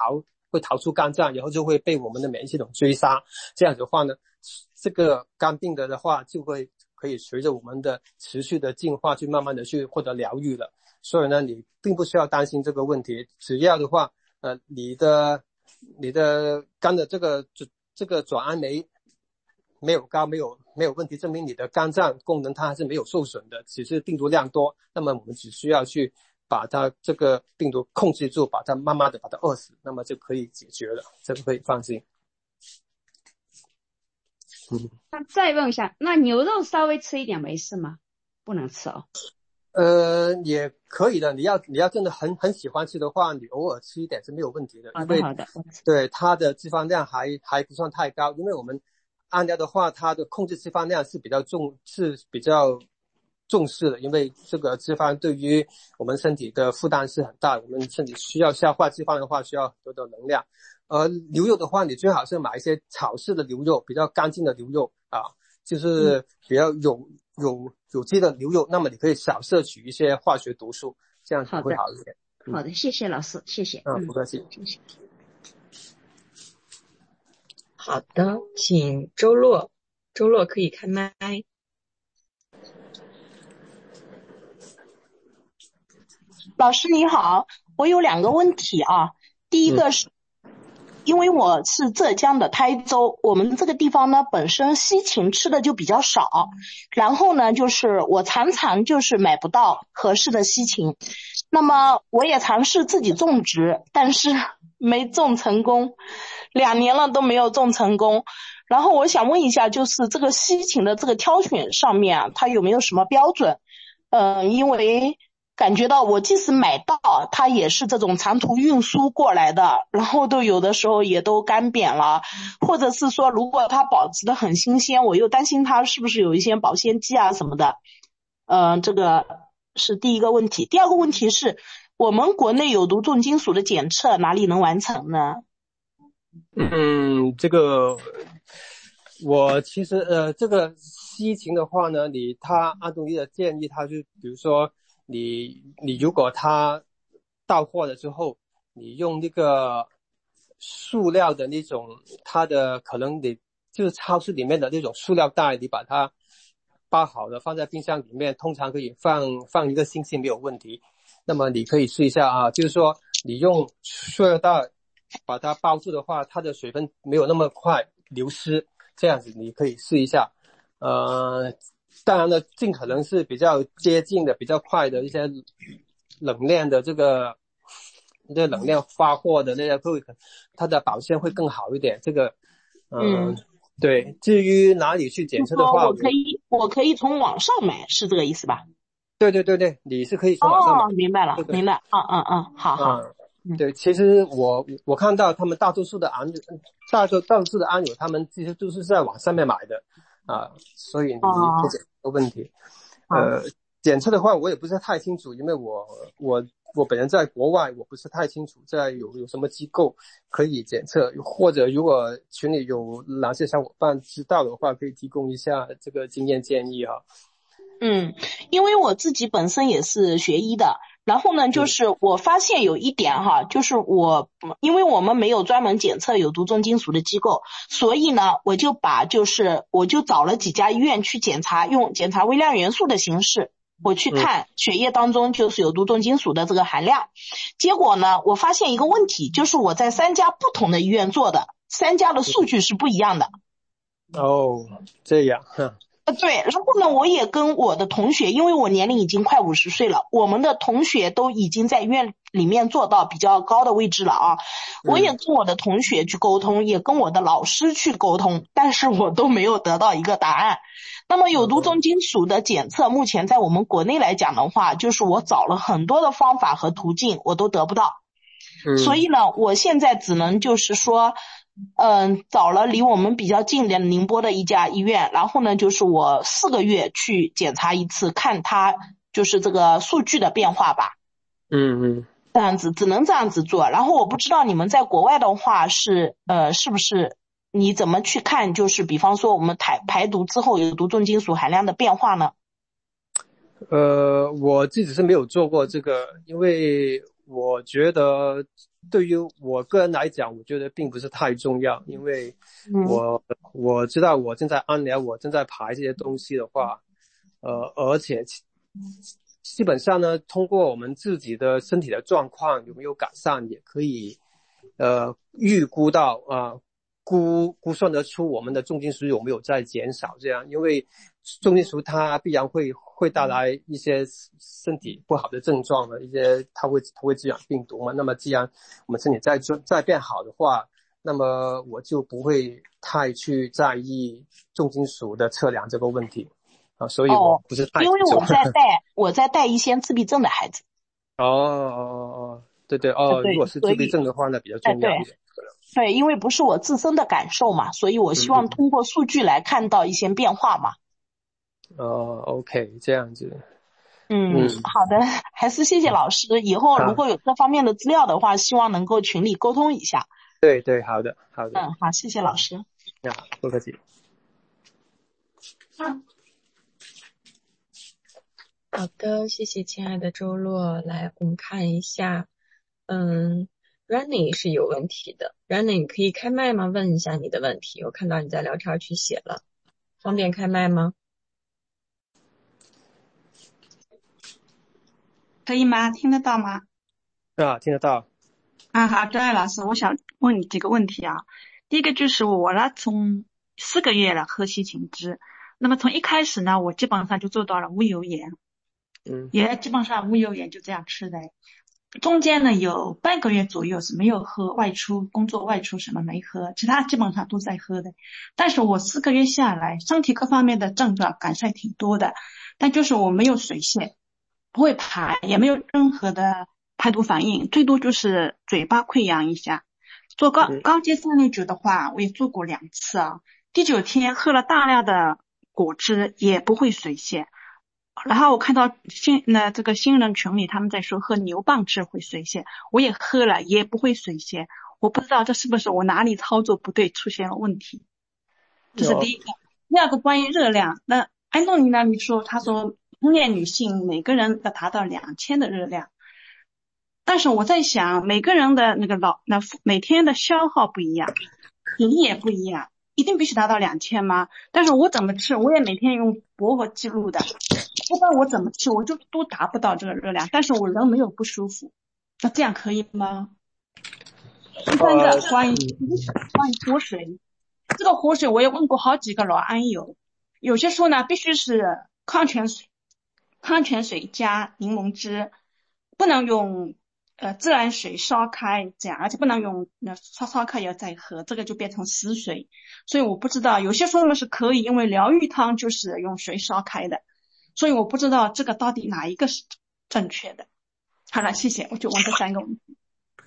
G: 会逃出肝脏，然后就会被我们的免疫系统追杀。这样子的话呢，这个肝病的的话就会可以随着我们的持续的进化去慢慢的去获得疗愈了。所以呢，你并不需要担心这个问题，只要的话呃你的你的肝的这个这个转氨酶没有高，没有没有问题，证明你的肝脏功能它还是没有受损的，只是病毒量多，那么我们只需要去把它这个病毒控制住，把它慢慢的把它饿死，那么就可以解决了，这个可以放心。
K: 嗯，那再问一下，那牛肉稍微吃一点没事吗？不能吃哦。
G: 呃，也可以的。你要你要真的很很喜欢吃的话，你偶尔吃一点是没有问题的。
K: 好的好的。
G: 对，它的脂肪量还还不算太高，因为我们按照的话，它的控制脂肪量是比较重，是比较重视的，因为这个脂肪对于我们身体的负担是很大，我们身体需要消化脂肪的话，需要很多的能量。而牛肉的话，你最好是买一些草饲的牛肉，比较干净的牛肉啊，就是比较有有有机的牛肉，那么你可以少摄取一些化学毒素，这样子会好一点。
K: 好的，好的，谢谢老师，谢谢。
G: 嗯，不客气。
K: 谢谢。
A: 好的，请周洛，周洛可以开麦。
L: 老师你好，我有两个问题啊。第一个是，因为我是浙江的台州，我们这个地方呢本身西芹吃的就比较少，然后呢就是我常常就是买不到合适的西芹，那么我也尝试自己种植，但是没种成功，两年了都没有种成功。然后我想问一下，就是这个西芹的这个挑选上面啊，它有没有什么标准？嗯、呃，因为感觉到我即使买到，它也是这种长途运输过来的，然后都有的时候也都干瘪了，或者是说如果它保持的很新鲜，我又担心它是不是有一些保鲜剂啊什么的。嗯、呃，这个是第一个问题。第二个问题是，我们国内有毒重金属的检测哪里能完成呢？
G: 嗯，这个我其实呃，这个西芹的话呢，你他安东尼的建议，他就比如说你你如果他到货了之后，你用那个塑料的那种，它的可能你就是超市里面的那种塑料袋，你把它包好了放在冰箱里面，通常可以放放一个星期没有问题。那么你可以试一下啊，就是说你用塑料袋把它包住的话，它的水分没有那么快流失，这样子你可以试一下。呃，当然了，尽可能是比较接近的、比较快的一些冷链的这个，这冷链发货的那些会，它的保鲜会更好一点。这个，呃、嗯，对。至于哪里去检测的话，
L: 我可以我可以从网上买，是这个意思吧？
G: 对对对对，你是可以从网上买。
L: 哦，明白了，对对明白。嗯嗯嗯，好好。
G: 嗯，对，其实我我看到他们大多数的安大多大多数的安友，他们其实都是在网上面买的啊，所以你不解这个问题。哦、呃，检测的话，我也不是太清楚，因为我我我本人在国外，我不是太清楚在有有什么机构可以检测，或者如果群里有哪些小伙伴知道的话，可以提供一下这个经验建议哈。
L: 嗯，因为我自己本身也是学医的。然后呢，就是我发现有一点哈，就是我因为我们没有专门检测有毒重金属的机构，所以呢，我就把就是我就找了几家医院去检查，用检查微量元素的形式，我去看血液当中就是有毒重金属的这个含量。结果呢，我发现一个问题，就是我在三家不同的医院做的，三家的数据是不一样的。
G: 哦，这样，哼。
L: 对，然后呢，我也跟我的同学，因为我年龄已经快五十岁了，我们的同学都已经在医院里面做到比较高的位置了啊。我也跟我的同学去沟通，也跟我的老师去沟通，但是我都没有得到一个答案。那么有毒重金属的检测，目前在我们国内来讲的话，就是我找了很多的方法和途径，我都得不到。所以呢，我现在只能就是说。嗯，找了离我们比较近的宁波的一家医院，然后呢，就是我四个月去检查一次，看它就是这个数据的变化吧。
G: 嗯嗯，
L: 这样子只能这样子做。然后我不知道你们在国外的话是呃是不是你怎么去看？就是比方说我们排排毒之后有毒重金属含量的变化呢？
G: 呃，我自己是没有做过这个，因为我觉得对于我个人来讲，我觉得并不是太重要，因为我、嗯、我知道我正在安疗，我正在排这些东西的话，呃，而且基本上呢，通过我们自己的身体的状况有没有改善，也可以呃预估到啊、呃，估估算得出我们的重金属有没有在减少。这样，因为重金属它必然会会带来一些身体不好的症状的一些，它会它会滋养病毒嘛。那么既然我们身体在在变好的话，那么我就不会太去在意重金属的测量这个问题啊，所以我不是太、
L: 哦、因为我在带我在带一些自闭症的孩子。
G: 哦哦哦，对对哦，如果是自闭症的话呢，比较重要一点。
L: 对, 对，因为不是我自身的感受嘛，所以我希望通过数据来看到一些变化嘛。
G: 哦 ，OK， 这样子。
L: 嗯，好的，还是谢谢老师。以后如果有这方面的资料的话，希望能够群里沟通一下。
G: 对对，好的好的。
L: 嗯，好，谢谢老师。
G: 啊，不客气。
A: 嗯。好的，谢谢亲爱的周洛。来，我们看一下，嗯 ，Running 是有问题的。Running 可以开麦吗？问一下你的问题。我看到你在聊天区写了，方便开麦吗？
M: 可以吗？听得到吗？
G: 啊，听得到。
M: 啊，好，周爱老师，我想问你几个问题啊。第一个就是我呢，从四个月了喝西芹汁，那么从一开始呢，我基本上就做到了无油盐。
G: 嗯，
M: 也基本上无油盐就这样吃的，中间呢有半个月左右是没有喝，外出工作外出什么没喝，其他基本上都在喝的。但是我四个月下来，身体各方面的症状改善挺多的，但就是我没有水泄，不会排，也没有任何的排毒反应，最多就是嘴巴溃疡一下。做高高阶三六九的话，我也做过两次啊，第九天喝了大量的果汁，也不会水泄。然后我看到新那这个新人群里他们在说喝牛蒡汁会水泄，我也喝了也不会水泄，我不知道这是不是我哪里操作不对出现了问题。这是第一个。第二个关于热量，那安东尼那里说他说中年女性每个人要达到两千的热量，但是我在想每个人的那个老那每天的消耗不一样，体力也不一样，一定必须达到两千吗？但是我怎么吃，我也每天用薄荷记录的，不管我怎么吃，我就都达不到这个热量，但是我人没有不舒服，那这样可以吗？第三个关于关于活水，这个活水我也问过好几个老安友，有些说呢必须是矿泉水，矿泉水加柠檬汁，不能用呃自来水烧开这样，而且不能用那烧烧开要再喝，这个就变成死水。所以我不知道，有些说呢是可以，因为疗愈汤就是用水烧开的，所以我不知道这个到底哪一个是正确的。好了，谢谢，我就问这三个问题。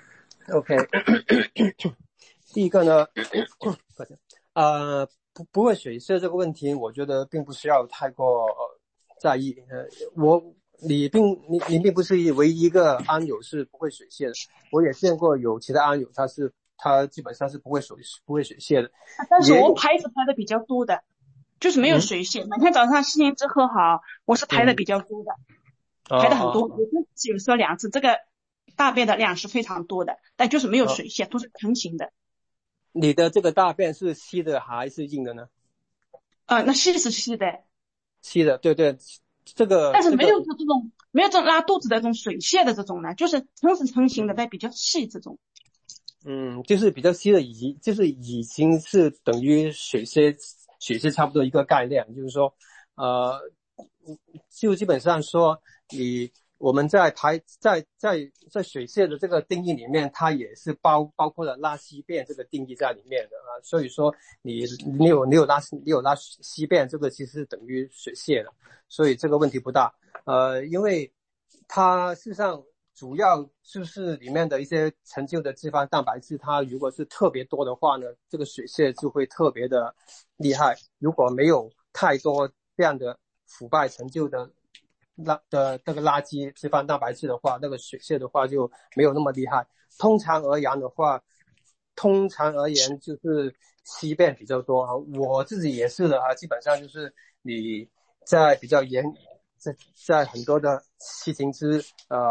G: OK， 第一个呢，呃，不不会水泄这个问题，我觉得并不需要太过、呃、在意。呃，我你并你你并不是唯一一个安友是不会水泄的，我也见过有其他安友他是他基本上是不会水不会水泄的。
M: 但是我排是排的比较多的，就是没有水泄。嗯、每天早上西芹汁喝好，我是排的比较多的，嗯、排的很多。我只有说两次，这个大便的量是非常多的，但就是没有水泄，都是成型的。
G: 你的这个大便是稀的还是硬的呢？
M: 呃，那稀是稀的。
G: 稀的，对对，这个。
M: 但是没有这种、这个、没有这种拉肚子的这种水泄的这种呢，就是成是成型的，但比较细这种。
G: 嗯，就是比较稀的，已经就是已经是等于水泄水泄差不多一个概念，就是说，呃，就基本上说你。我们在排在在在水泄的这个定义里面，它也是包包括了拉稀便这个定义在里面的啊。所以说你你有你有拉你有拉稀便，这个其实等于水泄的，所以这个问题不大。呃，因为它事实上主要就是里面的一些陈旧的脂肪蛋白质，它如果是特别多的话呢，这个水泄就会特别的厉害。如果没有太多这样的腐败陈旧的。垃的那个垃圾脂肪蛋白质的话，那个水泄的话就没有那么厉害。通常而言的话，通常而言就是稀便比较多啊。我自己也是的啊，基本上就是你在比较严，在在很多的西芹汁呃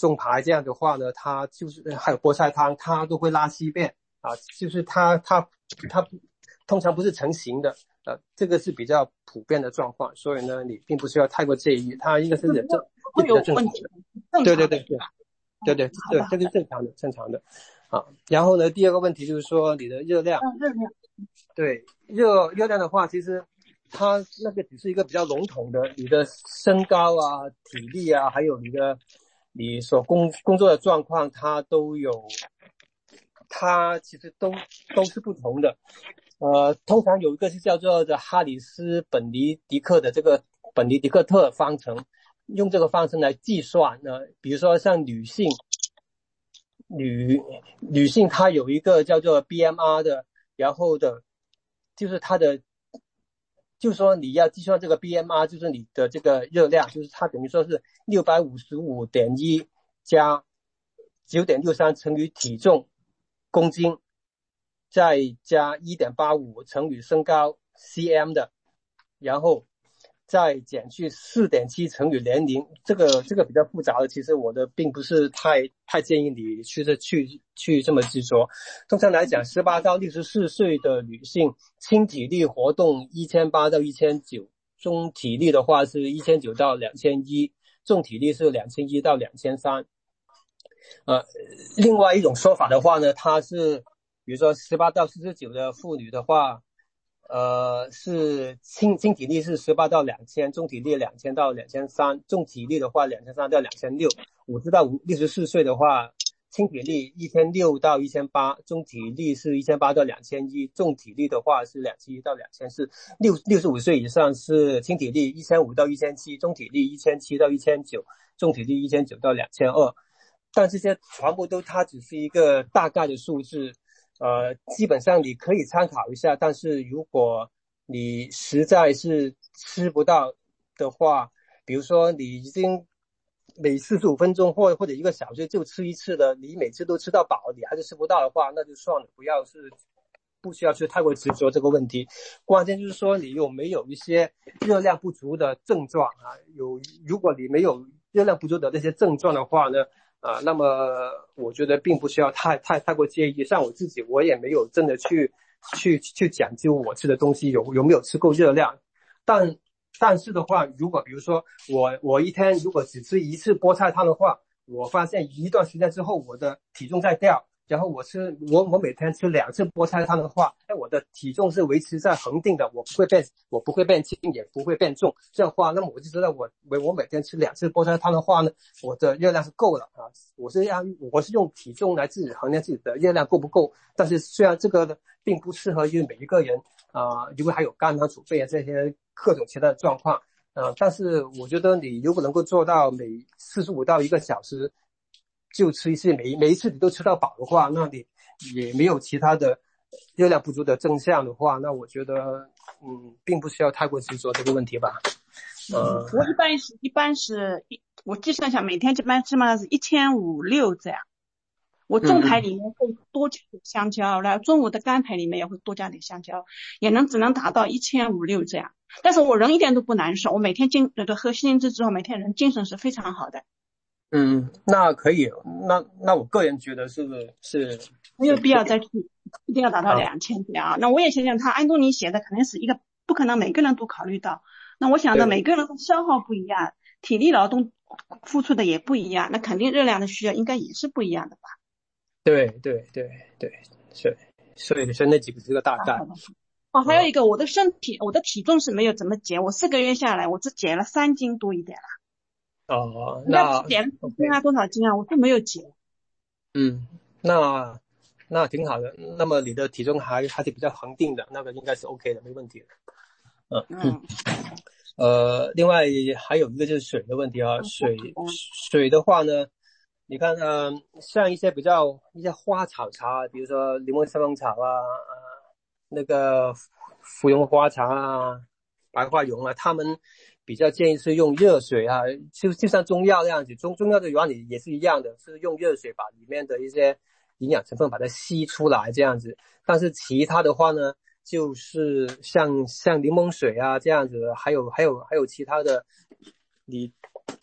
G: 中排这样的话呢，它就是还有菠菜汤，它都会拉稀便啊，就是它它它通常不是成型的，呃，这个是比较普遍的状况，所以呢，你并不需要太过介意，它应该是正
L: 会有问题，
G: 对对对对对对对，这个是正常的正常的啊。然后呢，第二个问题就是说你的热量，
L: 热量，
G: 对热热量的话，其实它那个只是一个比较笼统的，你的身高啊、体力啊，还有你的你所工工作的状况，它都有，它其实都都是不同的。呃，通常有一个是叫做的哈里斯本尼迪克的这个本尼迪克特方程，用这个方程来计算呢，比如说像女性，女女性她有一个叫做 B M R 的，然后的，就是她的，就是说你要计算这个 B M R， 就是你的这个热量，就是它等于说是 六百五十五点一 加 九点六三 乘以体重公斤，再加 一点八五 乘以身高 C M 的，然后再减去 四点七 乘以年龄，这个这个比较复杂的，其实我的并不是太太建议你去这去去这么执着。通常来讲，十八到六十四岁的女性，轻体力活动一千八到一千九，中体力的话是一千九到两千一，重体力是两千一到两千三。呃，另外一种说法的话呢，它是比如说十八到四十九的妇女的话，呃，是轻轻体力是十八到两千，中体力两千到两千三，重体力的话两千三到两千六。五十到六十四岁的话，轻体力一千六到一千八，中体力是一千八到两千一，重体力的话是两千一到两千四。六六十五岁以上是轻体力一千五到一千七，中体力一千七到一千九，重体力一千九到两千二。但这些全部都它只是一个大概的数字。呃，基本上你可以参考一下，但是如果你实在是吃不到的话，比如说你已经每四十五分钟或或者一个小时就吃一次的，你每次都吃到饱，你还是吃不到的话，那就算了，不要是不需要去太过执着这个问题。关键就是说你有没有一些热量不足的症状啊？有，如果你没有热量不足的那些症状的话呢？啊，那么我觉得并不需要太太太过介意。像我自己，我也没有真的去去去讲究我吃的东西有有没有吃够热量。但但是的话，如果比如说我我一天如果只吃一次菠菜汤的话，我发现一段时间之后我的体重在掉。然后我吃我我每天吃两次菠菜汤的话，哎，我的体重是维持在恒定的，我不会变我不会变轻，也不会变重。这样的话，那么我就知道我我每天吃两次菠菜汤的话呢，我的热量是够了啊。我是要我是用体重来自己衡量自己的热量够不够。但是虽然这个呢并不适合于每一个人啊、呃，因为还有肝糖储备啊这些各种其他的状况啊、呃，但是我觉得你如果能够做到每四十五到一个小时。就吃一次，每每一次你都吃到饱的话，那你也没有其他的热量不足的征象的话，那我觉得嗯，并不需要太过执着这个问题吧。呃，
L: 我一般是一般是一我计算一下，每天基本基本上是一千五六这样。我中排里面会多加点香蕉，然后中午的干排里面也会多加点香蕉，也能只能达到一千五六这样。但是我人一点都不难受，我每天精呃喝西灵芝之后，每天人精神是非常好的。
G: 嗯，那可以，那那我个人觉得是是
L: 没有必要再去一定要达到两千这样。那我也想想，他安东尼写的肯定是一个不可能每个人都考虑到。那我想呢，每个人的消耗不一样，体力劳动付出的也不一样，那肯定热量的需要应该也是不一样的吧？
G: 对对对对，是，所以是那几个是个大概。
L: 哦，还有一个，我的身体我的体重是没有怎么减，我四个月下来我只减了三斤多一点了。
G: 哦，那
L: 减了几斤啊？多少斤啊？我都没有减。
G: 嗯，那那挺好的。那么你的体重还还是比较恒定的，那个应该是 OK 的，没问题的。嗯嗯。呃，另外还有一个就是水的问题啊，水水的话呢，你看呃，像一些比较一些花草茶，比如说柠檬三风草啊，呃，那个芙蓉花茶啊，白花蓉啊，他们比较建议是用热水啊，就就像中药那样子，中中药的原理也是一样的，是用热水把里面的一些营养成分把它吸出来这样子。但是其他的话呢，就是像像柠檬水啊这样子，还有还有还有其他的，你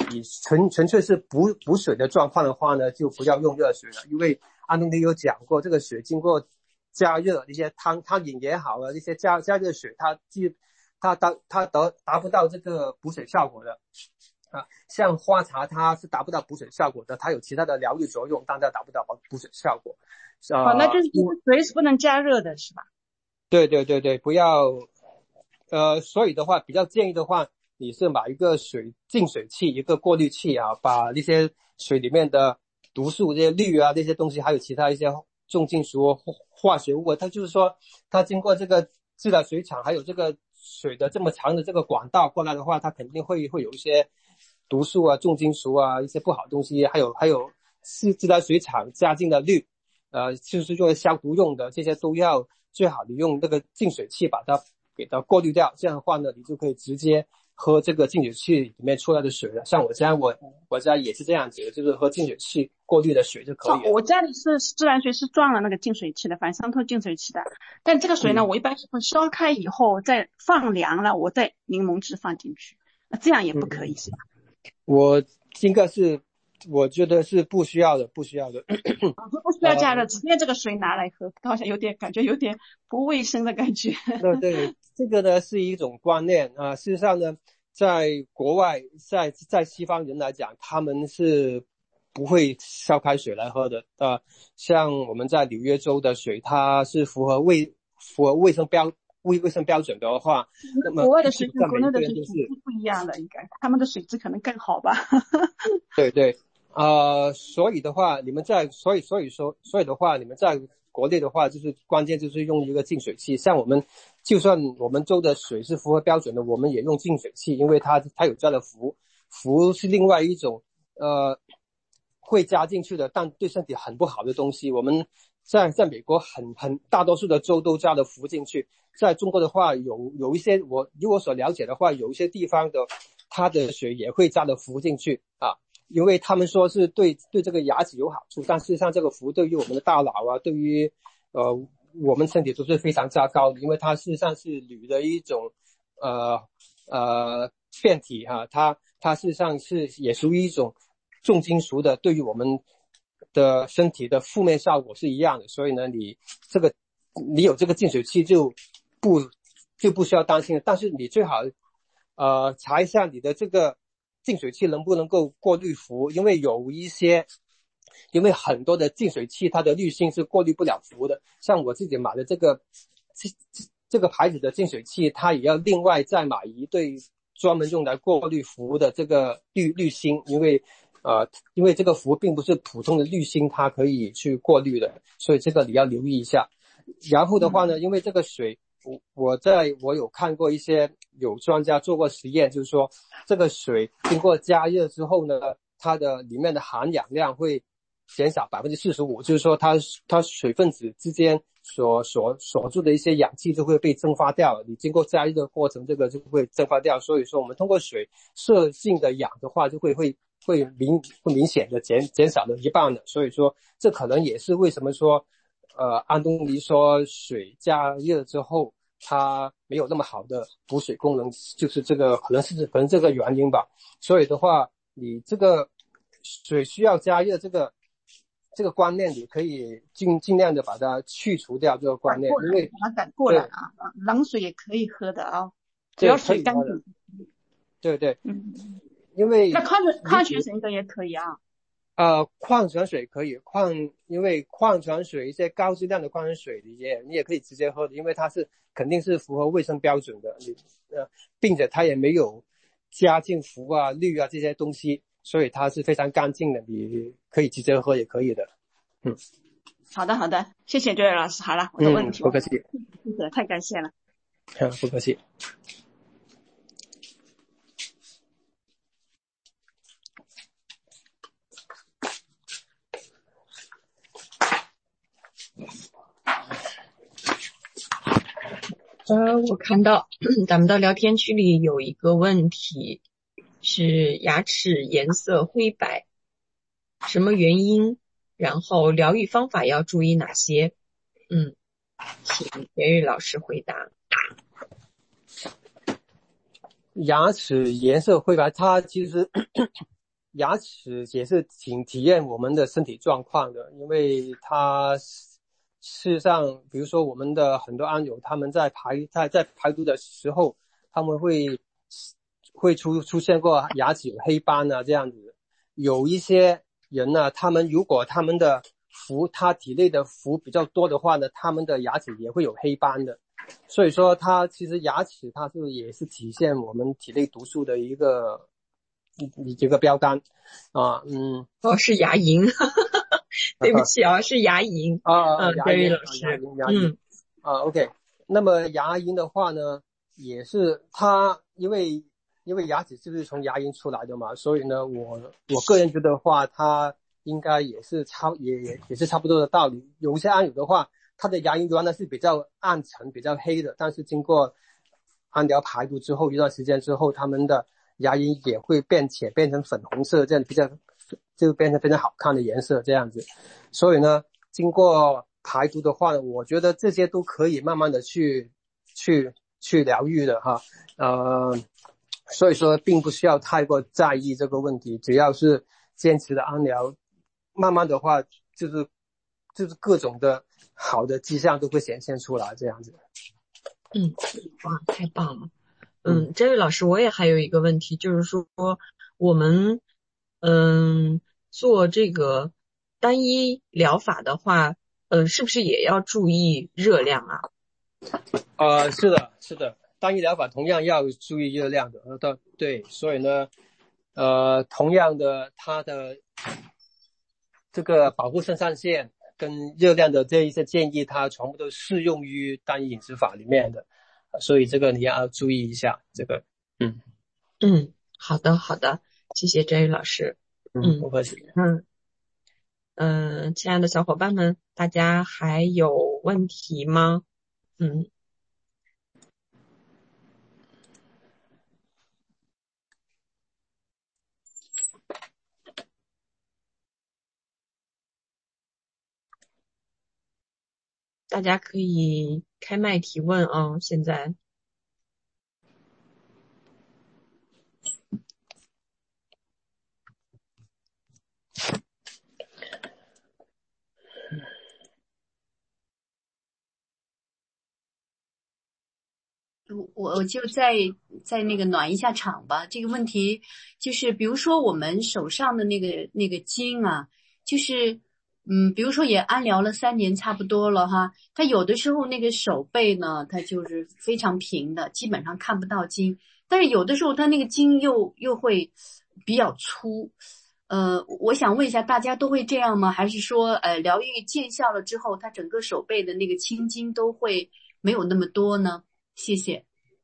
G: 你纯纯粹是补补水的状况的话呢，就不要用热水了，因为安东尼有讲过，这个水经过加热，一些汤汤饮也好啊，一些加加热水，它既它达它达达不到这个补水效果的啊。像花茶它是达不到补水效果的，它有其他的疗愈作用，但它达不到补水效果。
M: 呃、哦，那就是水是不能加热的是吧？
G: 对对对对，不要呃，所以的话比较建议的话，你是买一个水净水器，一个过滤器啊，把那些水里面的毒素这些氯啊这些东西，还有其他一些重金属化学物，它就是说它经过这个自来水厂还有这个水的这么长的这个管道过来的话，它肯定会会有一些毒素啊重金属啊一些不好的东西，还有还有自自来水厂加进的氯呃就是用来消毒用的，这些都要最好你用那个净水器把它给它过滤掉，这样的话呢你就可以直接喝这个净水器里面出来的水了。像我家我我家也是这样子的，就是喝净水器过滤的水就可以了。
M: 我家里是自来水是装了那个净水器的，反正上头净水器的，但这个水呢、嗯、我一般是会烧开以后再放凉了，我再柠檬汁放进去，那这样也不可以、嗯、是吧？
G: 我应该是我觉得是不需要的，不需要的。
M: 不需要加热，直接这个水拿来喝，好像有点感觉有点不卫生的感觉。
G: 对对，这个呢是一种观念啊。事实上呢，在国外，在在西方人来讲，他们是不会烧开水来喝的。呃，像我们在纽约州的水，它是符合卫符合卫生标卫卫生标准的话，那么
M: 国外的水跟国内的水是不一样的，应该他们的水质可能更好吧。
G: 对对。呃，所以的话，你们在，所以，所以说，所以的话，你们在国内的话，就是关键就是用一个净水器。像我们，就算我们州的水是符合标准的，我们也用净水器，因为它它有加了氟，氟是另外一种呃会加进去的，但对身体很不好的东西。我们在在美国很很大多数的州都加了氟进去，在中国的话，有有一些我以我所了解的话，有一些地方的它的水也会加了氟进去啊。因为他们说是对对这个牙齿有好处，但事实上这个氟对于我们的大脑啊，对于呃我们身体都是非常糟糕的，因为它事实上是铝的一种呃呃变体哈、啊，它它事实上是也属于一种重金属的，对于我们的身体的负面效果是一样的，所以呢，你这个你有这个净水器就不就不需要担心了，但是你最好呃查一下你的这个净水器能不能够过滤氟，因为有一些因为很多的净水器它的滤芯是过滤不了氟的，像我自己买的这个这这个牌子的净水器，它也要另外再买一对专门用来过滤氟的这个滤滤芯，因为呃因为这个氟并不是普通的滤芯它可以去过滤的，所以这个你要留意一下。然后的话呢，因为这个水我我在我有看过一些有专家做过实验，就是说这个水经过加热之后呢，它的里面的含氧量会减少 百分之四十五， 就是说它它水分子之间所所锁住的一些氧气就会被蒸发掉，你经过加热的过程这个就会蒸发掉，所以说我们通过水摄进的氧的话就会会会明会明显的减减少了一半的，所以说这可能也是为什么说呃，安东尼说水加热之后它没有那么好的补水功能，就是这个可能是可能这个原因吧。所以的话，你这个水需要加热这个这个观念，你可以尽尽量的把它去除掉这个观念，因为
M: 把它改过来啊，冷水也可以喝的啊，只要水干净。
G: 对对，
M: 嗯，
G: 因为
M: 那矿泉矿泉水应该也可以啊。
G: 呃，矿泉水可以，矿因为矿泉水一些高质量的矿泉水你也你也可以直接喝的，因为它是肯定是符合卫生标准的，你呃，并且它也没有加进氟啊、氯啊这些东西，所以它是非常干净的，你可以直接喝也可以的。嗯，
M: 好的好的，谢谢周瑞老师。好了，我的问题、
G: 嗯、不客气，
M: 谢谢，太感谢了。
G: 啊，不客气。
A: 呃，我看到咱们的聊天区里有一个问题是牙齿颜色灰白，什么原因？然后疗愈方法要注意哪些？嗯，请别瑞老师回答。
G: 牙齿颜色灰白，它其实牙齿也是挺体验我们的身体状况的，因为它事实上，比如说我们的很多安友，他们在排在在排毒的时候，他们会会出出现过牙齿有黑斑啊这样子。有一些人呢，他们如果他们的氟，他体内的氟比较多的话呢，他们的牙齿也会有黑斑的。所以说，它其实牙齿它是也是体现我们体内毒素的一个一一个标杆啊，嗯，
A: 哦，是牙龈，对不起啊，是牙龈
G: 啊，
A: 嗯，
G: 牙
A: 这位
G: 龈，
A: 老师，
G: 牙龈，牙龈，
A: 嗯
G: 啊 ，OK， 那么牙龈的话呢，也是它因为因为牙齿就是从牙龈出来的嘛，所以呢，我我个人觉得话，它应该也是差也也也是差不多的道理。有一些安友的话，它的牙龈原来是比较暗沉、比较黑的，但是经过安疗排毒之后一段时间之后，他们的牙龈也会变浅，变成粉红色，这样比较就变成非常好看的颜色这样子。所以呢，经过排毒的话呢，我觉得这些都可以慢慢的去去去疗愈的哈，呃，所以说并不需要太过在意这个问题，只要是坚持的安疗，慢慢的话就是就是各种的好的迹象都会显现出来这样子。
A: 嗯，哇，太棒了。嗯，这位老师，我也还有一个问题，就是说我们嗯做这个单一疗法的话，呃，是不是也要注意热量啊？
G: 呃，是的，是的，单一疗法同样要注意热量的，呃，对，所以呢，呃，同样的，它的这个保护肾上腺跟热量的这一些建议，它全部都适用于单一饮食法里面的，所以这个你要注意一下，这个，嗯
A: 嗯，好的，好的，谢谢这位老师。
G: 嗯，不客气。
A: 嗯嗯、呃，亲爱的小伙伴们，大家还有问题吗？嗯。大家可以开麦提问啊，现在。
H: 我我就再再那个暖一下场吧。这个问题就是，比如说我们手上的那个那个筋啊，就是嗯，比如说也安疗了三年差不多了哈，它有的时候那个手背呢，它就是非常平的，基本上看不到筋，但是有的时候它那个筋又又会比较粗。呃，我想问一下，大家都会这样吗？还是说，呃，疗愈见效了之后，它整个手背的那个青筋都会没有那么多呢？谢谢。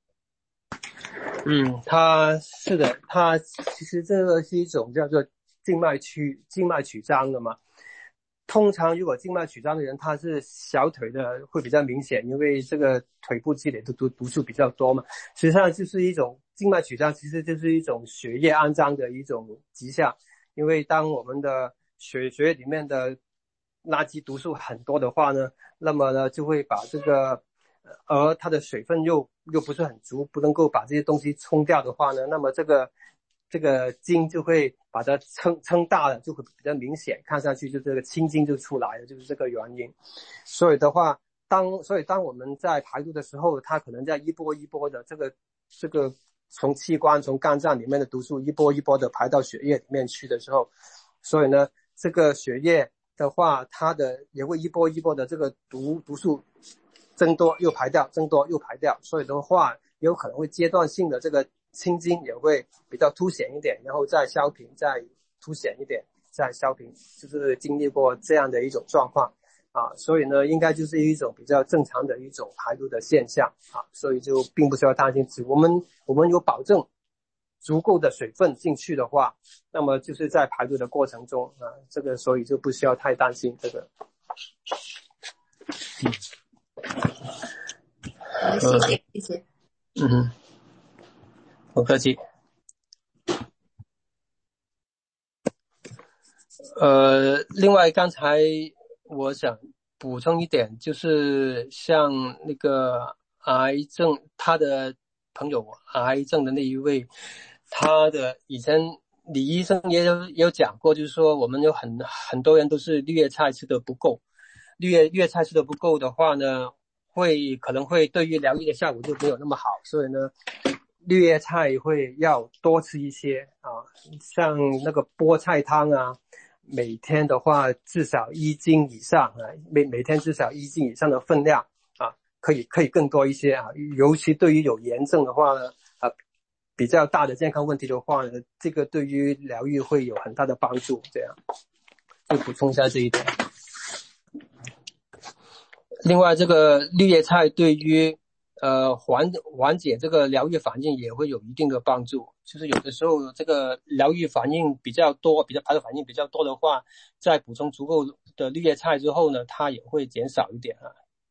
G: 嗯，它是的，它其实这个是一种叫做静脉曲静脉曲张的嘛。通常如果静脉曲张的人，他是小腿的会比较明显，因为这个腿部积累的毒毒素比较多嘛。实际上就是一种静脉曲张，其实就是一种血液肮脏的一种迹象。因为当我们的血血液里面的垃圾毒素很多的话呢，那么呢就会把这个，而它的水分又又不是很足，不能够把这些东西冲掉的话呢，那么这个这个筋就会把它撑撑大了，就会比较明显，看上去就这个青筋就出来了，就是这个原因。所以的话，当所以当我们在排毒的时候，它可能在一波一波的这个这个从器官从肝脏里面的毒素一波一波的排到血液里面去的时候，所以呢，这个血液的话，它的也会一波一波的这个毒毒素增多又排掉，增多又排掉，所以的话有可能会阶段性的这个青筋也会比较凸显一点，然后再消平，再凸显一点，再消平，就是经历过这样的一种状况啊，所以呢，应该就是一种比较正常的一种排毒的现象啊，所以就并不需要担心。我们我们有保证足够的水分进去的话，那么就是在排毒的过程中啊，这个所以就不需要太担心这个。
H: 好，谢谢谢谢。
G: 嗯，不客气。呃，另外刚才我想补充一点，就是像那个癌症，他的朋友癌症的那一位，他的以前李医生也有也有讲过，就是说我们有很很多人都是绿叶菜吃的不够，绿叶绿叶菜吃的不够的话呢，会可能会对于疗愈的效果就没有那么好，所以呢，绿叶菜会要多吃一些啊，像那个菠菜汤啊，每天的话至少一斤以上啊，每每天至少一斤以上的分量啊，可以可以更多一些啊，尤其对于有炎症的话呢，啊，比较大的健康问题的话呢，这个对于疗愈会有很大的帮助。这样，就补充一下这一点。另外，这个绿叶菜对于呃缓缓解这个疗愈反应也会有一定的帮助。就是有的时候这个疗愈反应比较多，比较排毒反应比较多的话，在补充足够的绿叶菜之后呢，它也会减少一点啊。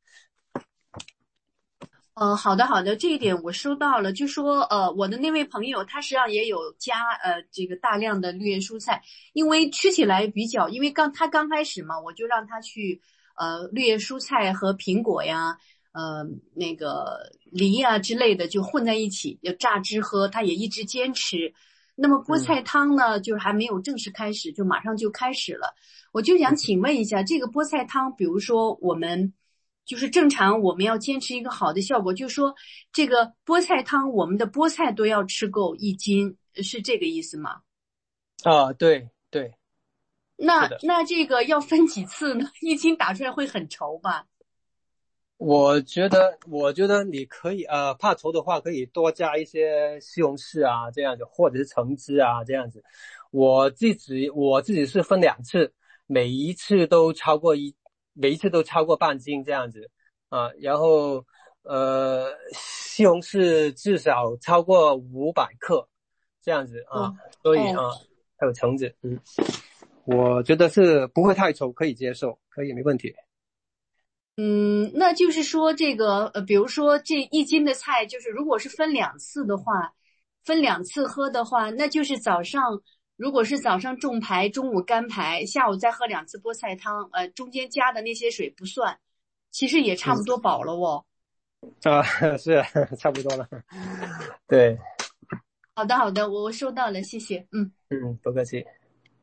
H: 呃，好的好的，这一点我收到了。就说呃，我的那位朋友他实际上也有加呃这个大量的绿叶蔬菜，因为吃起来比较，因为刚他刚开始嘛，我就让他去呃绿叶蔬菜和苹果呀，呃那个梨啊之类的就混在一起，要榨汁喝，他也一直坚持。那么菠菜汤呢，就是还没有正式开始，就马上就开始了。我就想请问一下，这个菠菜汤，比如说我们就是正常我们要坚持一个好的效果，就是说这个菠菜汤，我们的菠菜都要吃够一斤，是这个意思吗？
G: 啊，对对。
H: 那那这个要分几次呢？一斤打出来会很稠吧？
G: 我觉得，我觉得你可以，呃，怕稠的话，可以多加一些西红柿啊，这样子，或者是橙汁啊，这样子。我自己，我自己是分两次，每一次都超过一，每一次都超过半斤这样子啊。然后，呃，西红柿至少超过五百克这样子啊。
H: 嗯、
G: 所以啊，还有橙子，嗯，我觉得是不会太稠，可以接受，可以没问题。
H: 嗯，那就是说这个呃，比如说这一斤的菜，就是如果是分两次的话，分两次喝的话，那就是早上如果是早上重排，中午干排，下午再喝两次菠菜汤，呃，中间加的那些水不算，其实也差不多饱了哦。
G: 嗯、啊，是差不多了，对。
H: 好的，好的，我我收到了，谢谢，嗯
G: 嗯，不客气。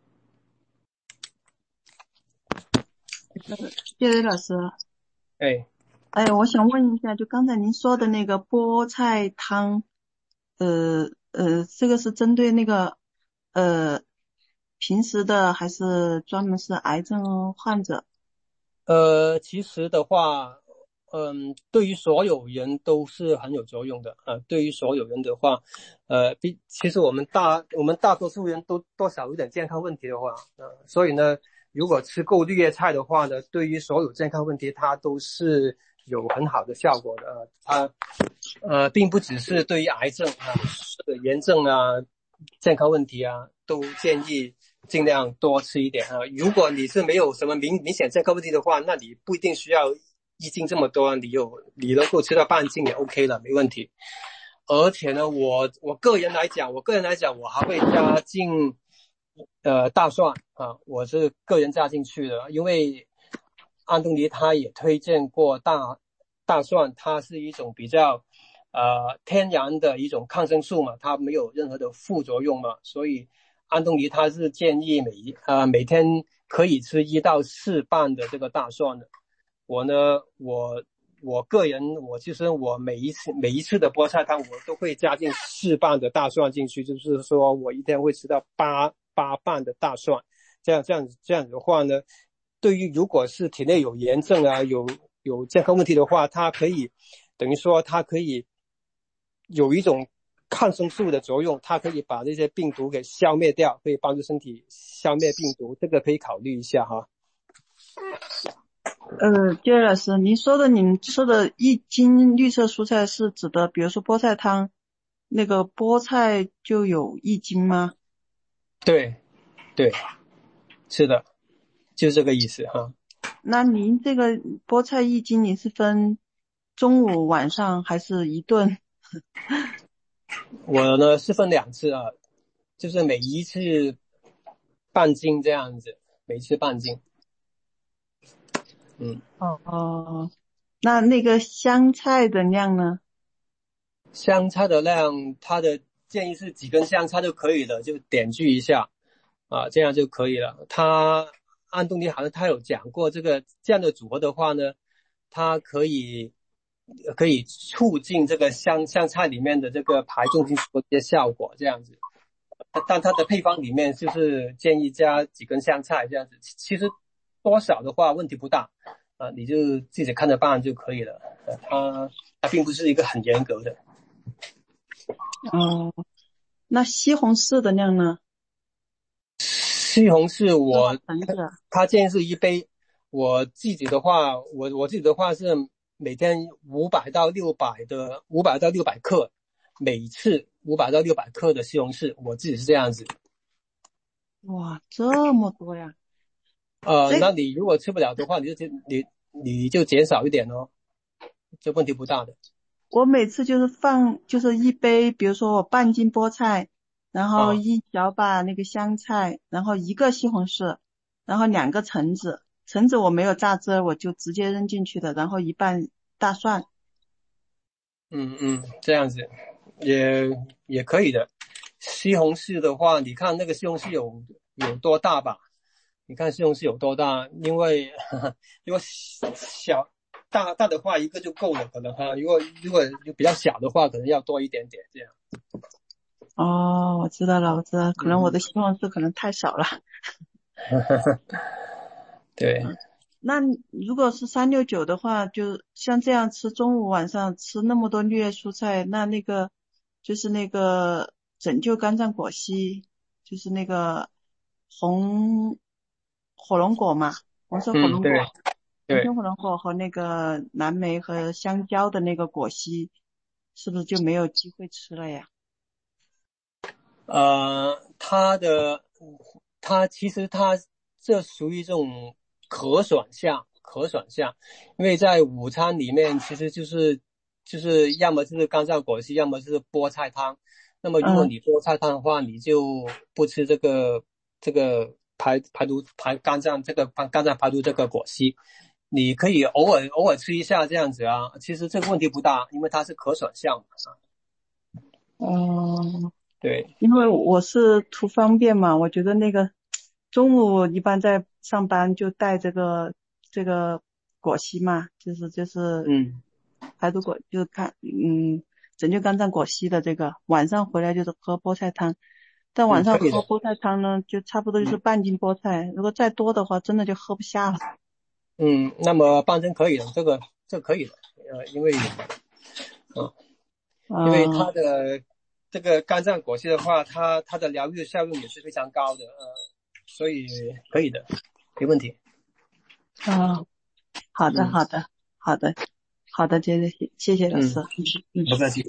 J: 谢谢老师。
G: 哎，
J: 哎，我想问一下，就刚才您说的那个菠菜汤，呃呃，这个是针对那个呃平时的，还是专门是癌症患者？
G: 呃，其实的话，嗯，对于所有人都是很有作用的啊、呃。对于所有人的话，呃，比其实我们大我们大多数人都多少有点健康问题的话，呃，所以呢，如果吃够绿叶菜的话呢，对于所有健康问题，它都是有很好的效果的。呃，它呃，并不只是对于癌症啊、是炎症啊、健康问题啊，都建议尽量多吃一点啊。如果你是没有什么明明显健康问题的话，那你不一定需要一斤这么多，你有你能够吃到半斤也 OK 了，没问题。而且呢，我我个人来讲，我个人来讲，我还会加进呃大蒜啊，我是个人加进去的，因为安东尼他也推荐过大大蒜，它是一种比较呃天然的一种抗生素嘛，它没有任何的副作用嘛，所以安东尼他是建议每呃每天可以吃一到四瓣的这个大蒜的。我呢，我我个人我其实我每一次每一次的菠菜汤我都会加进四瓣的大蒜进去，就是说我一天会吃到八八瓣的大蒜。这样这样这样的话呢，对于如果是体内有炎症啊，有有健康问题的话，它可以等于说它可以有一种抗生素的作用，它可以把这些病毒给消灭掉，可以帮助身体消灭病毒，这个可以考虑一下哈。
J: 呃，杰老师，您说的您说的一斤绿色蔬菜是指的，比如说菠菜汤，那个菠菜就有一斤吗？
G: 对，对，是的，就是这个意思哈。
J: 那您这个菠菜一斤，你是分中午、晚上还是一顿？
G: 我呢是分两次啊，就是每一次半斤这样子，每一次半斤。嗯，
J: 哦哦，那那个香菜的量呢？
G: 香菜的量，它的建议是几根香菜就可以了，就点缀一下啊，这样就可以了。他安东尼好像他有讲过，这个这样的组合的话呢，它可以可以促进这个香香菜里面的这个排重金属的一些效果，这样子。但它的配方里面就是建议加几根香菜这样子，其实多少的话问题不大啊，你就自己看着办就可以了。啊、它它并不是一个很严格的。
J: 哦，那西红柿的量呢？
G: 西红柿我
J: 橙子，
G: 它建议是一杯，我自己的话，我我自己的话是每天五百到六百的五百到六百克，每次五百到六百克的西红柿，我自己是这样子。
J: 哇，这么多呀！
G: 呃，那你如果吃不了的话，你就你你就减少一点哦，这问题不大的。
J: 我每次就是放就是一杯，比如说我半斤菠菜，然后一小把那个香菜，然后一个西红柿，然后两个橙子，橙子我没有榨汁，我就直接扔进去的，然后一半大蒜。
G: 嗯嗯，这样子也也可以的。西红柿的话，你看那个西红柿有有多大吧？你看西红柿有多大？因为呵呵如果小大大的话一个就够了，可能哈。如果如果比较小的话，可能要多一点点这样。
J: 哦，我知道了，我知道，可能我的西红柿可能太少了。
G: 对。
J: 那如果是三六九的话，就像这样吃，中午晚上吃那么多绿叶蔬菜，那那个就是那个拯救肝脏果昔，就是那个红火龙果嘛，红色火龙果，红色火龙果和那个蓝莓和香蕉的那个果昔，是不是就没有机会吃了呀？
G: 呃，它的它其实它这属于这种可选项，可选项，因为在午餐里面其实就是就是要么就是肝脏果昔，要么就是菠菜汤。那么如果你菠菜汤的话，嗯、你就不吃这个这个排排毒排肝脏这个肝脏排毒这个果昔，你可以偶尔偶尔吃一下这样子啊。其实这个问题不大，因为它是可选项嘛。
J: 哦。
G: 对，
J: 因为我是图方便嘛，我觉得那个中午一般在上班就带这个这个果昔嘛，就是就是
G: 嗯
J: 排毒果，就看嗯拯救肝脏果昔的这个，晚上回来就是喝菠菜汤，但晚上喝菠菜汤呢，就差不多就是半斤菠菜，如果再多的话，真的就喝不下了。
G: 嗯，那么半斤可以的，这个这可以的，呃，因为啊，因为它的。嗯这个肝脏果昔的话，它它的疗愈效用也是非常高的，呃，所以可以的，没问题。
J: 哦，好的，好的，好的，好的，谢谢，谢谢老师。
G: 嗯，不客气。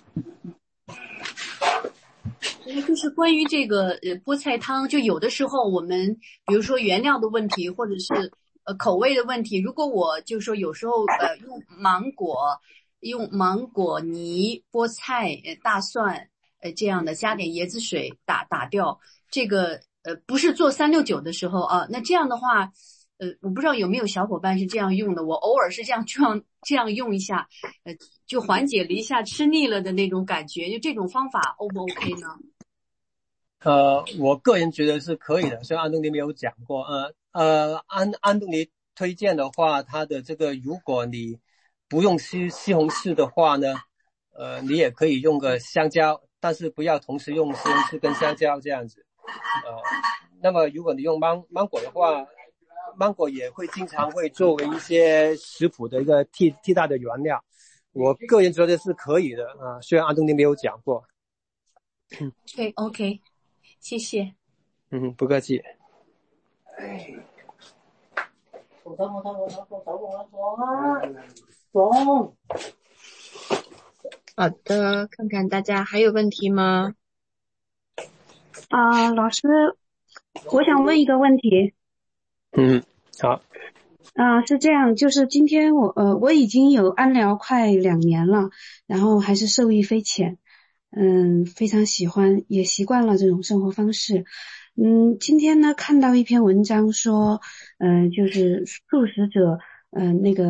H: 就是关于这个呃菠菜汤，就有的时候我们比如说原料的问题，或者是呃口味的问题，如果我就是说有时候呃用芒果。用芒果泥、菠菜、大蒜，呃，这样的加点椰子水打打掉。这个呃，不是做三六九的时候啊。那这样的话，呃，我不知道有没有小伙伴是这样用的。我偶尔是这样这样这样用一下，呃，就缓解了一下吃腻了的那种感觉。就这种方法 O 不 OK 呢？
G: 呃，我个人觉得是可以的。虽然安东尼没有讲过，呃呃，安安东尼推荐的话，他的这个如果你不用西西红柿的话呢，呃，你也可以用个香蕉，但是不要同时用西红柿跟香蕉这样子。呃，那么如果你用芒芒果的话，芒果也会经常会作为一些食谱的一个替替代的原料。我个人觉得是可以的啊、呃，虽然安东尼没有讲过。
H: 对 ，OK， 谢谢。
G: 嗯，不客气。
N: 好的，看看大家还有问题吗？
O: 啊、呃，老师，我想问一个问题。
G: 嗯，好。
O: 啊、呃，是这样，就是今天我呃我已经有安疗快两年了，然后还是受益匪浅，嗯，非常喜欢，也习惯了这种生活方式。嗯，今天呢看到一篇文章说，嗯、呃，就是素食者，嗯、呃，那个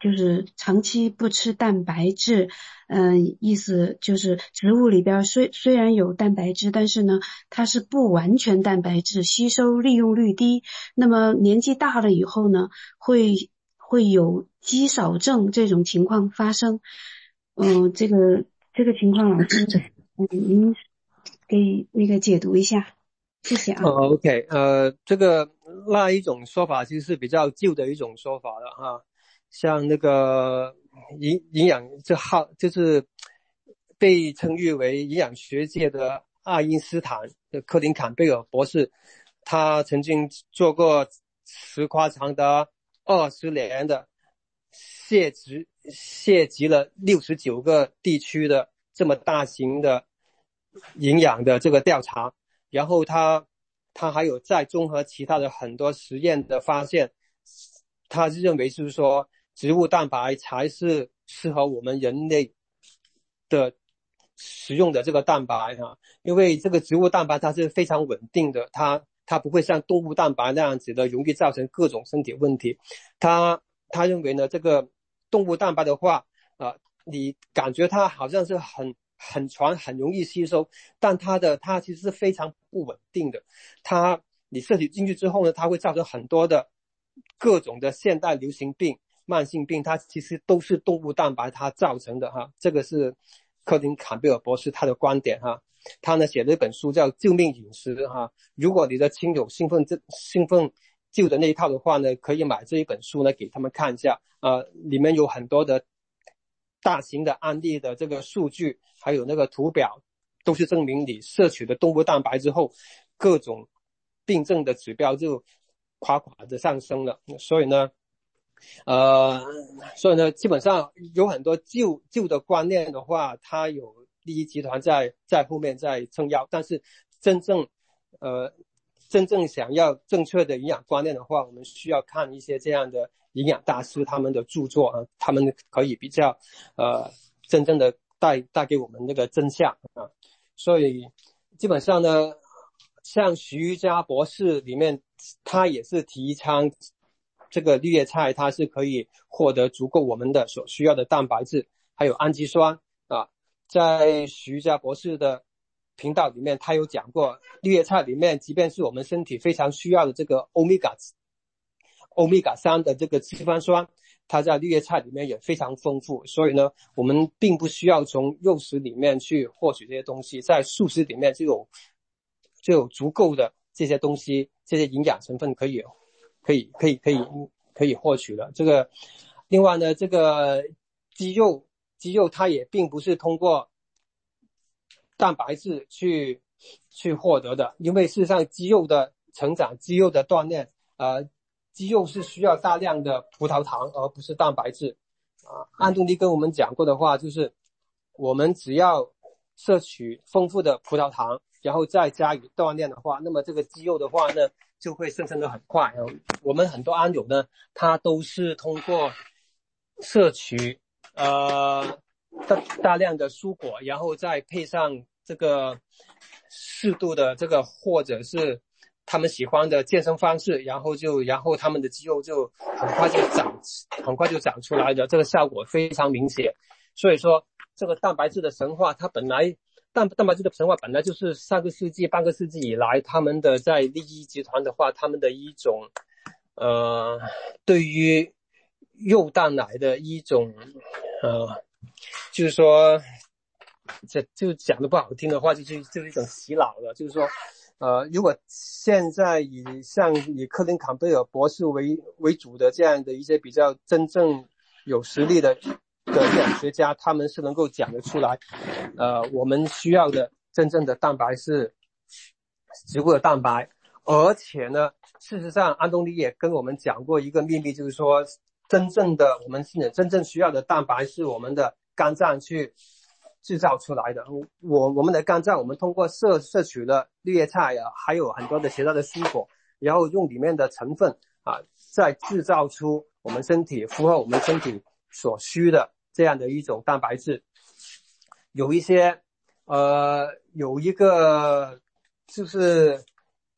O: 就是长期不吃蛋白质，嗯，意思就是植物里边虽虽然有蛋白质，但是呢，它是不完全蛋白质，吸收利用率低。那么年纪大了以后呢，会会有肌少症这种情况发生。嗯，这个这个情况，老师，嗯，您给那个解读一下，谢谢啊。
G: 哦 ，OK， 呃，这个那一种说法其实是比较旧的一种说法了哈。像那个营营养这号就是被称誉为营养学界的爱因斯坦的科林坎贝尔博士，他曾经做过持夸长达二十年的涉及涉及了六十九个地区的这么大型的营养的这个调查，然后他他还有再综合其他的很多实验的发现，他认为就是说植物蛋白才是适合我们人类的食用的这个蛋白哈，因为这个植物蛋白它是非常稳定的，它它不会像动物蛋白那样子的容易造成各种身体问题。他他认为呢，这个动物蛋白的话，呃，你感觉它好像是很很传很容易吸收，但它的它其实是非常不稳定的。它你摄取进去之后呢，它会造成很多的各种的现代流行病、慢性病，它其实都是动物蛋白它造成的哈。这个是科林坎贝尔博士他的观点哈。他呢写了一本书叫《救命饮食》哈。如果你的亲友兴奋这兴奋旧的那一套的话呢，可以买这一本书呢给他们看一下。呃，里面有很多的大型的案例的这个数据，还有那个图表，都是证明你摄取的动物蛋白之后，各种病症的指标就夸夸的上升了。所以呢，呃，所以呢，基本上有很多旧旧的观念的话，它有利益集团在在后面在撑腰，但是真正呃真正想要正确的营养观念的话，我们需要看一些这样的营养大师他们的著作啊，他们可以比较呃真正的带带给我们那个真相啊。所以基本上呢，像徐家博士里面，他也是提倡这个绿叶菜它是可以获得足够我们的所需要的蛋白质还有氨基酸啊。在徐家博士的频道里面，他有讲过绿叶菜里面即便是我们身体非常需要的这个欧米伽欧米伽三的这个脂肪酸，它在绿叶菜里面也非常丰富。所以呢，我们并不需要从肉食里面去获取这些东西，在素食里面就有就有足够的这些东西，这些营养成分可以可以可以可以可以获取的。这个另外呢，这个肌肉肌肉它也并不是通过蛋白质去去获得的，因为事实上肌肉的成长、肌肉的锻炼，呃，肌肉是需要大量的葡萄糖，而不是蛋白质。啊，安东尼跟我们讲过的话，就是我们只要摄取丰富的葡萄糖，然后再加以锻炼的话，那么这个肌肉的话呢，就会生成的很快。我们很多安友呢，他都是通过摄取呃大大量的蔬果，然后再配上这个适度的这个或者是他们喜欢的健身方式，然后就然后他们的肌肉就很快就长很快就长出来的，这个效果非常明显。所以说这个蛋白质的神话，它本来蛋蛋白质的神话本来就是上个世纪半个世纪以来他们的在利益集团的话，他们的一种呃对于肉蛋奶的一种呃就是说这就讲的不好听的话，就是就是一种洗脑了。就是说呃如果现在以像以科林坎贝尔博士为为主的这样的一些比较真正有实力的的营养学家，他们是能够讲得出来呃我们需要的真正的蛋白是植物的蛋白。而且呢，事实上安东尼也跟我们讲过一个秘密，就是说真正的我们真正需要的蛋白是我们的肝脏去制造出来的。我我们的肝脏，我们通过摄摄取了绿叶菜啊，还有很多的其他的蔬果，然后用里面的成分啊，再制造出我们身体符合我们身体所需的这样的一种蛋白质。有一些呃有一个就是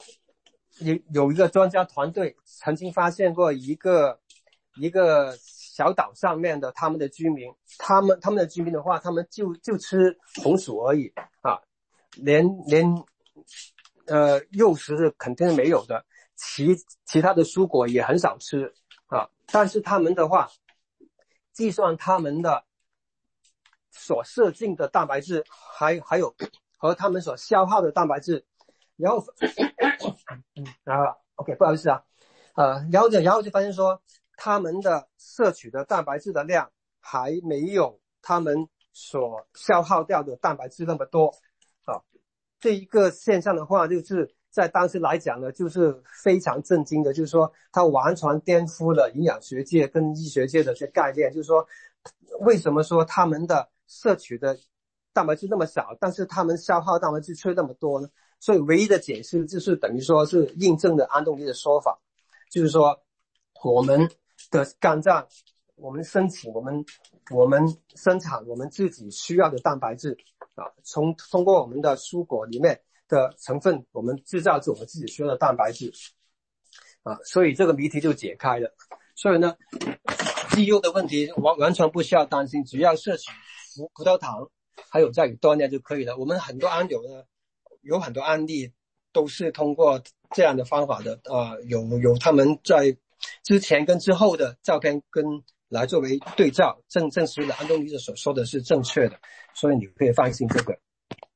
G: 有有一个专家团队曾经发现过一个一个小岛上面的他们的居民，他们他们的居民的话，他们就就吃红薯而已啊，连连呃肉食是肯定是没有的，其其他的蔬果也很少吃啊。但是他们的话，计算他们的所摄进的蛋白质，还还有和他们所消耗的蛋白质，然后啊 ，OK， 不好意思啊，呃，然后就然后就发现说，他们的摄取的蛋白质的量还没有他们所消耗掉的蛋白质那么多啊。这一个现象的话，就是在当时来讲呢，就是非常震惊的，就是说它完全颠覆了营养学界跟医学界的这概念，就是说为什么说他们的摄取的蛋白质那么少，但是他们消耗蛋白质却那么多呢？所以唯一的解释就是等于说是印证了安东尼的说法，就是说我们的肝脏，我们身体，我们我们生产我们自己需要的蛋白质啊，从通过我们的蔬果里面的成分，我们制造出我们自己需要的蛋白质啊，所以这个谜题就解开了。所以呢，肌肉的问题完完全不需要担心，只要摄取葡葡萄糖，还有在锻炼就可以了。我们很多案友呢，有很多案例都是通过这样的方法的啊，有有他们在之前跟之后的照片跟来作为对照，证证实了安东尼所说的是正确的，所以你可以放心这个。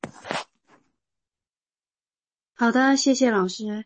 O: 好的，谢谢老师。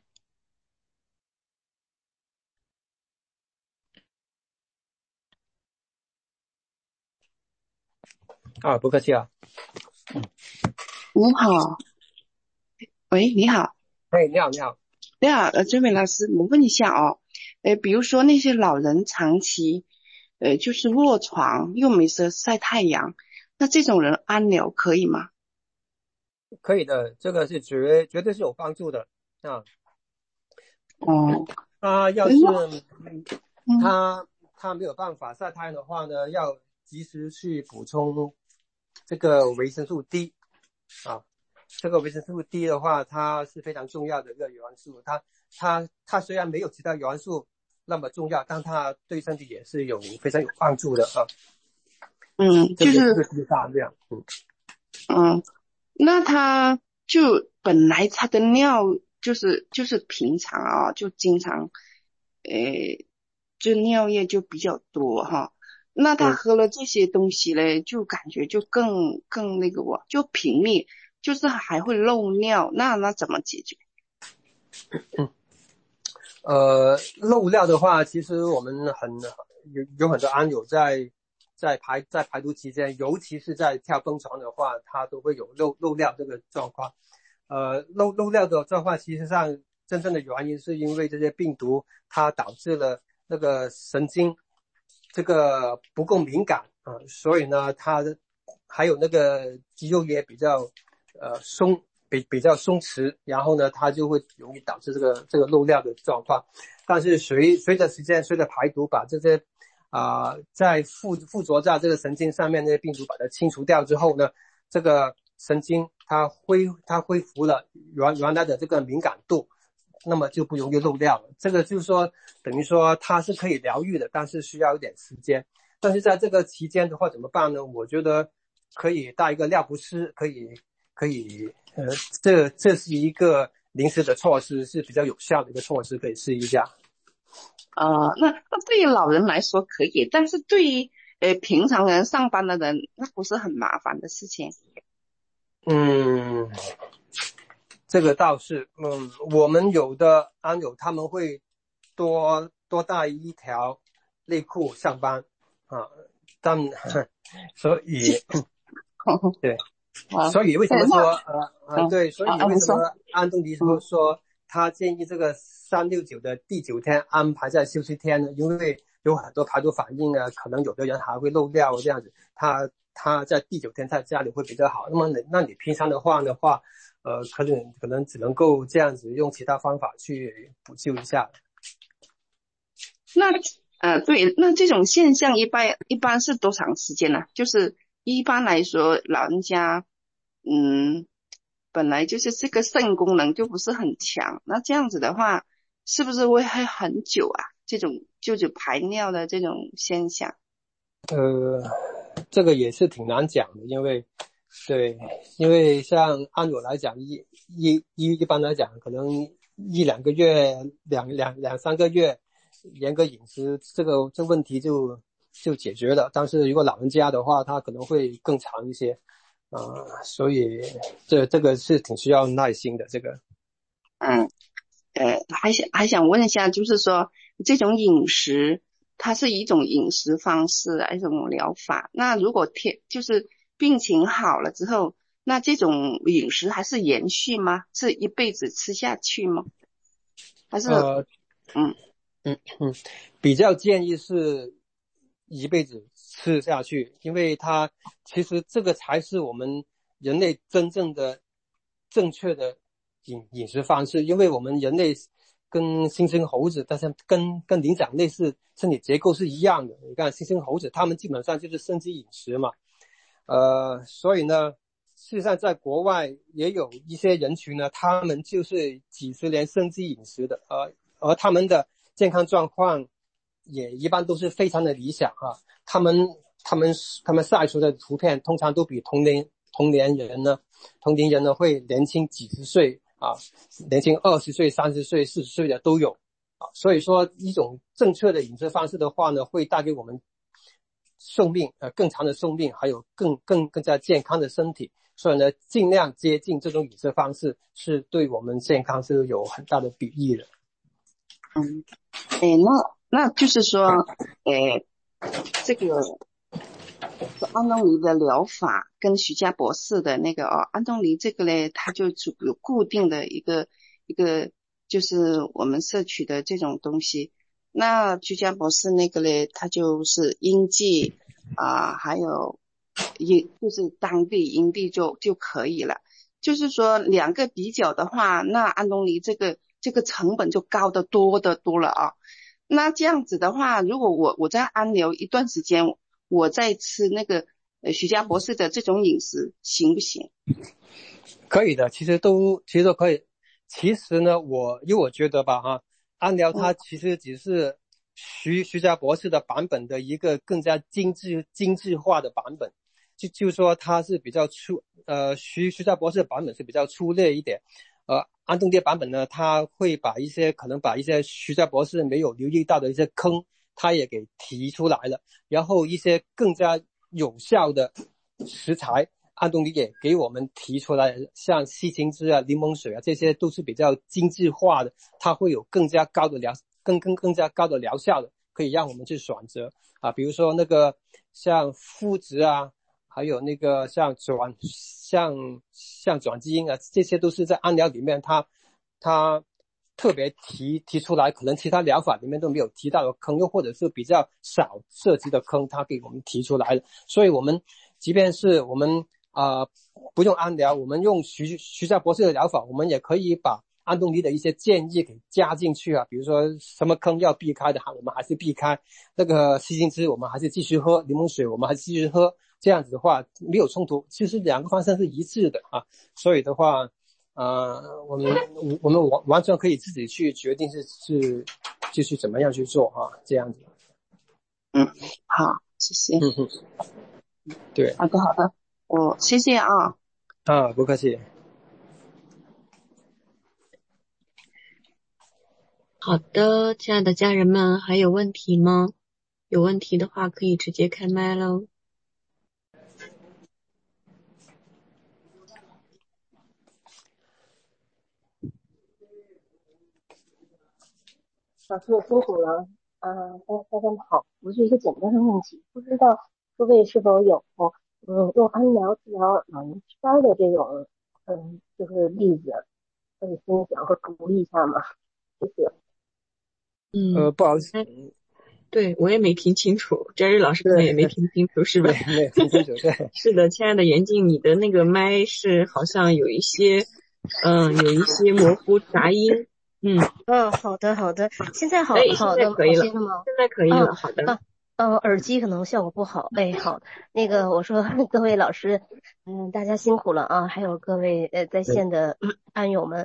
G: 啊，不客气啊。
J: 你好，喂，你好。
G: 哎，你好，你好。
J: 你好，呃，追美老师，我问一下哦，呃，比如说那些老人长期，呃，就是卧床又没事晒太阳，那这种人安疗可以吗？
G: 可以的，这个是绝绝对是有帮助的啊。
J: 哦。
G: 他要是、嗯、他他没有办法晒太阳的话呢，要及时去补充这个维生素 D 啊。这个维生素 D 的话，它是非常重要的一个元素。它它它虽然没有其他元素那么重要，但它对身体也是有非常有帮助的啊。
J: 嗯，就是
G: 这个是大量。嗯
J: 嗯，那他就本来他的尿就是就是平常啊、哦，就经常，呃，就尿液就比较多哈。那他喝了这些东西嘞，就感觉就更更那个我就频密。就是还会漏尿，那那怎么解决？
G: 嗯，呃，漏尿的话，其实我们很有有很多安友在在排在排毒期间，尤其是在跳蹦床的话，他都会有漏漏尿这个状况。呃，漏漏尿的状况，其实上真正的原因是因为这些病毒它导致了那个神经这个不够敏感啊、呃，所以呢，它还有那个肌肉也比较。呃，松比比较松弛，然后呢，它就会容易导致这个这个漏尿的状况。但是随随着时间，随着排毒，把这些啊、呃、在附附着在这个神经上面那些病毒把它清除掉之后呢，这个神经它恢它恢复了原原来的这个敏感度，那么就不容易漏尿了。这个就是说，等于说它是可以疗愈的，但是需要一点时间。但是在这个期间的话怎么办呢？我觉得可以带一个尿不湿，可以。可以，呃，这这是一个临时的措施，是比较有效的一个措施，可以试一下。
J: 呃，那那对于老人来说可以，但是对于呃平常人上班的人，那不是很麻烦的事情。
G: 嗯，这个倒是，嗯，我们有的安友他们会多多带一条内裤上班啊，但所以对。所以为什么说呃呃对，所以为什么安东尼说说他建议这个三六九的第九天安排在休息天呢？因为有很多排毒反应呢，可能有的人还会漏尿这样子，他他在第九天在家里会比较好。那么你那你平常的话的话，呃，可能可能只能够这样子用其他方法去补救一下。
J: 那呃对，那这种现象一般一般是多长时间呢？就是一般来说，老人家，嗯，本来就是这个肾功能就不是很强，那这样子的话，是不是会还很久啊？这种就是排尿的这种现象。
G: 呃，这个也是挺难讲的，因为对，因为像按我来讲，一一一一般来讲，可能一两个月、两两两三个月，严格饮食，这个这问题就就解决了。但是如果老人家的话，他可能会更长一些啊、呃，所以这这个是挺需要耐心的。这个，
J: 嗯，呃，还想还想问一下，就是说这种饮食，它是一种饮食方式，一种疗法。那如果天就是病情好了之后，那这种饮食还是延续吗？是一辈子吃下去吗？还是
G: 呃，
J: 嗯
G: 嗯嗯，比较建议是一辈子吃下去，因为它其实这个才是我们人类真正的正确的饮饮食方式，因为我们人类跟猩猩猴子，但是跟跟灵长类是身体结构是一样的。你看猩猩猴子，它们基本上就是生机饮食嘛，呃，所以呢，事实上在国外也有一些人群呢，他们就是几十年生机饮食的，呃，而他们的健康状况也一般都是非常的理想啊。他们他们他们晒出的图片通常都比同龄同年人呢，同龄人呢会年轻几十岁啊，年轻二十岁、三十岁、四十岁的都有啊。所以说，一种正确的饮食方式的话呢，会带给我们寿命呃更长的寿命，还有更更更加健康的身体。所以呢，尽量接近这种饮食方式，是对我们健康是有很大的裨益的。
J: 嗯，诶，那那就是说，诶，这个安东尼的疗法跟徐家博士的那个哦，安东尼这个呢，它就有固定的一个一个，就是我们摄取的这种东西。那徐家博士那个呢，它就是阴剂啊、呃，还有阴就是当地阴地就就可以了。就是说两个比较的话，那安东尼这个这个成本就高得多得多了啊。那这样子的话，如果我我在安疗一段时间，我再吃那个呃徐家博士的这种饮食行不行？
G: 可以的，其实都其实都可以。其实呢，我因为我觉得吧哈，安疗它其实只是徐徐家博士的版本的一个更加精致精致化的版本。就就是说它是比较粗呃徐徐家博士的版本是比较粗略一点，呃安东尼版本呢，他会把一些可能把一些徐家博士没有留意到的一些坑，他也给提出来了，然后一些更加有效的食材，安东尼也给我们提出来，像西芹汁啊、柠檬水啊，这些都是比较精致化的，它会有更加高的疗更更更加高的疗效的，可以让我们去选择啊，比如说那个像麸质啊。还有那个像转像像转基因啊，这些都是在安疗里面它它特别提提出来，可能其他疗法里面都没有提到的坑，又或者是比较少涉及的坑，它给我们提出来了。所以我们即便是我们啊、呃、不用安疗，我们用徐徐家博士的疗法，我们也可以把安东尼的一些建议给加进去啊，比如说什么坑要避开的，我们还是避开；那个西芹汁我们还是继续喝，柠檬水我们还是继续喝。这样子的话没有冲突，其实两个方向是一致的啊，所以的话，呃，我们我们完完全可以自己去决定是是继续怎么样去做啊，这样子。
J: 嗯，好，谢谢。
G: 嗯哼，对，
J: 好的好的，我谢谢啊。
G: 啊，不客气。
N: 好的，亲爱的家人们，还有问题吗？有问题的话可以直接开麦喽。
P: 老师辛苦了，嗯，大大家好，我是一个简单的问题，不知道各位是否有嗯用安疗治疗老年痴呆的这种嗯就是例子，可以分享和鼓励一下吗？谢谢。
N: 嗯，
G: 呃，不好意思，
N: 对我也没听清楚 ，Jerry 老师可能也没听清楚，是吧？
G: 对，没有听清楚，对。
N: 是的，亲爱的严静，你的那个麦是好像有一些，嗯，有一些模糊杂音。嗯，
P: 嗯，好的，好的，现在好，
N: 哎，
P: 好的，
N: 现在可以了，
P: 好些了吗？
N: 现在可以了，
P: 嗯、
N: 好的。
P: 嗯、呃，耳机可能效果不好，哎，好，那个我说各位老师，嗯，大家辛苦了啊，还有各位呃在线的安友们，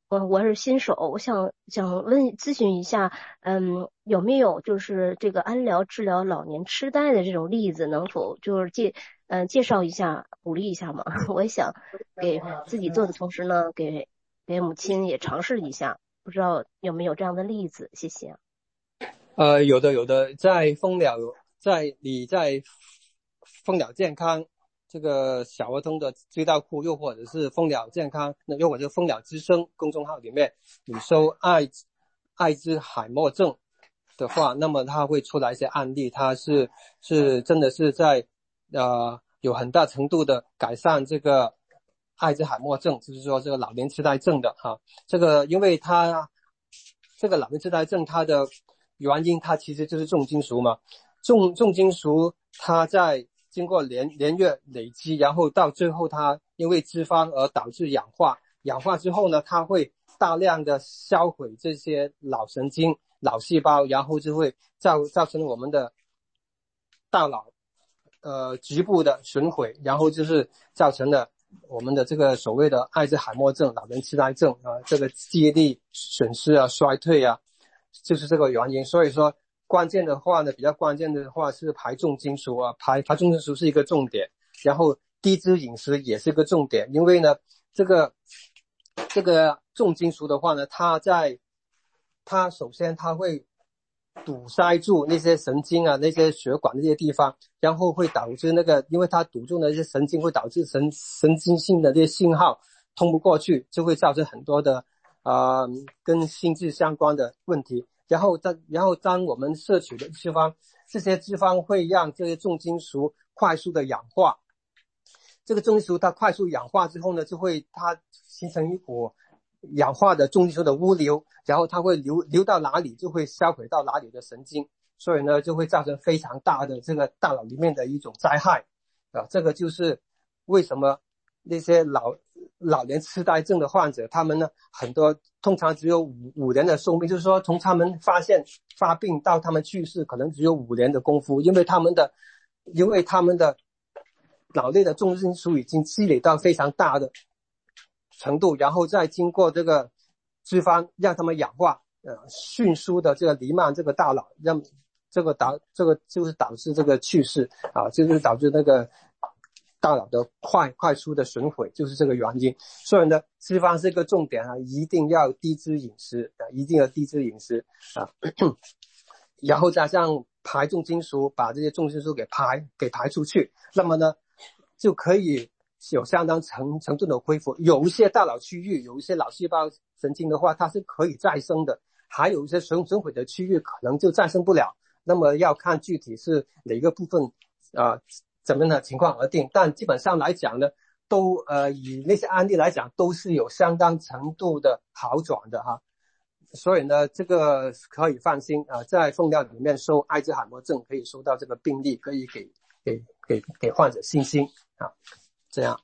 P: 我我是新手，我想想问咨询一下，嗯，有没有就是这个安疗治疗老年痴呆的这种例子，能否就是介嗯、呃、介绍一下，鼓励一下嘛？我也想给自己做的同时呢，给给母亲也尝试一下，不知道有没有这样的例子？谢谢。
G: 呃，有的有的，在蜂疗，在你在蜂疗健康这个小儿童的资料库，又或者是蜂疗健康，那又或者是蜂疗之声公众号里面，你搜艾艾滋海默症的话，那么它会出来一些案例，它是是真的是在呃有很大程度的改善这个艾滋海默症，就是说这个老年痴呆症的哈。这个因为它这个老年痴呆症它的原因，它其实就是重金属嘛，重重金属它在经过年年月累积，然后到最后它因为脂肪而导致氧化，氧化之后呢，它会大量的销毁这些脑神经、脑细胞，然后就会造造成我们的大脑呃局部的损毁，然后就是造成了我们的这个所谓的艾滋海默症、老年痴呆症啊，这个记忆力损失啊、衰退啊，就是这个原因。所以说关键的话呢，比较关键的话是排重金属啊，排排重金属是一个重点，然后低脂饮食也是一个重点，因为呢，这个这个重金属的话呢，它在它首先它会堵塞住那些神经啊、那些血管那些地方，然后会导致那个，因为它堵住那些神经，会导致神神经性的这些信号通不过去，就会造成很多的啊、呃、跟心智相关的问题。然后当然后当我们摄取的脂肪，这些脂肪会让这些重金属快速的氧化。这个重金属它快速氧化之后呢，就会它形成一股氧化的重金属的污流，然后它会流流到哪里就会销毁到哪里的神经，所以呢就会造成非常大的这个大脑里面的一种灾害啊。这个就是为什么那些老老年痴呆症的患者，他们呢很多通常只有五五年的寿命，就是说从他们发现发病到他们去世可能只有五年的功夫，因为他们的因为他们的脑内的重金属已经积累到非常大的程度，然后再经过这个脂肪让他们氧化，呃，迅速的这个弥漫这个大脑，让这个导这个就是导致这个去世啊，就是导致那个大脑的快快速的损毁，就是这个原因。所以呢，脂肪是一个重点啊，一定要低脂饮食啊，一定要低脂饮食啊，然后加上排重金属，把这些重金属给排给排出去，那么呢就可以有相当程程度的恢复。有一些大脑区域，有一些脑细胞神经的话，它是可以再生的，还有一些损损毁的区域可能就再生不了，那么要看具体是哪个部分啊、呃、怎么样的情况而定。但基本上来讲呢，都呃以那些案例来讲，都是有相当程度的好转的哈。所以呢，这个可以放心啊、呃，在蜂疗里面收艾滋海默症，可以收到这个病例，可以给给给给患者信心啊，这样。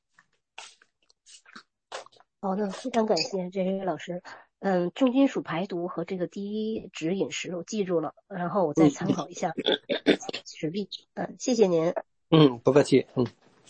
P: 好的，非常感谢这位老师。嗯，重金属排毒和这个低脂饮食我记住了，然后我再参考一下实例。嗯，谢谢您。
G: 嗯，不客气。嗯。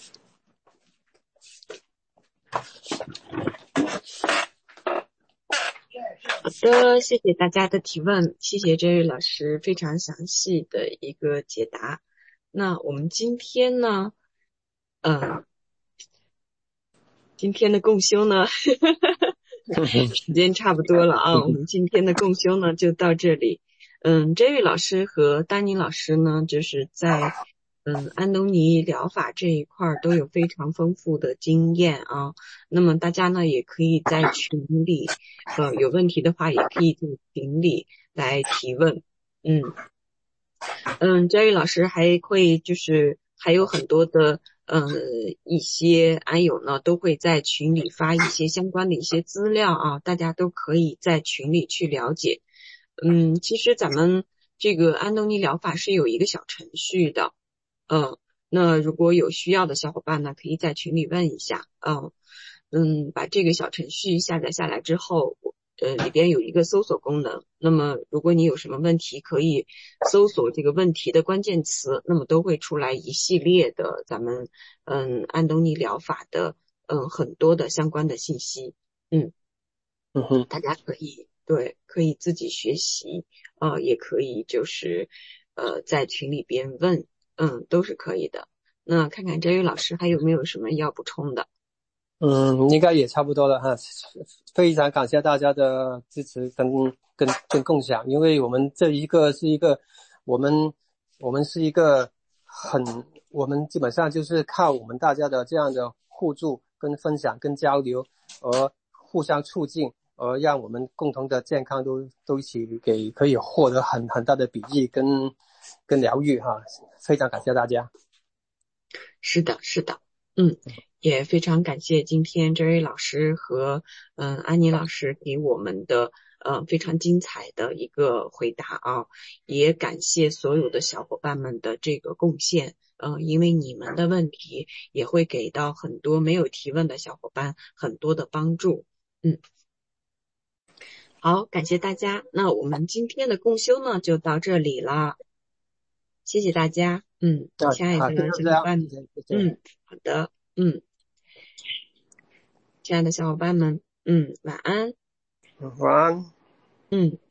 N: 好的，谢谢大家的提问，谢谢这位老师非常详细的一个解答。那我们今天呢，呃，今天的共修呢，时间差不多了啊，我们今天的共修呢就到这里。嗯，这位老师和丹妮老师呢，就是在嗯安东尼疗法这一块都有非常丰富的经验啊。那么大家呢也可以在群里，呃有问题的话也可以在群里来提问。嗯嗯，这位老师还会就是还有很多的呃一些安友呢都会在群里发一些相关的一些资料啊，大家都可以在群里去了解。嗯，其实咱们这个安东尼疗法是有一个小程序的，嗯，那如果有需要的小伙伴呢，可以在群里问一下，嗯嗯，把这个小程序下载下来之后，呃，里边有一个搜索功能，那么如果你有什么问题，可以搜索这个问题的关键词，那么都会出来一系列的咱们嗯安东尼疗法的嗯很多的相关的信息，嗯。
G: 嗯哼，
N: 大家可以对可以自己学习，呃，也可以就是呃在群里边问，嗯，都是可以的。那看看哲宇老师还有没有什么要补充的？
G: 嗯，应该也差不多了哈。非常感谢大家的支持跟跟跟共享，因为我们这一个是一个我们我们是一个很我们基本上就是靠我们大家的这样的互助跟分享跟交流而互相促进，而让我们共同的健康都都一起给可以获得很很大的比例跟跟疗愈哈。非常感谢大家。
N: 是的，是的，嗯。也非常感谢今天 Jerry 老师和嗯安妮老师给我们的呃非常精彩的一个回答啊，也感谢所有的小伙伴们的这个贡献，呃，因为你们的问题也会给到很多没有提问的小伙伴很多的帮助，嗯，好，感谢大家，那我们今天的共修呢就到这里了，谢谢大家，嗯，亲爱的小伙伴们，嗯，好的，嗯。亲爱的小伙伴们，嗯，晚安。
G: 晚安。
N: 嗯。